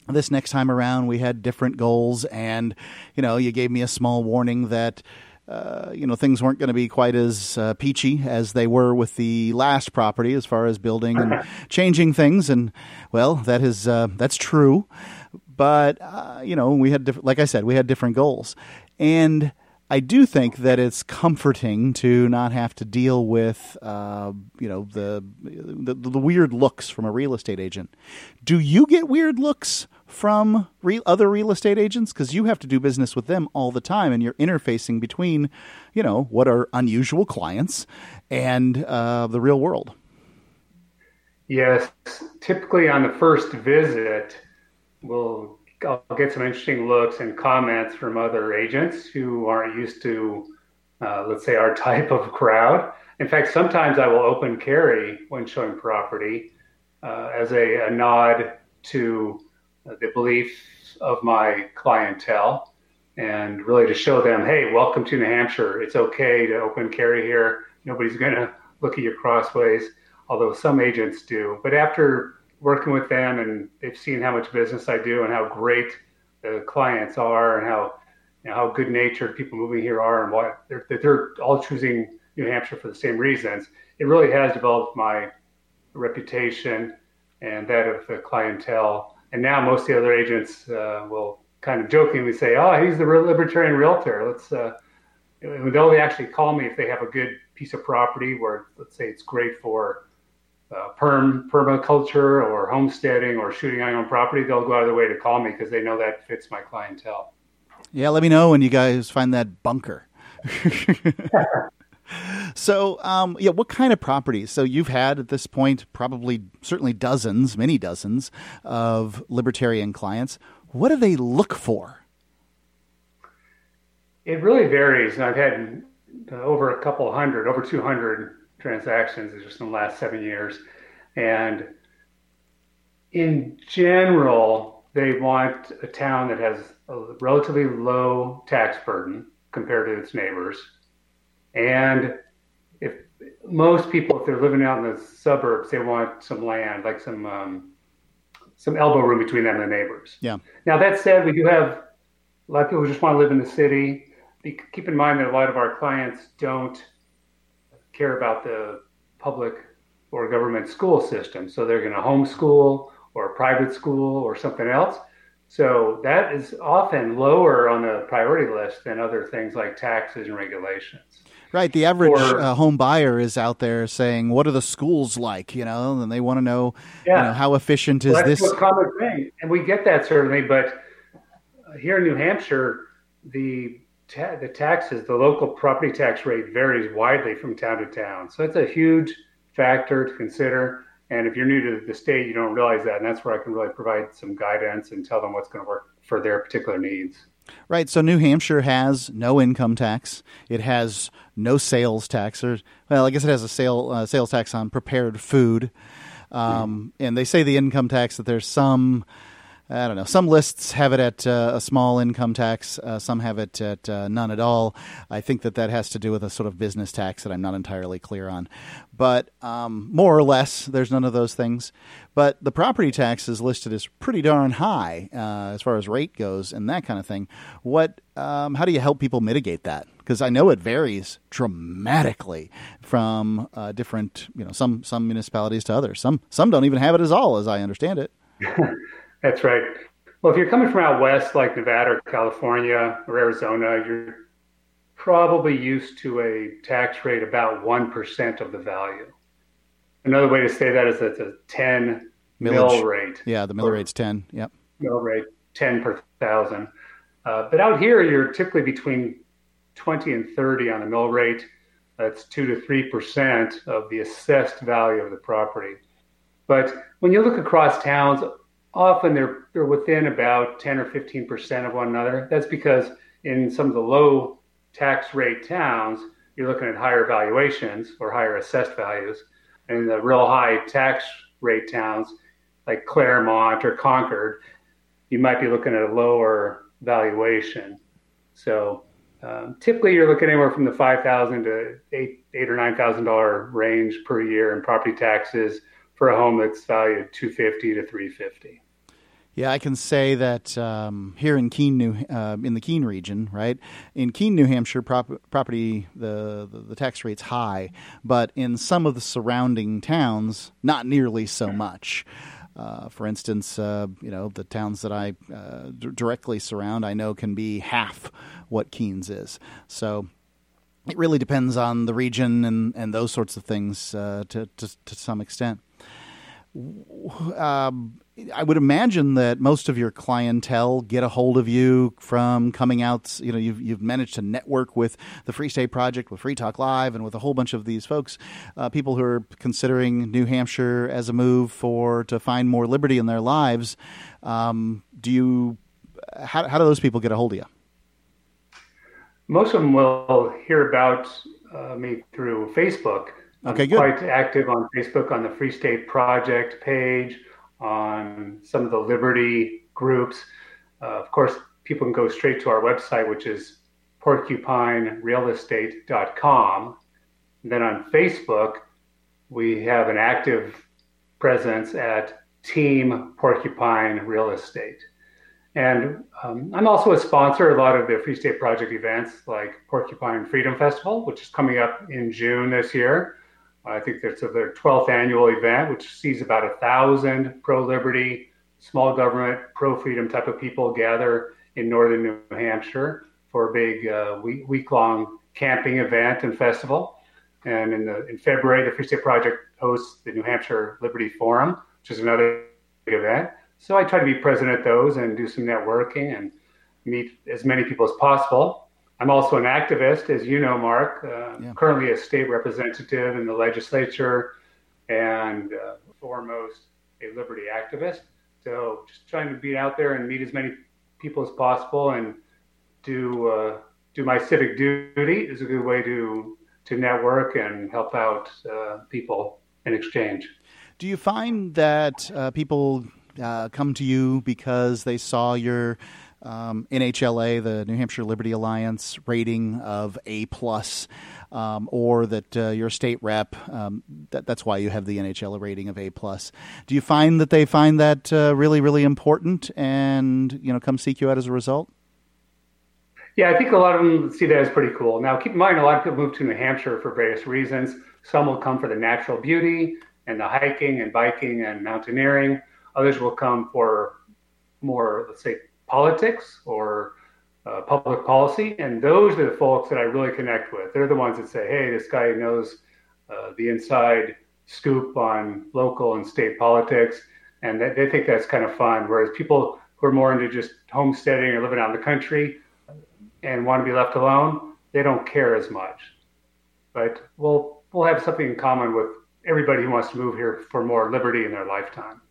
this next time around we had different goals, and, you know, you gave me a small warning that, uh, you know, things weren't going to be quite as uh, peachy as they were with the last property as far as building and changing things. And, well, that is, uh, that's true. But, uh, you know, we had, diff- like I said, we had different goals. And I do think that it's comforting to not have to deal with, uh, you know, the, the the weird looks from a real estate agent. Do you get weird looks from re- other real estate agents? Because you have to do business with them all the time, and you're interfacing between, you know, what are unusual clients and uh, the real world. Yes, typically on the first visit, we'll I'll get some interesting looks and comments from other agents who aren't used to, uh, let's say, our type of crowd. In fact, sometimes I will open carry when showing property uh, as a, a nod to uh, the beliefs of my clientele, and really to show them, hey, welcome to New Hampshire. It's okay to open carry here. Nobody's going to look at you crossways, although some agents do. But after working with them, and they've seen how much business I do and how great the clients are, and how, you know, how good natured people moving here are, and why they're, they're all choosing New Hampshire for the same reasons. It really has developed my reputation and that of the clientele. And now most of the other agents uh, will kind of jokingly say, "Oh, he's the libertarian realtor." Let's, uh, they'll actually call me if they have a good piece of property where, let's say, it's great for Uh, perm, permaculture or homesteading or shooting on your own property. They'll go out of their way to call me because they know that fits my clientele. Yeah, let me know when you guys find that bunker. So, um, yeah, what kind of properties? So you've had at this point probably certainly dozens, many dozens of libertarian clients. What do they look for? It really varies. I've had uh, over a couple hundred, over two hundred transactions just in the last seven years. And in general, they want a town that has a relatively low tax burden compared to its neighbors. And if most people, if they're living out in the suburbs, they want some land, like some um, some elbow room between them and the neighbors. Yeah. Now, that said, we do have a lot of people who just want to live in the city. Keep in mind that a lot of our clients don't care about the public or government school system. So they're going to homeschool or a private school or something else. So that is often lower on the priority list than other things like taxes and regulations. Right. The average or, uh, home buyer is out there saying, what are the schools like? You know, and they want to know, yeah. you know, how efficient is well, that's this? That's a common thing. And we get that certainly. But here in New Hampshire, the Ta- the taxes, the local property tax rate varies widely from town to town. So it's a huge factor to consider. And if you're new to the state, you don't realize that. And that's where I can really provide some guidance and tell them what's going to work for their particular needs. Right. So New Hampshire has no income tax. It has no sales tax. Or, well, I guess it has a sale uh, sales tax on prepared food. Um, mm. And they say the income tax, that there's some... I don't know. Some lists have it at uh, a small income tax. Uh, some have it at uh, none at all. I think that that has to do with a sort of business tax that I'm not entirely clear on. But um, more or less, there's none of those things. But the property tax is listed as pretty darn high uh, as far as rate goes and that kind of thing. What? Um, how do you help people mitigate that? Because I know it varies dramatically from uh, different, you know, some some municipalities to others. Some some don't even have it at all, as I understand it. That's right. Well, if you're coming from out west, like Nevada or California or Arizona, you're probably used to a tax rate about one percent of the value. Another way to say that is it's a ten Millage. mill rate. Yeah, the mill rate's ten. Yep. Mill rate, ten per thousand. Uh, but out here, you're typically between twenty and thirty on the mill rate. That's two to three percent of the assessed value of the property. But when you look across towns, often they're they're within about ten or fifteen percent of one another. That's because in some of the low tax rate towns, you're looking at higher valuations or higher assessed values. And in the real high tax rate towns like Claremont or Concord, you might be looking at a lower valuation. So um, typically you're looking anywhere from the five thousand dollars to eight eight or nine thousand dollars range per year in property taxes for a home that's valued two hundred fifty thousand to three hundred fifty thousand. Yeah, I can say that um, here in Keene, New uh, in the Keene region, right? In Keene, New Hampshire, prop- property the, the the tax rate's high, but in some of the surrounding towns, not nearly so much. Uh, for instance, uh, you know, the towns that I uh, d- directly surround, I know can be half what Keene's is. So it really depends on the region and, and those sorts of things uh, to, to to some extent. Um, I would imagine that most of your clientele get a hold of you from coming out. You know, you've you've managed to network with the Free State Project, with Free Talk Live, and with a whole bunch of these folks, uh, people who are considering New Hampshire as a move for to find more liberty in their lives. Um, do you? How, how do those people get a hold of you? Most of them will hear about uh, me through Facebook. Okay, I'm good. Quite active on Facebook on the Free State Project page, on some of the Liberty groups. Uh, of course, people can go straight to our website, which is porcupine real estate dot com. And then on Facebook, we have an active presence at Team Porcupine Real Estate. And um, I'm also a sponsor of a lot of the Free State Project events like Porcupine Freedom Festival, which is coming up in June this year. I think that's their twelfth annual event, which sees about a thousand pro-liberty, small government, pro-freedom type of people gather in northern New Hampshire for a big uh, week, week-long camping event and festival. And in, the, in February, the Free State Project hosts the New Hampshire Liberty Forum, which is another big event. So I try to be present at those and do some networking and meet as many people as possible. I'm also an activist, as you know, Mark, uh, yeah. currently a state representative in the legislature and uh, foremost a liberty activist. So just trying to be out there and meet as many people as possible and do uh, do my civic duty is a good way to to network and help out uh, people in exchange. Do you find that uh, people uh, come to you because they saw your Um, N H L A, the New Hampshire Liberty Alliance rating of A plus, um, or that uh, you're a state rep? Um, that, that's why you have the N H L A rating of A plus. Do you find that they find that uh, really, really important, and you know, come seek you out as a result? Yeah, I think a lot of them see that as pretty cool. Now, keep in mind, a lot of people move to New Hampshire for various reasons. Some will come for the natural beauty and the hiking and biking and mountaineering. Others will come for more, let's say, politics or uh, public policy, and those are the folks that I really connect with. They're the ones that say, hey, this guy knows uh, the inside scoop on local and state politics, and they, they think that's kind of fun, whereas people who are more into just homesteading or living out in the country and want to be left alone, they don't care as much. But we'll, we'll have something in common with everybody who wants to move here for more liberty in their lifetime.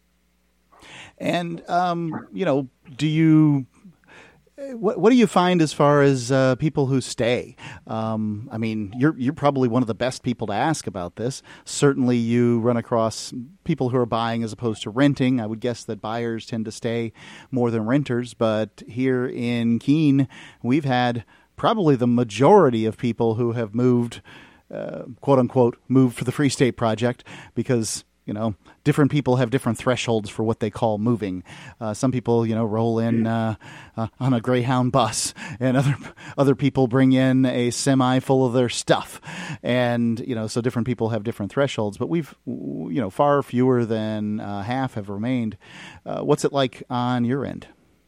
And, um, you know, do you, what, what do you find as far as uh, people who stay? Um, I mean, you're you're probably one of the best people to ask about this. Certainly you run across people who are buying as opposed to renting. I would guess that buyers tend to stay more than renters. But here in Keene, we've had probably the majority of people who have moved, uh, quote unquote, moved for the Free State Project because, you know, different people have different thresholds for what they call moving. Uh, some people, you know, roll in uh, uh, on a Greyhound bus, and other other people bring in a semi full of their stuff. And, you know, so different people have different thresholds. But we've, you know, far fewer than uh, half have remained. Uh, what's it like on your end?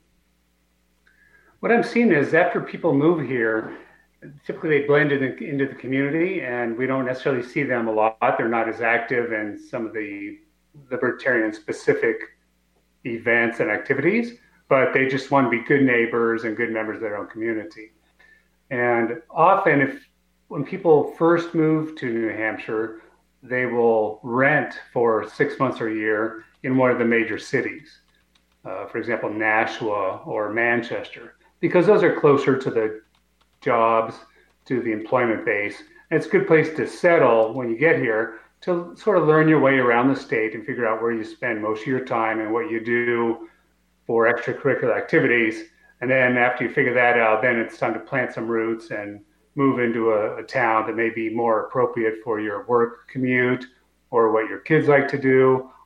What I'm seeing is after people move here, typically they blend in, into the community, and we don't necessarily see them a lot. They're not as active in some of the libertarian-specific events and activities, but they just want to be good neighbors and good members of their own community. And often, if when people first move to New Hampshire, they will rent for six months or a year in one of the major cities, uh, for example, Nashua or Manchester, because those are closer to the jobs, to the employment base. And it's a good place to settle when you get here to sort of learn your way around the state and figure out where you spend most of your time and what you do for extracurricular activities. And then after you figure that out, then it's time to plant some roots and move into a, a town that may be more appropriate for your work commute or what your kids like to do,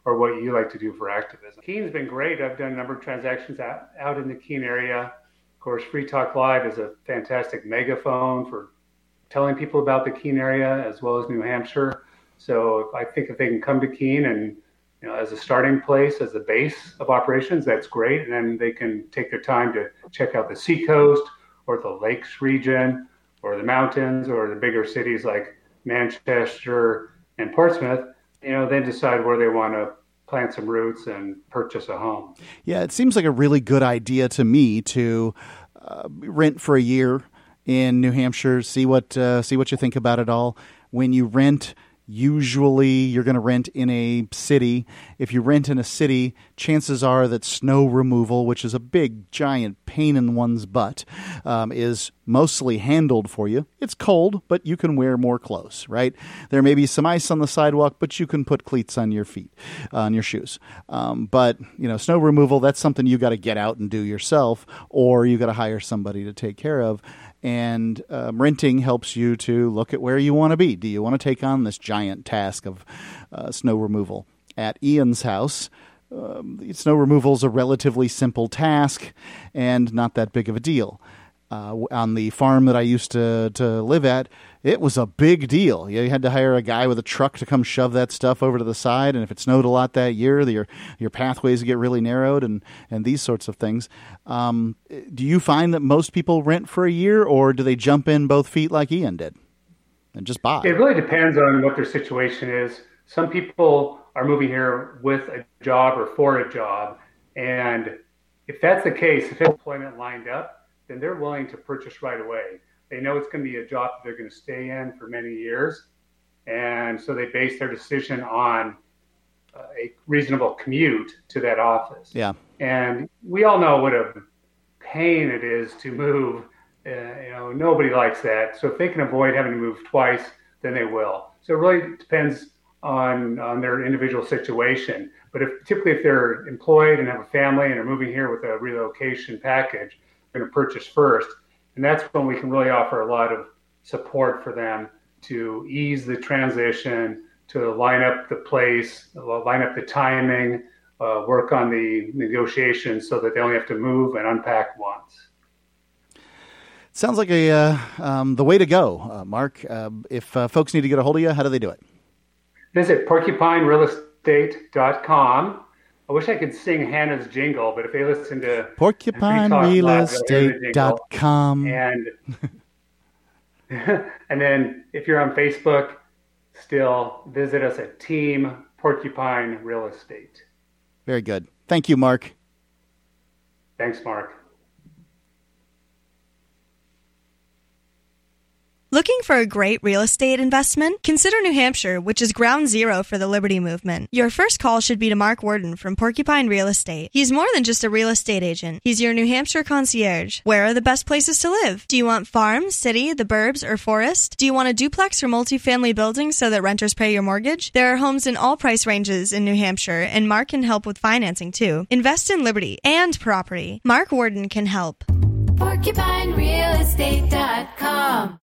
or what you like to do for activism. Keene's been great. I've done a number of transactions out, out in the Keene area. Of course, Free Talk Live is a fantastic megaphone for telling people about the Keene area as well as New Hampshire. So I think if they can come to Keene and, you know, as a starting place, as the base of operations, that's great. And then they can take their time to check out the Seacoast or the Lakes region or the mountains or the bigger cities like Manchester and Portsmouth, you know, then decide where they want to plant some roots and purchase a home. Yeah, it seems like a really good idea to me to uh, rent for a year in New Hampshire, see what uh, see what you think about it all. When you rent, usually you're going to rent in a city. If you rent in a city, chances are that snow removal, which is a big, giant pain in one's butt, um, is mostly handled for you. It's cold, but you can wear more clothes, right? There may be some ice on the sidewalk, but you can put cleats on your feet, uh, on your shoes. Um, but, you know, snow removal, that's something you got to get out and do yourself, or you got to hire somebody to take care of. And um, renting helps you to look at where you want to be. Do you want to take on this giant task of uh, snow removal? At Ian's house, um, snow removal is a relatively simple task and not that big of a deal. Uh, on the farm that I used to, to live at, it was a big deal. You had to hire a guy with a truck to come shove that stuff over to the side, and if it snowed a lot that year, your your pathways get really narrowed and, and these sorts of things. Um, do you find that most people rent for a year, or do they jump in both feet like Ian did and just buy? It really depends on what their situation is. Some people are moving here with a job or for a job, and if that's the case, if employment lined up, then they're willing to purchase right away. They know it's going to be a job that they're going to stay in for many years. And so they base their decision on uh, a reasonable commute to that office. Yeah. And we all know what a pain it is to move. Uh, you know, nobody likes that. So if they can avoid having to move twice, then they will. So it really depends on, on their individual situation. But if typically if they're employed and have a family and are moving here with a relocation package, going to purchase first, and that's when we can really offer a lot of support for them to ease the transition, to line up the place, line up the timing, uh, work on the negotiations so that they only have to move and unpack once. Sounds like a uh, um, the way to go, uh, Mark. Uh, if uh, folks need to get a hold of you, how do they do it? Visit porcupine real estate dot com. I wish I could sing Hannah's jingle, but if they listen to porcupine real estate dot com and and then if you're on Facebook, still visit us at Team Porcupine Real Estate. Very good. Thank you, Mark. Thanks, Mark. Looking for a great real estate investment? Consider New Hampshire, which is ground zero for the Liberty Movement. Your first call should be to Mark Worden from Porcupine Real Estate. He's more than just a real estate agent. He's your New Hampshire concierge. Where are the best places to live? Do you want farm, city, the burbs, or forest? Do you want a duplex or multifamily building so that renters pay your mortgage? There are homes in all price ranges in New Hampshire, and Mark can help with financing too. Invest in liberty and property. Mark Worden can help. porcupine real estate dot com